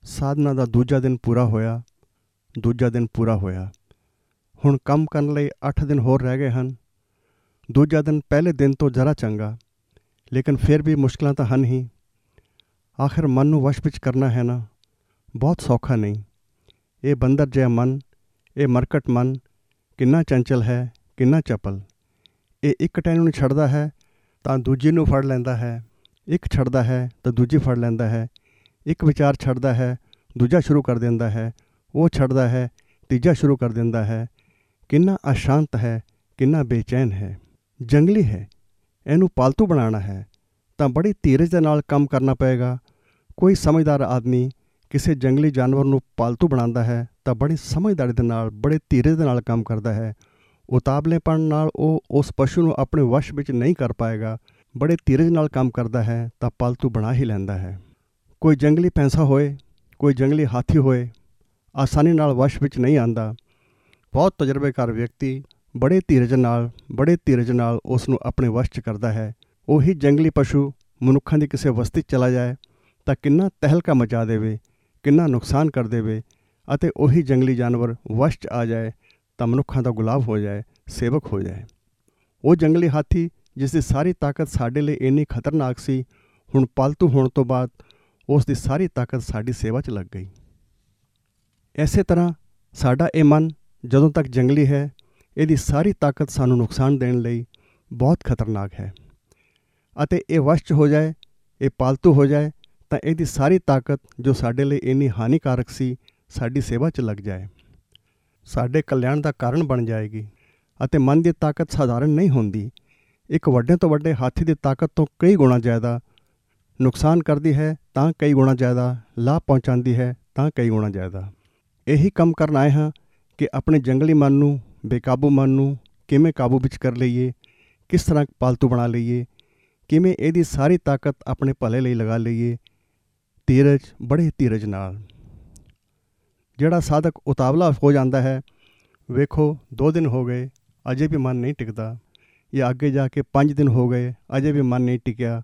ਸਾਧਨਾ ਦਾ ਦੂਜਾ ਦਿਨ ਪੂਰਾ ਹੋਇਆ। ਹੁਣ ਕੰਮ ਕਰਨ ਲਈ 8 ਦਿਨ ਹੋਰ ਰਹਿ ਗਏ ਹਨ। ਦੂਜਾ ਦਿਨ ਪਹਿਲੇ ਦਿਨ ਤੋਂ ਜ਼ਰਾ ਚੰਗਾ, ਲੇਕਿਨ ਫਿਰ ਵੀ ਮੁਸ਼ਕਿਲਾਂ ਤਾਂ ਹਨ ਹੀ। ਆਖਿਰ ਮਨ ਨੂੰ ਵਸ਼ ਵਿੱਚ ਕਰਨਾ ਹੈ ਨਾ, ਬਹੁਤ ਸੌਖਾ ਨਹੀਂ। ਇਹ ਬੰਦਰ ਜਿਹਾ ਮਨ, ਇਹ ਮਰਕਟ ਮਨ ਕਿੰਨਾ ਚੰਚਲ ਹੈ, ਕਿੰਨਾ ਚਪਲ। ਇਹ ਇੱਕ ਟਹਿਣੀ ਨੂੰ ਛੱਡਦਾ ਹੈ ਤਾਂ ਦੂਜੀ ਨੂੰ ਫੜ ਲੈਂਦਾ ਹੈ, ਇੱਕ ਛੱਡਦਾ ਹੈ ਤਾਂ ਦੂਜੀ ਫੜ ਲੈਂਦਾ ਹੈ, ਇੱਕ ਵਿਚਾਰ ਛੱਡਦਾ ਹੈ ਦੂਜਾ ਸ਼ੁਰੂ ਕਰ ਦਿੰਦਾ ਹੈ, ਉਹ ਛੱਡਦਾ ਹੈ ਤੀਜਾ ਸ਼ੁਰੂ ਕਰ ਦਿੰਦਾ ਹੈ। ਕਿੰਨਾ ਅਸ਼ਾਂਤ ਹੈ, ਕਿੰਨਾ ਬੇਚੈਨ ਹੈ। ਜੰਗਲੀ ਹੈ, ਇਹਨੂੰ ਪਾਲਤੂ ਬਣਾਉਣਾ ਹੈ ਤਾਂ ਬੜੀ ਧੀਰਜ ਦੇ ਨਾਲ ਕੰਮ ਕਰਨਾ ਪਏਗਾ। ਕੋਈ ਸਮਝਦਾਰ ਆਦਮੀ ਕਿਸੇ ਜੰਗਲੀ ਜਾਨਵਰ ਨੂੰ ਪਾਲਤੂ ਬਣਾਉਂਦਾ ਹੈ ਤਾਂ ਬੜੀ ਸਮਝਦਾਰੀ ਦੇ ਨਾਲ, ਬੜੇ ਧੀਰਜ ਦੇ ਨਾਲ ਕੰਮ ਕਰਦਾ ਹੈ। ਉਤਾਵਲੇਪਣ ਨਾਲ ਉਹ ਉਸ ਪਸ਼ੂ ਨੂੰ ਆਪਣੇ ਵਸ਼ ਵਿੱਚ ਨਹੀਂ ਕਰ ਪਾਏਗਾ। ਬੜੇ ਧੀਰਜ ਨਾਲ ਕੰਮ ਕਰਦਾ ਹੈ ਤਾਂ ਪਾਲਤੂ ਬਣਾ ਹੀ ਲੈਂਦਾ ਹੈ। ਕੋਈ ਜੰਗਲੀ ਭੈਂਸਾ ਹੋਏ, ਕੋਈ ਜੰਗਲੀ ਹਾਥੀ ਹੋਏ, ਆਸਾਨੀ ਨਾਲ ਵਸ਼ ਵਿੱਚ ਨਹੀਂ ਆਉਂਦਾ। ਬਹੁਤ ਤਜਰਬੇਕਾਰ ਵਿਅਕਤੀ ਬੜੇ ਧੀਰਜ ਨਾਲ ਉਸ ਨੂੰ ਆਪਣੇ ਵਸ਼ 'ਚ ਕਰਦਾ ਹੈ। ਉਹੀ ਜੰਗਲੀ ਪਸ਼ੂ ਮਨੁੱਖਾਂ ਦੀ ਕਿਸੇ ਬਸਤੀ 'ਚ ਚਲਾ ਜਾਏ ਤਾਂ ਕਿੰਨਾ ਤਹਿਲਕਾ ਮਚਾ ਦੇਵੇ, ਕਿੰਨਾ ਨੁਕਸਾਨ ਕਰ ਦੇਵੇ, ਅਤੇ ਉਹੀ ਜੰਗਲੀ ਜਾਨਵਰ ਵਸ਼ 'ਚ ਆ ਜਾਏ ਤਾਂ ਮਨੁੱਖਾਂ ਦਾ ਗੁਲਾਮ ਹੋ ਜਾਏ, ਸੇਵਕ ਹੋ ਜਾਏ। ਉਹ ਜੰਗਲੀ ਹਾਥੀ ਜਿਸ ਦੀ ਸਾਰੀ ਤਾਕਤ ਸਾਡੇ ਲਈ ਇੰਨੀ ਖਤਰਨਾਕ ਸੀ, ਹੁਣ ਪਾਲਤੂ ਹੋਣ ਤੋਂ ਬਾਅਦ ਉਸ ਦੀ ਸਾਰੀ ਤਾਕਤ ਸਾਡੀ ਸੇਵਾ 'ਚ ਲੱਗ ਗਈ। ਇਸੇ ਤਰ੍ਹਾਂ ਸਾਡਾ ਇਹ ਮਨ ਜਦੋਂ ਤੱਕ ਜੰਗਲੀ ਹੈ, ਇਹਦੀ ਸਾਰੀ ਤਾਕਤ ਸਾਨੂੰ ਨੁਕਸਾਨ ਦੇਣ ਲਈ ਬਹੁਤ ਖਤਰਨਾਕ ਹੈ। ਅਤੇ ਇਹ ਵਸ਼ 'ਚ ਹੋ ਜਾਏ, ਇਹ ਪਾਲਤੂ ਹੋ ਜਾਏ ਤਾਂ ਇਹਦੀ ਸਾਰੀ ਤਾਕਤ ਜੋ ਸਾਡੇ ਲਈ ਇੰਨੀ ਹਾਨੀਕਾਰਕ ਸੀ, ਸਾਡੀ ਸੇਵਾ 'ਚ ਲੱਗ ਜਾਏ, ਸਾਡੇ ਕਲਿਆਣ ਦਾ ਕਾਰਨ ਬਣ ਜਾਏਗੀ। ਅਤੇ ਮਨ ਦੀ ਤਾਕਤ ਸਾਧਾਰਨ ਨਹੀਂ ਹੁੰਦੀ। ਇੱਕ ਵੱਡੇ ਤੋਂ ਵੱਡੇ ਹਾਥੀ ਦੀ ਤਾਕਤ ਤੋਂ ਕਈ ਗੁਣਾ ਜ਼ਿਆਦਾ ਨੁਕਸਾਨ ਕਰਦੀ ਹੈ, ਤਾਂ ਕਈ ਗੁਣਾ ਜ਼ਿਆਦਾ ਲਾਭ ਪਹੁੰਚਾਉਂਦੀ ਹੈ, ਤਾਂ ਕਈ ਗੁਣਾ ਜ਼ਿਆਦਾ। ਇਹੀ ਕੰਮ ਕਰਨ ਆਏ ਹਾਂ ਕਿ ਆਪਣੇ ਜੰਗਲੀ ਮਨ ਨੂੰ, ਬੇਕਾਬੂ ਮਨ ਨੂੰ ਕਿਵੇਂ ਕਾਬੂ ਵਿੱਚ ਕਰ ਲਈਏ, ਕਿਸ ਤਰ੍ਹਾਂ ਪਾਲਤੂ ਬਣਾ ਲਈਏ, ਕਿਵੇਂ ਇਹਦੀ ਸਾਰੀ ਤਾਕਤ ਆਪਣੇ ਭਲੇ ਲਈ ਲਗਾ ਲਈਏ। ਬੜੇ ਧੀਰਜ ਨਾਲ। ਜਿਹੜਾ ਸਾਧਕ ਉਤਾਵਲਾ ਹੋ ਜਾਂਦਾ ਹੈ, ਵੇਖੋ 2 ਦਿਨ ਹੋ ਗਏ ਅਜੇ ਵੀ ਮਨ ਨਹੀਂ ਟਿਕਦਾ, ਜਾਂ ਅੱਗੇ ਜਾ ਕੇ 5 ਦਿਨ ਹੋ ਗਏ ਅਜੇ ਵੀ ਮਨ ਨਹੀਂ ਟਿਕਿਆ,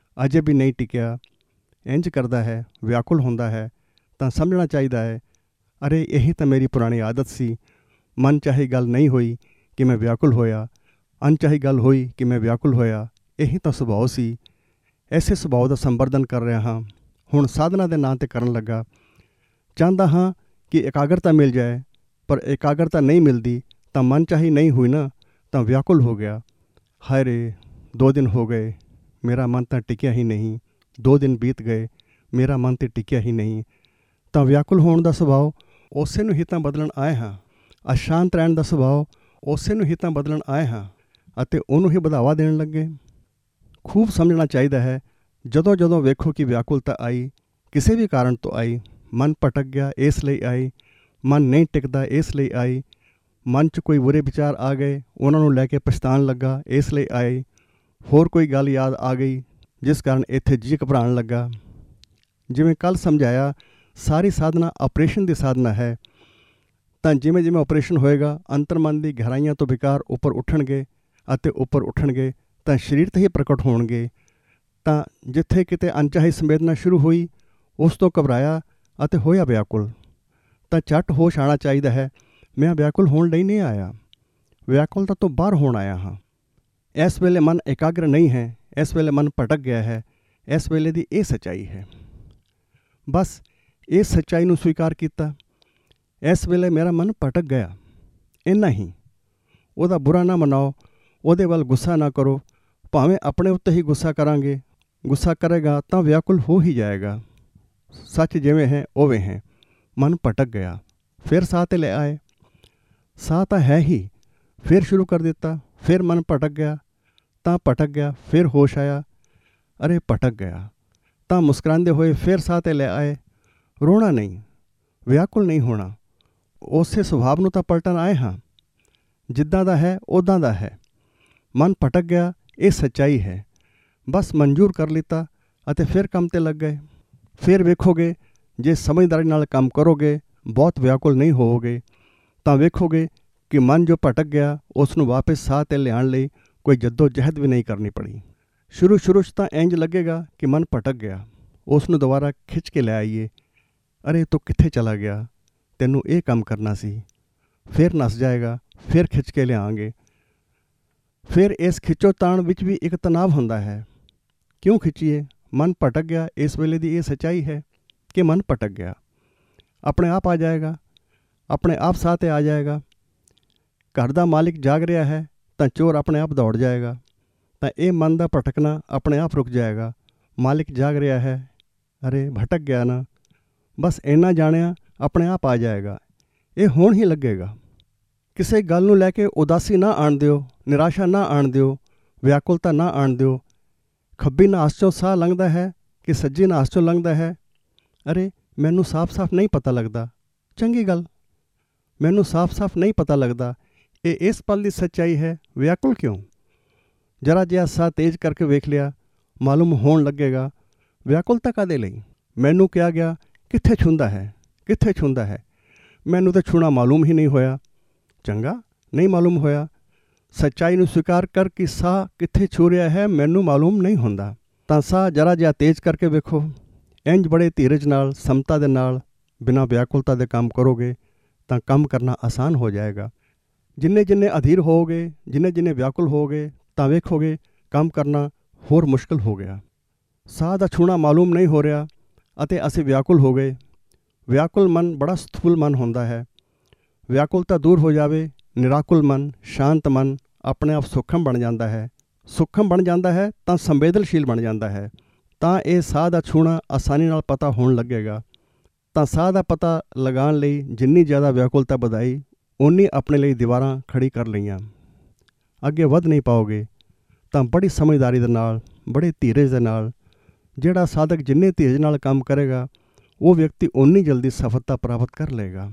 ਇੰਜ ਕਰਦਾ ਹੈ, ਵਿਆਕੁਲ ਹੁੰਦਾ ਹੈ, ਤਾਂ ਸਮਝਣਾ ਚਾਹੀਦਾ ਹੈ, ਅਰੇ ਇਹੀ ਤਾਂ ਮੇਰੀ ਪੁਰਾਣੀ ਆਦਤ ਸੀ। ਮਨ ਚਾਹੀ ਗੱਲ ਨਹੀਂ ਹੋਈ ਕਿ ਮੈਂ ਵਿਆਕੁਲ ਹੋਇਆ, ਅਣਚਾਹੀ ਗੱਲ ਹੋਈ ਕਿ ਮੈਂ ਵਿਆਕੁਲ ਹੋਇਆ। ਇਹੀ ਤਾਂ ਸੁਭਾਅ ਸੀ। ਐਸੇ ਸੁਭਾਅ ਦਾ ਸੰਵਰਧਨ ਕਰ ਰਿਹਾ ਹਾਂ। ਹੁਣ ਸਾਧਨਾ ਦੇ ਨਾਂ 'ਤੇ ਕਰਨ ਲੱਗਾ। ਚਾਹੁੰਦਾ ਹਾਂ ਕਿ ਇਕਾਗਰਤਾ ਮਿਲ ਜਾਏ, ਪਰ ਇਕਾਗਰਤਾ ਨਹੀਂ ਮਿਲਦੀ ਤਾਂ ਮਨ ਚਾਹੀ ਨਹੀਂ ਹੋਈ ਨਾ, ਤਾਂ ਵਿਆਕੁਲ ਹੋ ਗਿਆ। ਹਾਏ ਰੇ, 2 ਦਿਨ ਹੋ ਗਏ, ਮੇਰਾ ਮਨ ਤਾਂ ਟਿਕਿਆ ਹੀ ਨਹੀਂ। 2 ਦਿਨ ਬੀਤ ਗਏ, ਮੇਰਾ ਮਨ ਤਾਂ ਟਿਕਿਆ ਹੀ ਨਹੀਂ। ਤਾਂ ਵਿਆਕੁਲ ਹੋਣ ਦਾ ਸੁਭਾਅ ਉਸੇ ਨੂੰ ਹੀ ਤਾਂ ਬਦਲਣ ਆਏ ਹਾਂ। ਅਸ਼ਾਂਤ ਰਹਿਣ ਦਾ ਸੁਭਾਅ ਉਸੇ ਨੂੰ ਹੀ ਤਾਂ ਬਦਲਣ ਆਏ ਹਾਂ, ਅਤੇ ਉਹਨੂੰ ਹੀ ਵਧਾਵਾ ਦੇਣ ਲੱਗੇ। ਖੂਬ ਸਮਝਣਾ ਚਾਹੀਦਾ ਹੈ। ਜਦੋਂ ਵੇਖੋ ਕਿ ਵਿਆਕੁਲਤਾ ਆਈ, ਕਿਸੇ ਵੀ ਕਾਰਨ ਤੋਂ ਆਈ, ਮਨ ਭਟਕ ਗਿਆ ਇਸ ਲਈ ਆਈ, ਮਨ ਨਹੀਂ ਟਿਕਦਾ ਇਸ ਲਈ ਆਈ, ਮਨ 'ਚ ਕੋਈ ਬੁਰੇ ਵਿਚਾਰ ਆ ਗਏ, ਉਹਨਾਂ ਨੂੰ ਲੈ ਕੇ ਪਛਤਾਉਣ ਲੱਗਾ ਇਸ ਲਈ ਆਏ, ਹੋਰ ਕੋਈ ਗੱਲ ਯਾਦ ਆ ਗਈ ਜਿਸ ਕਾਰਨ ਇੱਥੇ ਜੀ ਘਬਰਾਉਣ ਲੱਗਾ। ਜਿਵੇਂ ਕੱਲ੍ਹ ਸਮਝਾਇਆ, ਸਾਰੀ ਸਾਧਨਾ ਆਪਰੇਸ਼ਨ ਦੀ ਸਾਧਨਾ ਹੈ। ਤਾਂ ਜਿਵੇਂ ਆਪਰੇਸ਼ਨ ਹੋਏਗਾ, ਅੰਤਰਮਨ ਦੀ ਗਹਿਰਾਈਆਂ ਤੋਂ ਵਿਕਾਰ ਉੱਪਰ ਉੱਠਣਗੇ, ਅਤੇ ਉੱਪਰ ਉੱਠਣਗੇ ਤਾਂ ਸਰੀਰ 'ਤੇ ਹੀ ਪ੍ਰਗਟ ਹੋਣਗੇ। ਤਾਂ ਜਿੱਥੇ ਕਿਤੇ ਅਣਚਾਹੀ ਸੰਵੇਦਨਾ ਸ਼ੁਰੂ ਹੋਈ, ਉਸ ਤੋਂ ਘਬਰਾਇਆ ਅਤੇ ਹੋਇਆ ਵਿਆਕੁਲ, ਤਾਂ ਝੱਟ ਹੋਸ਼ ਆਉਣਾ ਚਾਹੀਦਾ ਹੈ, ਮੈਂ ਵਿਆਕੁਲ ਹੋਣ ਲਈ ਨਹੀਂ ਆਇਆ, ਵਿਆਕੁਲਤਾ ਤੋਂ ਬਾਹਰ ਹੋਣ ਆਇਆ ਹਾਂ। ਇਸ ਵੇਲੇ ਮਨ ਇਕਾਗਰ ਨਹੀਂ ਹੈ, ਇਸ ਵੇਲੇ ਮਨ ਭਟਕ ਗਿਆ ਹੈ, ਇਸ ਵੇਲੇ ਦੀ ਇਹ ਸੱਚਾਈ ਹੈ। ਬਸ ਇਹ ਸੱਚਾਈ ਨੂੰ ਸਵੀਕਾਰ ਕੀਤਾ। ਇਸ ਵੇਲੇ ਮੇਰਾ ਮਨ ਭਟਕ ਗਿਆ, ਇੰਨਾ ਹੀ। ਉਹਦਾ ਬੁਰਾ ਨਾ ਮਨਾਓ, ਉਹਦੇ ਵੱਲ ਗੁੱਸਾ ਨਾ ਕਰੋ। ਭਾਵੇਂ ਆਪਣੇ ਉੱਤੇ ਹੀ ਗੁੱਸਾ ਕਰਾਂਗੇ, ਗੁੱਸਾ ਕਰੇਗਾ ਤਾਂ ਵਿਆਕੁਲ ਹੋ ਹੀ ਜਾਏਗਾ। ਸੱਚ ਜਿਵੇਂ ਹੈ ਉਵੇਂ ਹੈ। ਮਨ ਭਟਕ ਗਿਆ, ਫਿਰ ਸਾਹ 'ਤੇ ਲੈ ਆਏ, ਸਾਹ ਤਾਂ ਹੈ ਹੀ, ਫਿਰ ਸ਼ੁਰੂ ਕਰ ਦਿੱਤਾ। ਫਿਰ ਮਨ ਭਟਕ ਗਿਆ ਤਾਂ ਭਟਕ ਗਿਆ, ਫਿਰ ਹੋਸ਼ ਆਇਆ, ਅਰੇ ਭਟਕ ਗਿਆ, ਤਾਂ ਮੁਸਕਰਾਉਂਦੇ ਹੋਏ ਫਿਰ ਸਾਹ 'ਤੇ ਲੈ ਆਏ। ਰੋਣਾ ਨਹੀਂ, ਵਿਆਕੁਲ ਨਹੀਂ ਹੋਣਾ, ਉਸੇ ਸੁਭਾਵ ਨੂੰ ਤਾਂ ਪਲਟਣ ਆਏ ਹਾਂ। ਜਿੱਦਾਂ ਦਾ ਹੈ ਉੱਦਾਂ ਦਾ ਹੈ। ਮਨ ਭਟਕ ਗਿਆ, ਇਹ ਸੱਚਾਈ ਹੈ। ਬਸ ਮਨਜ਼ੂਰ ਕਰ ਲਿੱਤਾ ਅਤੇ ਫਿਰ ਕੰਮ 'ਤੇ ਲੱਗ ਗਏ। ਫਿਰ ਵੇਖੋਗੇ, ਜੇ ਸਮਝਦਾਰੀ ਨਾਲ ਕੰਮ ਕਰੋਗੇ, ਬਹੁਤ ਵਿਆਕੁਲ ਨਹੀਂ ਹੋਵੋਗੇ, ਤਾਂ ਵੇਖੋਗੇ ਕਿ ਮਨ ਜੋ ਭਟਕ ਗਿਆ, ਉਸ ਨੂੰ ਵਾਪਸ ਸਾਹ 'ਤੇ ਲਿਆਉਣ ਲਈ ਕੋਈ ਜੱਦੋ ਜਹਿਦ ਵੀ ਨਹੀਂ ਕਰਨੀ ਪੜੀ। ਸ਼ੁਰੂ 'ਚ ਤਾਂ ਇੰਜ ਲੱਗੇਗਾ ਕਿ ਮਨ ਭਟਕ ਗਿਆ, ਉਸ ਨੂੰ ਦੁਬਾਰਾ ਖਿੱਚ ਕੇ ਲੈ ਆਈਏ, ਅਰੇ ਤੂੰ ਕਿੱਥੇ ਚਲਾ ਗਿਆ, ਤੈਨੂੰ ਇਹ ਕੰਮ ਕਰਨਾ ਸੀ। ਫਿਰ ਨੱਸ ਜਾਏਗਾ, ਫਿਰ ਖਿੱਚ ਕੇ ਲਿਆਵਾਂਗੇ। ਫਿਰ ਇਸ ਖਿੱਚੋ ਤਾਣ ਵਿੱਚ ਵੀ ਇੱਕ ਤਣਾਅ ਹੁੰਦਾ ਹੈ। ਕਿਉਂ ਖਿੱਚੀਏ? ਮਨ ਭਟਕ ਗਿਆ। ਇਸ ਵੇਲੇ ਦੀ ਇਹ ਸੱਚਾਈ ਹੈ ਕਿ ਮਨ ਭਟਕ ਗਿਆ। ਆਪਣੇ ਆਪ ਆ ਜਾਏਗਾ, ਆਪਣੇ ਆਪ ਸਾਹ 'ਤੇ ਆ ਜਾਏਗਾ। ਘਰ ਦਾ ਮਾਲਿਕ ਜਾਗ ਰਿਹਾ ਹੈ ਤਾਂ ਚੋਰ ਆਪਣੇ ਆਪ ਦੌੜ ਜਾਏਗਾ, ਤਾਂ ਇਹ ਮਨ ਦਾ ਭਟਕਣਾ ਆਪਣੇ ਆਪ ਰੁਕ ਜਾਏਗਾ। ਮਾਲਿਕ ਜਾਗ ਰਿਹਾ ਹੈ, ਅਰੇ ਭਟਕ ਗਿਆ ਨਾ, ਬਸ ਇੰਨਾ ਜਾਣਿਆ ਆਪਣੇ ਆਪ ਆ ਜਾਏਗਾ। ਇਹ ਹੋਣ ਹੀ ਲੱਗੇਗਾ। ਕਿਸੇ ਗੱਲ ਨੂੰ ਲੈ ਕੇ ਉਦਾਸੀ ਨਾ ਆਣ ਦਿਓ, ਨਿਰਾਸ਼ਾ ਨਾ ਆਣ ਦਿਓ, ਵਿਆਕੁਲਤਾ ਨਾ ਆਣ ਦਿਓ। ਖੱਬੀ ਨਾਸ 'ਚੋਂ ਸਾਹ ਲੰਘਦਾ ਹੈ ਕਿ ਸੱਜੀ ਨਾਸ 'ਚੋਂ ਲੰਘਦਾ ਹੈ? ਅਰੇ ਮੈਨੂੰ ਸਾਫ਼-ਸਾਫ਼ ਨਹੀਂ ਪਤਾ ਲੱਗਦਾ। ਚੰਗੀ ਗੱਲ, ਮੈਨੂੰ ਸਾਫ਼-ਸਾਫ਼ ਨਹੀਂ ਪਤਾ ਲੱਗਦਾ। ਇਹ ਇਸ ਪਲ ਦੀ ਸੱਚਾਈ ਹੈ। ਵਿਆਕੁਲ ਕਿਉਂ? ਜਰਾ ਜਿਹਾ ਸਾਹ ਤੇਜ਼ ਕਰਕੇ ਵੇਖ ਲਿਆ, ਮਾਲੂਮ ਹੋਣ ਲੱਗੇਗਾ ਵਿਆਕੁਲਤਾ ਕਾਹਦੇ ਲਈ। ਮੈਨੂੰ ਕਿਹਾ ਗਿਆ ਕਿੱਥੇ ਛੂੰਹਦਾ ਹੈ, ਕਿੱਥੇ ਛੂੰਹਦਾ ਹੈ। ਮੈਨੂੰ ਤਾਂ ਛੂਣਾ ਮਾਲੂਮ ਹੀ ਨਹੀਂ ਹੋਇਆ। ਚੰਗਾ, ਨਹੀਂ ਮਾਲੂਮ ਹੋਇਆ। ਸੱਚਾਈ ਨੂੰ ਸਵੀਕਾਰ ਕਰ ਕਿ ਸਾਹ ਕਿੱਥੇ ਛੂ ਰਿਹਾ ਹੈ ਮੈਨੂੰ ਮਾਲੂਮ ਨਹੀਂ ਹੁੰਦਾ। ਤਾਂ ਸਾਹ ਜਰਾ ਜਿਹਾ ਤੇਜ਼ ਕਰਕੇ ਵੇਖੋ। ਇੰਝ ਬੜੇ ਧੀਰਜ ਨਾਲ, ਸਮਤਾ ਦੇ ਨਾਲ, ਬਿਨਾਂ ਵਿਆਕੁਲਤਾ ਦੇ ਕੰਮ ਕਰੋਗੇ ਤਾਂ ਕੰਮ ਕਰਨਾ ਆਸਾਨ ਹੋ ਜਾਏਗਾ। ਜਿੰਨੇ ਜਿੰਨੇ ਅਧੀਰ ਹੋਵੋਗੇ, ਜਿੰਨੇ ਜਿੰਨੇ ਵਿਆਕੁਲ ਹੋਵੋਗੇ ਤਾਂ ਵੇਖੋਗੇ ਕੰਮ ਕਰਨਾ ਹੋਰ ਮੁਸ਼ਕਿਲ ਹੋ ਗਿਆ। ਸਾਹ ਦਾ ਛੂਣਾ ਮਾਲੂਮ ਨਹੀਂ ਹੋ ਰਿਹਾ ਅਤੇ ਅਸੀਂ ਵਿਆਕੁਲ ਹੋ ਗਏ। ਵਿਆਕੁਲ ਮਨ ਬੜਾ ਸਥੂਲ ਮਨ ਹੁੰਦਾ ਹੈ। ਵਿਆਕੁਲਤਾ ਦੂਰ ਹੋ ਜਾਵੇ, ਨਿਰਾਕੁਲ ਮਨ, ਸ਼ਾਂਤ ਮਨ ਆਪਣੇ ਆਪ ਸੂਖਮ ਬਣ ਜਾਂਦਾ ਹੈ। ਸੂਖਮ ਬਣ ਜਾਂਦਾ ਹੈ ਤਾਂ ਸੰਵੇਦਨਸ਼ੀਲ ਬਣ ਜਾਂਦਾ ਹੈ। ਤਾਂ ਇਹ ਸਾਹ ਦਾ ਛੂਣਾ ਆਸਾਨੀ ਨਾਲ ਪਤਾ ਹੋਣ ਲੱਗੇਗਾ। ਤਾਂ ਸਾਹ ਦਾ ਪਤਾ ਲਗਾਉਣ ਲਈ ਜਿੰਨੀ ਜ਼ਿਆਦਾ ਵਿਆਕੁਲਤਾ ਵਧਾਈ, ਓਨੀ ਆਪਣੇ ਲਈ ਦੀਵਾਰਾਂ ਖੜੀ ਕਰ ਲਈਆਂ। ਅੱਗੇ ਵੱਧ ਨਹੀਂ ਪਾਓਗੇ। ਤਾਂ ਬੜੀ ਸਮਝਦਾਰੀ ਦੇ ਨਾਲ, ਬੜੇ ਧੀਰਜ ਦੇ ਨਾਲ, ਜਿਹੜਾ ਸਾਧਕ ਜਿੰਨੇ ਧੀਰਜ ਨਾਲ ਕੰਮ ਕਰੇਗਾ ਉਹ ਵਿਅਕਤੀ ਓਨੀ ਜਲਦੀ ਸਫਲਤਾ ਪ੍ਰਾਪਤ ਕਰ ਲਏਗਾ।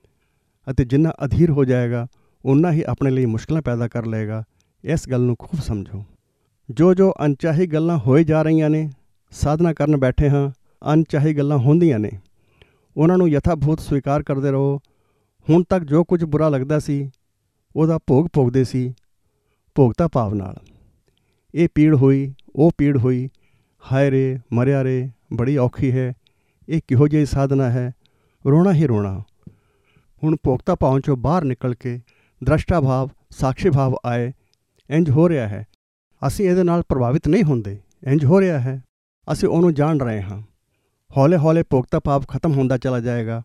ਅਤੇ ਜਿੰਨਾ ਅਧੀਰ ਹੋ ਜਾਏਗਾ ਓਨਾ ਹੀ ਆਪਣੇ ਲਈ ਮੁਸ਼ਕਿਲਾਂ ਪੈਦਾ ਕਰ ਲਏਗਾ। ਇਸ ਗੱਲ ਨੂੰ ਖੂਬ ਸਮਝੋ। ਜੋ ਅਣਚਾਹੀ ਗੱਲਾਂ ਹੋਏ ਜਾ ਰਹੀਆਂ ਨੇ, ਸਾਧਨਾ ਕਰਨ ਬੈਠੇ ਹਾਂ, ਅਣਚਾਹੀ ਗੱਲਾਂ ਹੁੰਦੀਆਂ ਨੇ, ਉਹਨਾਂ ਨੂੰ ਯਥਾਭੂਤ ਸਵੀਕਾਰ ਕਰਦੇ ਰਹੋ। ਹੁਣ ਤੱਕ ਜੋ ਕੁਝ ਬੁਰਾ ਲੱਗਦਾ ਸੀ ਉਹਦਾ ਭੋਗ ਭੋਗਦੇ ਸੀ, ਭੋਗਤਾ ਭਾਵ ਨਾਲ। ਇਹ ਪੀੜ ਹੋਈ, ਉਹ ਪੀੜ ਹੋਈ, ਹਾਏ ਰੇ, ਮਰਿਆ ਰੇ, ਬੜੀ ਔਖੀ ਹੈ। ਇਹ ਕਿਹੋ ਜਿਹੀ ਸਾਧਨਾ ਹੈ, ਰੋਣਾ ਹੀ ਰੋਣਾ। ਹੁਣ ਭੋਗਤਾ ਭਾਵ 'ਚੋਂ ਬਾਹਰ ਨਿਕਲ ਕੇ ਦ੍ਰਸ਼ਟਾ ਭਾਵ, ਸਾਖੀ ਭਾਵ ਆਏ। ਇੰਝ ਹੋ ਰਿਹਾ ਹੈ, ਅਸੀਂ ਇਹਦੇ ਨਾਲ ਪ੍ਰਭਾਵਿਤ ਨਹੀਂ ਹੁੰਦੇ। ਇੰਝ ਹੋ ਰਿਹਾ ਹੈ, ਅਸੀਂ ਉਹਨੂੰ ਜਾਣ ਰਹੇ ਹਾਂ। ਹੌਲੇ ਹੌਲੇ ਭੋਗਤਾ ਭਾਵ ਖਤਮ ਹੁੰਦਾ ਚਲਾ ਜਾਏਗਾ।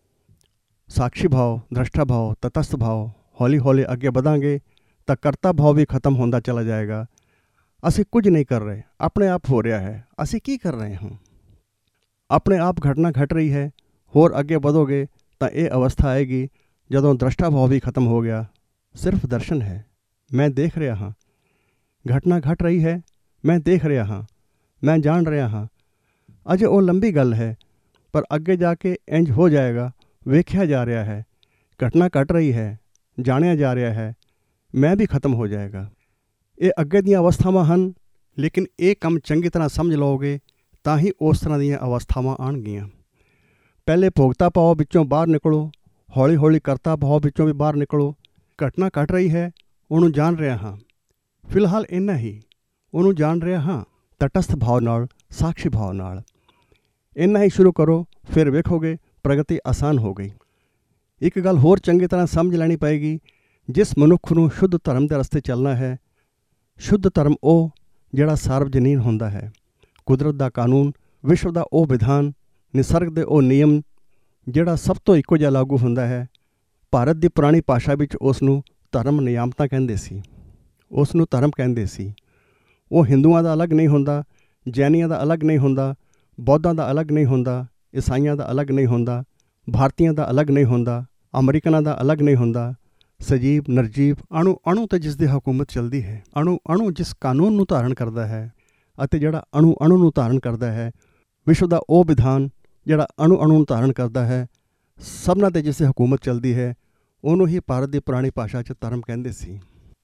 ਸਾਖੀ ਭਾਵ, ਦ੍ਰਸ਼ਟਾ ਭਾਵ, ਤਟਸਥ ਭਾਵ, ਹੌਲੀ ਹੌਲੀ ਅੱਗੇ ਵਧਾਂਗੇ ਤਾਂ ਕਰਤਾ ਭਾਵ ਵੀ ਖਤਮ ਹੁੰਦਾ ਚਲਾ ਜਾਏਗਾ। ਅਸੀਂ ਕੁਝ ਨਹੀਂ ਕਰ ਰਹੇ, ਆਪਣੇ ਆਪ ਹੋ ਰਿਹਾ ਹੈ। ਅਸੀਂ ਕੀ ਕਰ ਰਹੇ ਹਾਂ? ਆਪਣੇ ਆਪ ਘਟਨਾ ਘਟ ਰਹੀ ਹੈ। ਹੋਰ ਅੱਗੇ ਵਧੋਗੇ ਤਾਂ ਇਹ ਅਵਸਥਾ ਆਏਗੀ ਜਦੋਂ ਦ੍ਰਸ਼ਟਾ ਭਾਵ ਵੀ ਖਤਮ ਹੋ ਗਿਆ। ਸਿਰਫ ਦਰਸ਼ਨ ਹੈ, ਮੈਂ ਦੇਖ ਰਿਹਾ ਹਾਂ। ਘਟਨਾ ਘਟ ਰਹੀ ਹੈ, ਮੈਂ ਦੇਖ ਰਿਹਾ ਹਾਂ, ਮੈਂ ਜਾਣ ਰਿਹਾ ਹਾਂ। ਅਜੇ ਉਹ ਲੰਬੀ ਗੱਲ ਹੈ, ਪਰ ਅੱਗੇ ਜਾ ਕੇ ਇੰਝ ਹੋ ਜਾਏਗਾ। ਵੇਖਿਆ ਜਾ ਰਿਹਾ ਹੈ, ਘਟਨਾ ਘਟ ਰਹੀ ਹੈ, ਜਾਣਿਆ ਜਾ ਰਿਹਾ ਹੈ, ਮੈਂ ਵੀ ਖਤਮ ਹੋ ਜਾਏਗਾ। ਇਹ ਅੱਗੇ ਦੀਆਂ ਅਵਸਥਾਵਾਂ ਹਨ, ਲੇਕਿਨ ਇਹ ਕੰਮ ਚੰਗੀ ਤਰ੍ਹਾਂ ਸਮਝ ਲਓਗੇ ਤਾਂ ਹੀ ਉਸ ਤਰ੍ਹਾਂ ਦੀਆਂ ਅਵਸਥਾਵਾਂ ਆਉਣਗੀਆਂ। ਪਹਿਲੇ ਭੋਗਤਾ ਭਾਵ ਵਿੱਚੋਂ ਬਾਹਰ ਨਿਕਲੋ, ਹੌਲੀ ਹੌਲੀ ਕਰਤਾ ਭਾਵ ਵਿੱਚੋਂ ਵੀ ਬਾਹਰ ਨਿਕਲੋ। ਘਟਨਾ ਘਟ ਰਹੀ ਹੈ, ਉਹਨੂੰ ਜਾਣ ਰਿਹਾ ਹਾਂ। ਫਿਲਹਾਲ ਇੰਨਾ ਹੀ, ਉਹਨੂੰ ਜਾਣ ਰਿਹਾ ਹਾਂ ਤਟਸਥ ਭਾਵ ਨਾਲ, ਸਾਖੀ ਭਾਵ ਨਾਲ। ਇੰਨਾ ਹੀ ਸ਼ੁਰੂ ਕਰੋ, ਫਿਰ ਵੇਖੋਗੇ ਪ੍ਰਗਤੀ ਆਸਾਨ ਹੋ ਗਈ। ਇੱਕ ਗੱਲ ਹੋਰ ਚੰਗੀ ਤਰ੍ਹਾਂ ਸਮਝ ਲੈਣੀ ਪਏਗੀ। ਜਿਸ ਮਨੁੱਖ ਨੂੰ ਸ਼ੁੱਧ ਧਰਮ ਦੇ ਰਸਤੇ ਚੱਲਣਾ ਹੈ, ਸ਼ੁੱਧ ਧਰਮ ਉਹ ਜਿਹੜਾ ਸਾਰਵਜਨੀਨ ਹੁੰਦਾ ਹੈ। ਕੁਦਰਤ ਦਾ ਕਾਨੂੰਨ, ਵਿਸ਼ਵ ਦਾ ਉਹ ਵਿਧਾਨ, ਨਿਸਰਗ ਦੇ ਉਹ ਨਿਯਮ ਜਿਹੜਾ ਸਭ ਤੋਂ ਇੱਕੋ ਜਿਹਾ ਲਾਗੂ ਹੁੰਦਾ ਹੈ। ਭਾਰਤ ਦੀ ਪੁਰਾਣੀ ਭਾਸ਼ਾ ਵਿੱਚ ਉਸ ਨੂੰ ਧਰਮ ਨਿਯਾਮਤਾ ਕਹਿੰਦੇ ਸੀ, ਉਸ ਨੂੰ ਧਰਮ ਕਹਿੰਦੇ ਸੀ। ਉਹ ਹਿੰਦੂਆਂ ਦਾ ਅਲੱਗ ਨਹੀਂ ਹੁੰਦਾ, ਜੈਨੀਆਂ ਦਾ ਅਲੱਗ ਨਹੀਂ ਹੁੰਦਾ, ਬੌਧਾਂ ਦਾ ਅਲੱਗ ਨਹੀਂ ਹੁੰਦਾ, ਈਸਾਈਆਂ ਦਾ ਅਲੱਗ ਨਹੀਂ ਹੁੰਦਾ, ਭਾਰਤੀਆਂ ਦਾ ਅਲੱਗ ਨਹੀਂ ਹੁੰਦਾ, ਅਮਰੀਕਨਾਂ ਦਾ ਅਲੱਗ ਨਹੀਂ ਹੁੰਦਾ। ਸਜੀਵ, ਨਿਰਜੀਵ, ਅਣੂ ਅਣੂ 'ਤੇ ਜਿਸ ਦੀ ਹਕੂਮਤ ਚੱਲਦੀ ਹੈ, ਅਣੂ ਅਣੂ ਜਿਸ ਕਾਨੂੰਨ ਨੂੰ ਧਾਰਨ ਕਰਦਾ ਹੈ ਅਤੇ ਜਿਹੜਾ ਅਣੂ ਅਣੂ ਨੂੰ ਧਾਰਨ ਕਰਦਾ ਹੈ, ਵਿਸ਼ਵ ਦਾ ਉਹ ਵਿਧਾਨ ਜਿਹੜਾ ਅਣੂ ਅਣੂ ਨੂੰ ਧਾਰਨ ਕਰਦਾ ਹੈ, ਸਭਨਾਂ 'ਤੇ ਜਿਸ ਦੀ ਹਕੂਮਤ ਚੱਲਦੀ ਹੈ, ਉਹਨੂੰ ਹੀ ਭਾਰਤ ਦੀ ਪੁਰਾਣੀ ਭਾਸ਼ਾ 'ਚ ਧਰਮ ਕਹਿੰਦੇ ਸੀ।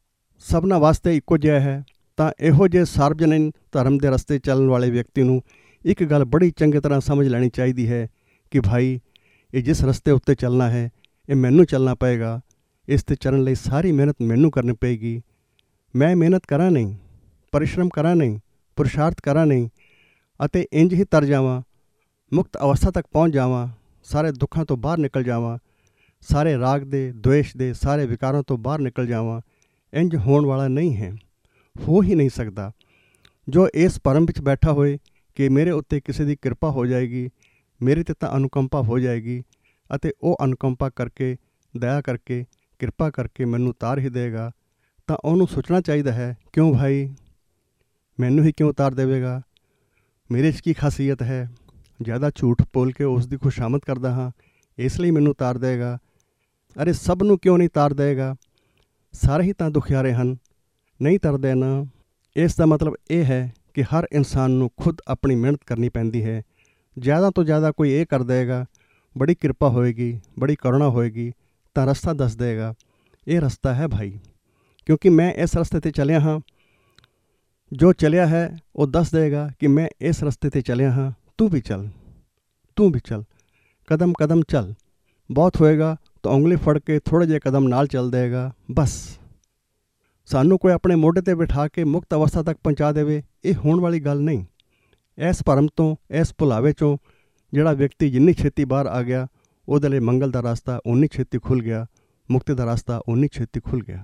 ਸਭਨਾਂ ਵਾਸਤੇ ਇੱਕੋ ਜਿਹਾ ਹੈ। ਤਾਂ ਇਹੋ ਜਿਹੇ ਸਾਰਵਜਨਿਕ ਧਰਮ ਦੇ ਰਸਤੇ ਚੱਲਣ ਵਾਲੇ ਵਿਅਕਤੀ ਨੂੰ ਇੱਕ ਗੱਲ ਬੜੀ ਚੰਗੀ ਤਰ੍ਹਾਂ ਸਮਝ ਲੈਣੀ ਚਾਹੀਦੀ ਹੈ ਕਿ ਭਾਈ, ਇਹ ਜਿਸ ਰਸਤੇ ਉੱਤੇ ਚੱਲਣਾ ਹੈ, ਇਹ ਮੈਨੂੰ ਚੱਲਣਾ ਪਏਗਾ। ਇਸ 'ਤੇ ਚੱਲਣ ਲਈ ਸਾਰੀ ਮਿਹਨਤ ਮੈਨੂੰ ਕਰਨੀ ਪਏਗੀ। ਮੈਂ ਮਿਹਨਤ ਕਰਾਂ ਨਹੀਂ, ਪਰਿਸ਼ਰਮ ਕਰਾਂ ਨਹੀਂ, ਪੁਰਸ਼ਾਰਥ ਕਰਾਂ ਨਹੀਂ ਅਤੇ ਇੰਝ ਹੀ ਤਰ ਜਾਵਾਂ, ਮੁਕਤ ਅਵਸਥਾ ਤੱਕ ਪਹੁੰਚ ਜਾਵਾਂ, ਸਾਰੇ ਦੁੱਖਾਂ ਤੋਂ ਬਾਹਰ ਨਿਕਲ ਜਾਵਾਂ, ਸਾਰੇ ਰਾਗ ਦੇ, ਦੁਵੇਸ਼ ਦੇ, ਸਾਰੇ ਵਿਕਾਰਾਂ ਤੋਂ ਬਾਹਰ ਨਿਕਲ ਜਾਵਾਂ, ਇੰਜ ਹੋਣ ਵਾਲਾ ਨਹੀਂ ਹੈ, ਹੋ ਹੀ ਨਹੀਂ ਸਕਦਾ। ਜੋ ਇਸ ਭਰਮ ਵਿੱਚ ਬੈਠਾ ਹੋਏ ਕਿ ਮੇਰੇ ਉੱਤੇ ਕਿਸੇ ਦੀ ਕਿਰਪਾ ਹੋ ਜਾਏਗੀ, ਮੇਰੇ 'ਤੇ ਤਾਂ ਅਨੁਕੰਪਾ ਹੋ ਜਾਏਗੀ ਅਤੇ ਉਹ ਅਨੁਕੰਪਾ ਕਰਕੇ, ਦਇਆ ਕਰਕੇ, ਕਿਰਪਾ ਕਰਕੇ ਮੈਨੂੰ ਉਤਾਰ ਹੀ ਦੇਗਾ, ਤਾਂ ਉਹਨੂੰ ਸੋਚਣਾ ਚਾਹੀਦਾ ਹੈ, ਕਿਉਂ ਭਾਈ ਮੈਨੂੰ ਹੀ ਕਿਉਂ ਉਤਾਰ ਦੇਵੇਗਾ? ਮੇਰੇ 'ਚ ਕੀ ਖਾਸੀਅਤ ਹੈ? ਜ਼ਿਆਦਾ ਝੂਠ ਬੋਲ ਕੇ ਉਸ ਦੀ ਖੁਸ਼ਾਮਦ ਕਰਦਾ ਹਾਂ, ਇਸ ਲਈ ਮੈਨੂੰ ਉਤਾਰ ਦੇਗਾ। ਅਰੇ ਸਭ ਨੂੰ ਕਿਉਂ ਨਹੀਂ ਉਤਾਰ ਦੇਗਾ? ਸਾਰੇ ਹੀ ਤਾਂ ਦੁਖਿਆਰੇ ਹਨ, ਨਹੀਂ ਤਰਦੇ ਨਾ। ਇਸ ਦਾ ਮਤਲਬ ਇਹ ਹੈ ਕਿ ਹਰ ਇਨਸਾਨ ਨੂੰ ਖੁਦ ਆਪਣੀ ਮਿਹਨਤ ਕਰਨੀ ਪੈਂਦੀ ਹੈ। ਜ਼ਿਆਦਾ ਤੋਂ ਜ਼ਿਆਦਾ ਕੋਈ ਇਹ ਕਰ ਦੇਗਾ, ਬੜੀ ਕਿਰਪਾ ਹੋਏਗੀ, ਬੜੀ ਕਰੁਣਾ ਹੋਏਗੀ, ਤਾਂ ਰਸਤਾ ਦੱਸ ਦੇਗਾ। ਇਹ ਰਸਤਾ ਹੈ ਭਾਈ, ਕਿਉਂਕਿ ਮੈਂ ਇਸ ਰਸਤੇ 'ਤੇ ਚੱਲਿਆ ਹਾਂ। ਜੋ ਚੱਲਿਆ ਹੈ ਉਹ ਦੱਸ ਦੇਗਾ ਕਿ ਮੈਂ ਇਸ ਰਸਤੇ 'ਤੇ ਚੱਲਿਆ ਹਾਂ, ਤੂੰ ਵੀ ਚੱਲ, ਤੂੰ ਵੀ ਚੱਲ, ਕਦਮ ਕਦਮ ਚੱਲ। ਬਹੁਤ ਹੋਏਗਾ ਤਾਂ ਉਂਗਲੀ ਫੜ ਕੇ ਥੋੜ੍ਹੇ ਜਿਹੇ ਕਦਮ ਨਾਲ ਚੱਲ ਦੇਗਾ, ਬਸ। ਸਾਨੂੰ ਕੋਈ ਆਪਣੇ ਮੋਢੇ 'ਤੇ ਬਿਠਾ ਕੇ ਮੁਕਤ ਅਵਸਥਾ ਤੱਕ ਪਹੁੰਚਾ ਦੇਵੇ, ਇਹ ਹੋਣ ਵਾਲੀ ਗੱਲ ਨਹੀਂ। ਇਸ ਭਰਮ ਤੋਂ, ਇਸ ਭੁਲਾਵੇ 'ਚੋਂ ਜਿਹੜਾ ਵਿਅਕਤੀ ਜਿੰਨੀ ਛੇਤੀ ਬਾਹਰ ਆ ਗਿਆ, ਉਹਦੇ ਲਈ ਮੰਗਲ ਦਾ ਰਸਤਾ ਉਨੀ ਛੇਤੀ ਖੁੱਲ੍ਹ ਗਿਆ, ਮੁਕਤੀ ਦਾ ਰਸਤਾ ਉਨੀ ਛੇਤੀ ਖੁੱਲ੍ਹ ਗਿਆ।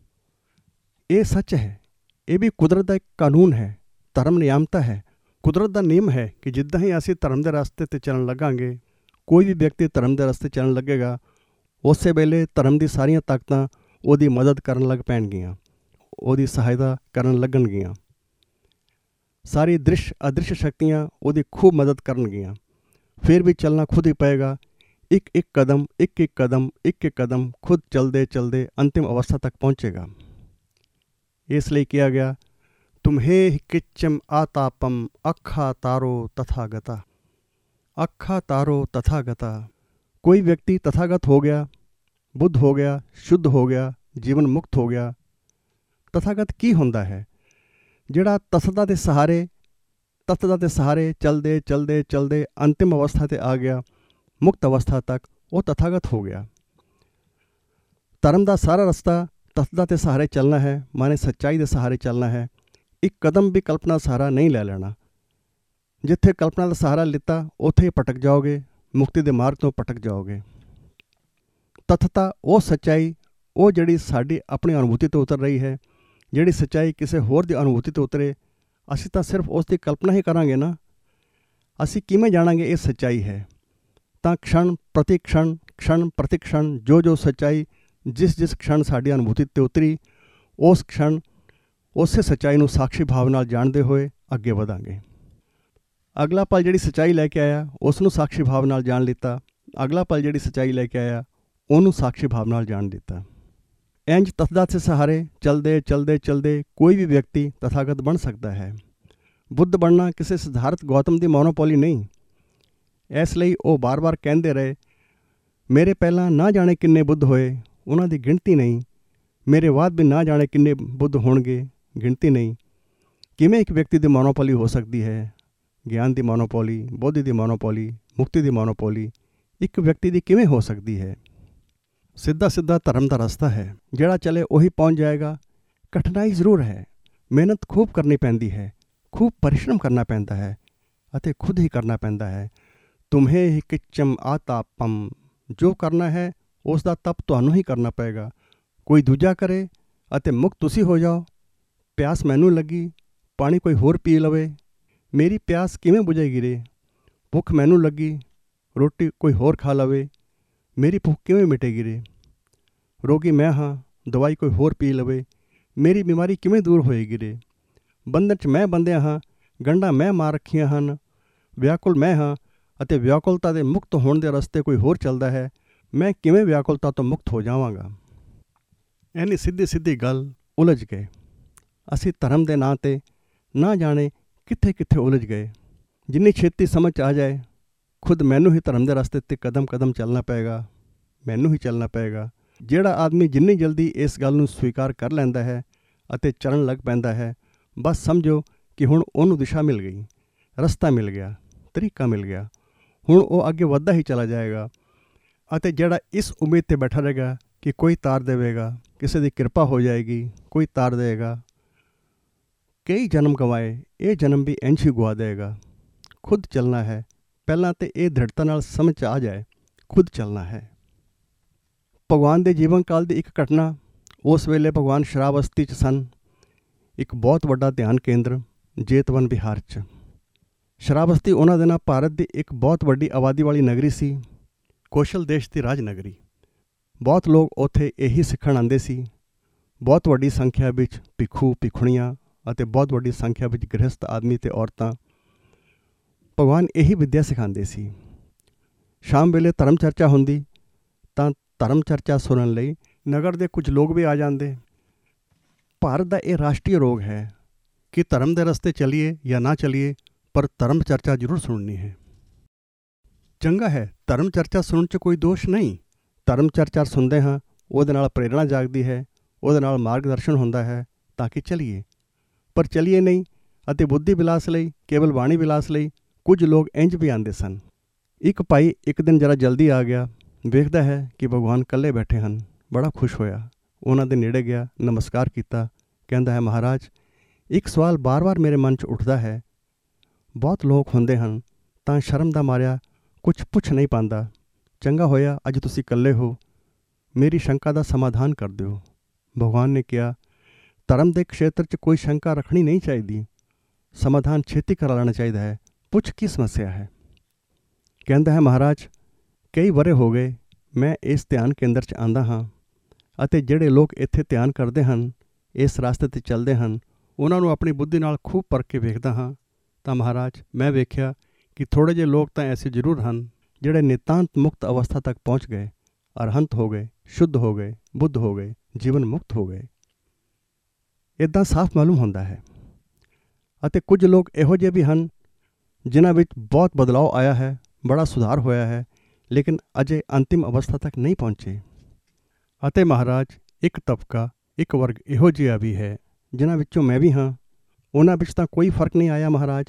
ਇਹ ਸੱਚ ਹੈ, ਇਹ ਵੀ ਕੁਦਰਤ ਦਾ ਇੱਕ ਕਾਨੂੰਨ ਹੈ, ਧਰਮ ਨਿਯਮਤਾ ਹੈ। ਕੁਦਰਤ ਦਾ ਨਿਯਮ ਹੈ ਕਿ ਜਿੱਦਾਂ ਹੀ ਅਸੀਂ ਧਰਮ ਦੇ ਰਸਤੇ 'ਤੇ ਚੱਲਣ ਲੱਗਾਂਗੇ, ਕੋਈ ਵੀ ਵਿਅਕਤੀ ਧਰਮ ਦੇ ਰਸਤੇ ਚੱਲਣ ਲੱਗੇਗਾ, ਉਸੇ ਵੇਲੇ ਧਰਮ ਦੀ ਸਾਰੀਆਂ ਤਾਕਤਾਂ ਉਹਦੀ ਮਦਦ ਕਰਨ ਲੱਗ ਪੈਣਗੀਆਂ, ਉਹਦੀ ਸਹਾਇਤਾ ਕਰਨ ਲੱਗਣਗੀਆਂ। ਸਾਰੀ ਦ੍ਰਿਸ਼ ਅਦ੍ਰਿਸ਼ ਸ਼ਕਤੀਆਂ ਉਹਦੀ ਖੂਬ ਮਦਦ ਕਰਨਗੀਆਂ। ਫਿਰ ਵੀ ਚੱਲਣਾ ਖੁਦ ਹੀ ਪਏਗਾ, ਇੱਕ ਇੱਕ ਕਦਮ, ਇੱਕ ਇੱਕ ਕਦਮ, ਇੱਕ ਇੱਕ ਕਦਮ ਖੁਦ ਚਲਦੇ ਚਲਦੇ ਅੰਤਿਮ ਅਵਸਥਾ ਤੱਕ ਪਹੁੰਚੇਗਾ। ਇਸ ਲਈ ਕਿਹਾ ਗਿਆ, ਤੁਮਹੇ ਕਿਚਮ ਆਤਾਪਮ ਅੱਖਾ ਤਾਰੋ ਤਥਾਗਤਾ, ਅੱਖਾ ਤਾਰੋ ਤਥਾਗਤਾ। ਕੋਈ ਵਿਅਕਤੀ ਤਥਾਗਤ ਹੋ ਗਿਆ, ਬੁੱਧ ਹੋ ਗਿਆ, ਸ਼ੁੱਧ ਹੋ ਗਿਆ, ਜੀਵਨ ਮੁਕਤ ਹੋ ਗਿਆ। ਤਥਾਗਤ ਕੀ ਹੁੰਦਾ ਹੈ? ਜਿਹੜਾ ਤਥਤਾ ਦੇ ਸਹਾਰੇ, ਤਤਤਾ ਦੇ ਸਹਾਰੇ ਚਲਦੇ ਚਲਦੇ ਚਲਦੇ ਅੰਤਿਮ ਅਵਸਥਾ 'ਤੇ ਆ ਗਿਆ, ਮੁਕਤ ਅਵਸਥਾ ਤੱਕ, ਉਹ ਤਥਾਗਤ ਹੋ ਗਿਆ। ਧਰਮ ਦਾ ਸਾਰਾ ਰਸਤਾ ਤਤਤਾ ਦੇ ਸਹਾਰੇ ਚੱਲਣਾ ਹੈ, ਮਾਨੇ ਸੱਚਾਈ ਦੇ ਸਹਾਰੇ ਚੱਲਣਾ ਹੈ। ਇੱਕ ਕਦਮ ਵੀ ਕਲਪਨਾ ਸਹਾਰਾ ਨਹੀਂ ਲੈ ਲੈਣਾ। ਜਿੱਥੇ ਕਲਪਨਾ ਦਾ ਸਹਾਰਾ ਲਿੱਤਾ, ਉੱਥੇ ਹੀ ਭਟਕ ਜਾਓਗੇ, ਮੁਕਤੀ ਦੇ ਮਾਰਗ ਤੋਂ ਭਟਕ ਜਾਓਗੇ। ਤਥਤਾ ਉਹ ਸੱਚਾਈ, ਉਹ ਜਿਹੜੀ ਸਾਡੀ ਆਪਣੀ ਅਨੁਭੂਤੀ ਤੋਂ ਉਤਰ ਰਹੀ ਹੈ। ਜਿਹੜੀ ਸੱਚਾਈ ਕਿਸੇ ਹੋਰ ਦੀ ਅਨੁਭੂਤੀ ਤੋਂ ਉਤਰੇ, ਅਸੀਂ ਤਾਂ ਸਿਰਫ ਉਸ ਦੀ ਕਲਪਨਾ ਹੀ ਕਰਾਂਗੇ ਨਾ। ਅਸੀਂ ਕਿਵੇਂ ਜਾਣਾਂਗੇ ਇਹ ਸੱਚਾਈ ਹੈ? ਤਾਂ ਕਸ਼ਣ ਪ੍ਰਤੀ ਕਸ਼ਣ, ਕਸ਼ਣ ਪ੍ਰਤੀ ਕਸ਼ਣ, ਜੋ ਜੋ ਸੱਚਾਈ ਜਿਸ ਜਿਸ ਕਸ਼ਣ ਸਾਡੀ ਅਨੁਭੂਤੀ 'ਤੇ ਉਤਰੀ, ਉਸ ਕਸ਼ਣ ਉਸੇ ਸੱਚਾਈ ਨੂੰ ਸਾਖੀ ਭਾਵ ਨਾਲ ਜਾਣਦੇ ਹੋਏ ਅੱਗੇ ਵਧਾਂਗੇ। ਅਗਲਾ ਪਲ ਜਿਹੜੀ ਸੱਚਾਈ ਲੈ ਕੇ ਆਇਆ, ਉਸ ਨੂੰ ਸਾਖੀ ਭਾਵ ਨਾਲ ਜਾਣ ਲਿੱਤਾ। ਅਗਲਾ ਪਲ ਜਿਹੜੀ ਸੱਚਾਈ ਲੈ ਕੇ ਆਇਆ, ਉਹਨੂੰ ਸਾਖੀ ਭਾਵ ਨਾਲ ਜਾਣ ਦਿੱਤਾ। ਇੰਜ ਤਥਾਗਤ ਦੇ ਸਹਾਰੇ ਚਲਦੇ ਚਲਦੇ ਚਲਦੇ ਕੋਈ ਵੀ ਵਿਅਕਤੀ ਤਥਾਗਤ ਬਣ ਸਕਦਾ ਹੈ। ਬੁੱਧ ਬਣਨਾ ਕਿਸੇ ਸਿਧਾਰਥ ਗੌਤਮ ਦੀ ਮੋਨੋਪੋਲੀ ਨਹੀਂ। ਇਸ ਲਈ ਉਹ ਬਾਰ-ਬਾਰ ਕਹਿੰਦੇ ਰਹੇ, ਮੇਰੇ ਪਹਿਲਾਂ ਨਾ ਜਾਣੇ ਕਿੰਨੇ ਬੁੱਧ ਹੋਏ, ਉਹਨਾਂ ਦੀ ਗਿਣਤੀ ਨਹੀਂ। ਮੇਰੇ ਬਾਅਦ ਵੀ ਨਾ ਜਾਣੇ ਕਿੰਨੇ ਬੁੱਧ ਹੋਣਗੇ, ਗਿਣਤੀ ਨਹੀਂ। ਕਿਵੇਂ ਇੱਕ ਵਿਅਕਤੀ ਦੀ ਮੋਨੋਪੋਲੀ ਹੋ ਸਕਦੀ ਹੈ? ਗਿਆਨ ਦੀ ਮੋਨੋਪੋਲੀ, ਬੋਧੀ ਦੀ ਮੋਨੋਪੋਲੀ, ਮੁਕਤੀ ਦੀ ਮੋਨੋਪੋਲੀ ਇੱਕ ਵਿਅਕਤੀ ਦੀ ਕਿਵੇਂ ਹੋ ਸਕਦੀ ਹੈ? ਸਿੱਧਾ ਸਿੱਧਾ ਧਰਮ ਦਾ ਰਸਤਾ ਹੈ, ਜਿਹੜਾ ਚਲੇ ਉਹੀ ਪਹੁੰਚ ਜਾਏਗਾ। ਕਠਿਨਾਈ ਜ਼ਰੂਰ ਹੈ, ਮਿਹਨਤ ਖੂਬ ਕਰਨੀ ਪੈਂਦੀ ਹੈ, ਖੂਬ ਪਰਿਸ਼ਰਮ ਕਰਨਾ ਪੈਂਦਾ ਹੈ ਅਤੇ ਖੁਦ ਹੀ ਕਰਨਾ ਪੈਂਦਾ ਹੈ। ਤੁਮਹੇ ਹੀ ਕਿਚਮ ਆਤਾਪਮ, ਜੋ ਕਰਨਾ ਹੈ ਉਸ ਦਾ ਤਪ ਤੁਹਾਨੂੰ ਹੀ ਕਰਨਾ ਪਏਗਾ। ਕੋਈ ਦੂਜਾ ਕਰੇ ਅਤੇ ਮੁਕਤ ਤੁਸੀਂ ਹੋ ਜਾਓ। ਪਿਆਸ ਮੈਨੂੰ ਲੱਗੀ, ਪਾਣੀ ਕੋਈ ਹੋਰ ਪੀ ਲਵੇ, ਮੇਰੀ ਪਿਆਸ ਕਿਵੇਂ ਬੁਝੇਗੀ ਰੇ? ਭੁੱਖ ਮੈਨੂੰ ਲੱਗੀ, ਰੋਟੀ ਕੋਈ ਹੋਰ ਖਾ ਲਵੇ, ਮੇਰੀ ਭੁੱਖ ਕਿਵੇਂ ਮਿਟੇਗੀ ਰੇ? ਰੋਗੀ ਮੈਂ ਹਾਂ, ਦਵਾਈ ਕੋਈ ਹੋਰ ਪੀ ਲਵੇ, ਮੇਰੀ ਬਿਮਾਰੀ ਕਿਵੇਂ ਦੂਰ ਹੋਏਗੀ ਰੇ? ਬੰਧਨ 'ਚ ਮੈਂ ਬੰਦਿਆ ਹਾਂ, ਗੰਢਾਂ ਮੈਂ ਮਾਰ ਰੱਖੀਆਂ ਹਨ, ਵਿਆਕੁਲ ਮੈਂ ਹਾਂ ਅਤੇ ਵਿਆਕੁਲਤਾ ਦੇ ਮੁਕਤ ਹੋਣ ਦੇ ਰਸਤੇ ਕੋਈ ਹੋਰ ਚੱਲਦਾ ਹੈ। ਮੈਂ ਕਿਵੇਂ ਵਿਆਕੁਲਤਾ ਤੋਂ ਮੁਕਤ ਹੋ ਜਾਵਾਂਗਾ? ਇੰਨੀ ਸਿੱਧੀ ਸਿੱਧੀ ਗੱਲ ਉਲਝ ਗਏ। ਅਸੀਂ ਧਰਮ ਦੇ ਨਾਂ 'ਤੇ ਨਾ ਜਾਣੇ ਕਿੱਥੇ ਕਿੱਥੇ ਉਲਝ ਗਏ। ਜਿੰਨੀ ਛੇਤੀ ਸਮਝ ਆ ਜਾਏ, ਖੁਦ ਮੈਨੂੰ ਹੀ ਧਰਮ ਦੇ ਰਸਤੇ 'ਤੇ ਕਦਮ ਕਦਮ ਚੱਲਣਾ ਪਏਗਾ, ਮੈਨੂੰ ਹੀ ਚੱਲਣਾ ਪਏਗਾ। ਜਿਹੜਾ ਆਦਮੀ ਜਿੰਨੀ ਜਲਦੀ ਇਸ ਗੱਲ ਨੂੰ ਸਵੀਕਾਰ ਕਰ ਲੈਂਦਾ ਹੈ ਅਤੇ ਚੱਲਣ ਲੱਗ ਪੈਂਦਾ ਹੈ, ਬਸ ਸਮਝੋ ਕਿ ਹੁਣ ਉਹਨੂੰ ਦਿਸ਼ਾ ਮਿਲ ਗਈ, ਰਸਤਾ ਮਿਲ ਗਿਆ, ਤਰੀਕਾ ਮਿਲ ਗਿਆ। ਹੁਣ ਉਹ ਅੱਗੇ ਵੱਧਦਾ ਹੀ ਚਲਾ ਜਾਏਗਾ। ਅਤੇ ਜਿਹੜਾ ਇਸ ਉਮੀਦ 'ਤੇ ਬੈਠਾ ਰਹੇਗਾ ਕਿ ਕੋਈ ਤਾਰ ਦੇਵੇਗਾ, ਕਿਸੇ ਦੀ ਕਿਰਪਾ ਹੋ ਜਾਏਗੀ, ਕੋਈ ਤਾਰ ਦੇਵੇਗਾ, ਕਈ ਜਨਮ ਗਵਾਏ, ਇਹ ਜਨਮ ਵੀ ਇੰਝ ਹੀ ਗਵਾ ਦੇਗਾ। ਖੁਦ ਚੱਲਣਾ ਹੈ। ਪਹਿਲਾਂ ਤਾਂ ਇਹ ਦ੍ਰਿੜਤਾ ਨਾਲ ਸਮਝ ਆ ਜਾਏ ਖੁਦ ਚੱਲਣਾ ਹੈ। ਭਗਵਾਨ ਦੇ ਜੀਵਨ ਕਾਲ ਦੀ ਇੱਕ ਘਟਨਾ, ਉਸ ਵੇਲੇ ਭਗਵਾਨ ਸ਼ਰਾਵਸਤੀ 'ਚ ਸਨ। ਇੱਕ ਬਹੁਤ ਵੱਡਾ ਧਿਆਨ ਕੇਂਦਰ ਜੇਤਵਨ ਬਿਹਾਰ 'ਚ। ਸ਼ਰਾਵਸਤੀ ਉਹਨਾਂ ਦਿਨਾਂ ਭਾਰਤ ਦੀ ਇੱਕ ਬਹੁਤ ਵੱਡੀ ਆਬਾਦੀ ਵਾਲੀ ਨਗਰੀ ਸੀ, ਕੌਸ਼ਲ ਦੇਸ਼ ਦੀ ਰਾਜਨਗਰੀ। ਬਹੁਤ ਲੋਕ ਉੱਥੇ ਇਹੀ ਸਿੱਖਣ ਆਉਂਦੇ ਸੀ। ਬਹੁਤ ਵੱਡੀ ਸੰਖਿਆ ਵਿੱਚ ਭਿੱਖੂ ਭਿੱਖੁਣੀਆਂ ਅਤੇ ਬਹੁਤ ਵੱਡੀ ਸੰਖਿਆ ਵਿੱਚ ਗ੍ਰਹਿਸਥ ਆਦਮੀ ਅਤੇ ਔਰਤਾਂ ਭਗਵਾਨ ਇਹੀ ਵਿੱਦਿਆ ਸਿਖਾਉਂਦੇ ਸੀ। ਸ਼ਾਮ ਵੇਲੇ ਧਰਮ ਚਰਚਾ ਹੁੰਦੀ ਤਾਂ ਧਰਮ ਚਰਚਾ ਸੁਣਨ ਲਈ ਨਗਰ ਦੇ ਕੁਝ ਲੋਕ ਵੀ ਆ ਜਾਂਦੇ। ਭਾਰਤ ਦਾ ਇਹ ਰਾਸ਼ਟਰੀ ਰੋਗ ਹੈ ਕਿ ਧਰਮ ਦੇ ਰਸਤੇ ਚੱਲੀਏ ਜਾਂ ਨਾ ਚੱਲੀਏ, ਪਰ ਧਰਮ ਚਰਚਾ ਜ਼ਰੂਰ ਸੁਣਨੀ ਹੈ। ਚੰਗਾ ਹੈ, ਧਰਮ ਚਰਚਾ ਸੁਣਨ 'ਚ ਕੋਈ ਦੋਸ਼ ਨਹੀਂ। ਧਰਮ ਚਰਚਾ ਸੁਣਦੇ ਹਾਂ, ਉਹਦੇ ਨਾਲ ਪ੍ਰੇਰਣਾ ਜਾਗਦੀ ਹੈ, ਉਹਦੇ ਨਾਲ ਮਾਰਗਦਰਸ਼ਨ ਹੁੰਦਾ ਹੈ ਤਾਂ ਕਿ ਚੱਲੀਏ। ਪਰ ਚੱਲੀਏ ਨਹੀਂ ਅਤੇ ਬੁੱਧੀ ਵਿਲਾਸ ਲਈ, ਕੇਵਲ ਬਾਣੀ ਵਿਲਾਸ ਲਈ ਕੁਝ ਲੋਕ ਇੰਝ ਵੀ ਆਉਂਦੇ ਸਨ। ਇੱਕ ਭਾਈ ਇੱਕ ਦਿਨ ਜਰਾ ਜਲਦੀ ਆ ਗਿਆ, ਵੇਖਦਾ ਹੈ ਕਿ ਭਗਵਾਨ ਇਕੱਲੇ ਬੈਠੇ ਹਨ। ਬੜਾ ਖੁਸ਼ ਹੋਇਆ, ਉਹਨਾਂ ਦੇ ਨੇੜੇ ਗਿਆ, ਨਮਸਕਾਰ ਕੀਤਾ। ਕਹਿੰਦਾ ਹੈ, ਮਹਾਰਾਜ, ਇੱਕ ਸਵਾਲ ਬਾਰ-ਬਾਰ ਮੇਰੇ ਮਨ 'ਚ ਉੱਠਦਾ ਹੈ। ਬਹੁਤ ਲੋਕ ਹੁੰਦੇ ਹਨ ਤਾਂ ਸ਼ਰਮ ਦਾ ਮਾਰਿਆ ਕੁਝ ਪੁੱਛ ਨਹੀਂ ਪਾਉਂਦਾ। ਚੰਗਾ ਹੋਇਆ ਅੱਜ ਤੁਸੀਂ ਇਕੱਲੇ ਹੋ, ਮੇਰੀ ਸ਼ੰਕਾ ਦਾ ਸਮਾਧਾਨ ਕਰ ਦਿਓ। ਭਗਵਾਨ ਨੇ ਕਿਹਾ, ਧਰਮ ਦੇ ਖੇਤਰ 'ਚ ਕੋਈ ਸ਼ੰਕਾ ਰੱਖਣੀ ਨਹੀਂ ਚਾਹੀਦੀ, ਸਮਾਧਾਨ ਛੇਤੀ ਕਰਾ ਲੈਣਾ ਚਾਹੀਦਾ ਹੈ। ਪੁੱਛ ਕੀ ਸਮੱਸਿਆ ਹੈ? ਕਹਿੰਦਾ ਹੈ, ਮਹਾਰਾਜ, ਕਈ ਵਰ੍ਹੇ ਹੋ ਗਏ ਮੈਂ ਇਸ ਧਿਆਨ ਕੇਂਦਰ 'ਚ ਆਉਂਦਾ ਹਾਂ ਅਤੇ ਜਿਹੜੇ ਲੋਕ ਇੱਥੇ ਧਿਆਨ ਕਰਦੇ ਹਨ, ਇਸ ਰਾਸਤੇ 'ਤੇ ਚੱਲਦੇ ਹਨ, ਉਹਨਾਂ ਨੂੰ ਆਪਣੀ ਬੁੱਧੀ ਨਾਲ ਖੂਬ ਪਰਖ ਕੇ ਵੇਖਦਾ ਹਾਂ। ਤਾਂ ਮਹਾਰਾਜ, ਮੈਂ ਵੇਖਿਆ ਕਿ ਥੋੜ੍ਹੇ ਜਿਹੇ ਲੋਕ ਤਾਂ ਐਸੇ ਜ਼ਰੂਰ ਹਨ ਜਿਹੜੇ ਨਿਤਾਂਤ ਮੁਕਤ ਅਵਸਥਾ ਤੱਕ ਪਹੁੰਚ ਗਏ, ਅਰਹੰਤ ਹੋ ਗਏ, ਸ਼ੁੱਧ ਹੋ ਗਏ, ਬੁੱਧ ਹੋ ਗਏ, ਜੀਵਨ ਮੁਕਤ ਹੋ ਗਏ। ਇੱਦਾਂ ਸਾਫ਼ ਮਾਲੂਮ ਹੁੰਦਾ ਹੈ। ਅਤੇ ਕੁਝ ਲੋਕ ਇਹੋ ਜਿਹੇ ਵੀ ਹਨ ਜਿਨ੍ਹਾਂ ਵਿੱਚ ਬਹੁਤ ਬਦਲਾਅ ਆਇਆ ਹੈ, ਬੜਾ ਸੁਧਾਰ ਹੋਇਆ ਹੈ, ਲੇਕਿਨ ਅਜੇ ਅੰਤਿਮ ਅਵਸਥਾ ਤੱਕ ਨਹੀਂ ਪਹੁੰਚੇ। ਅਤੇ ਮਹਾਰਾਜ, ਇੱਕ ਤਬਕਾ, ਇੱਕ ਵਰਗ ਇਹੋ ਜਿਹਾ ਵੀ ਹੈ ਜਿਨ੍ਹਾਂ ਵਿੱਚੋਂ ਮੈਂ ਵੀ ਹਾਂ, ਉਹਨਾਂ ਵਿੱਚ ਤਾਂ ਕੋਈ ਫਰਕ ਨਹੀਂ ਆਇਆ ਮਹਾਰਾਜ।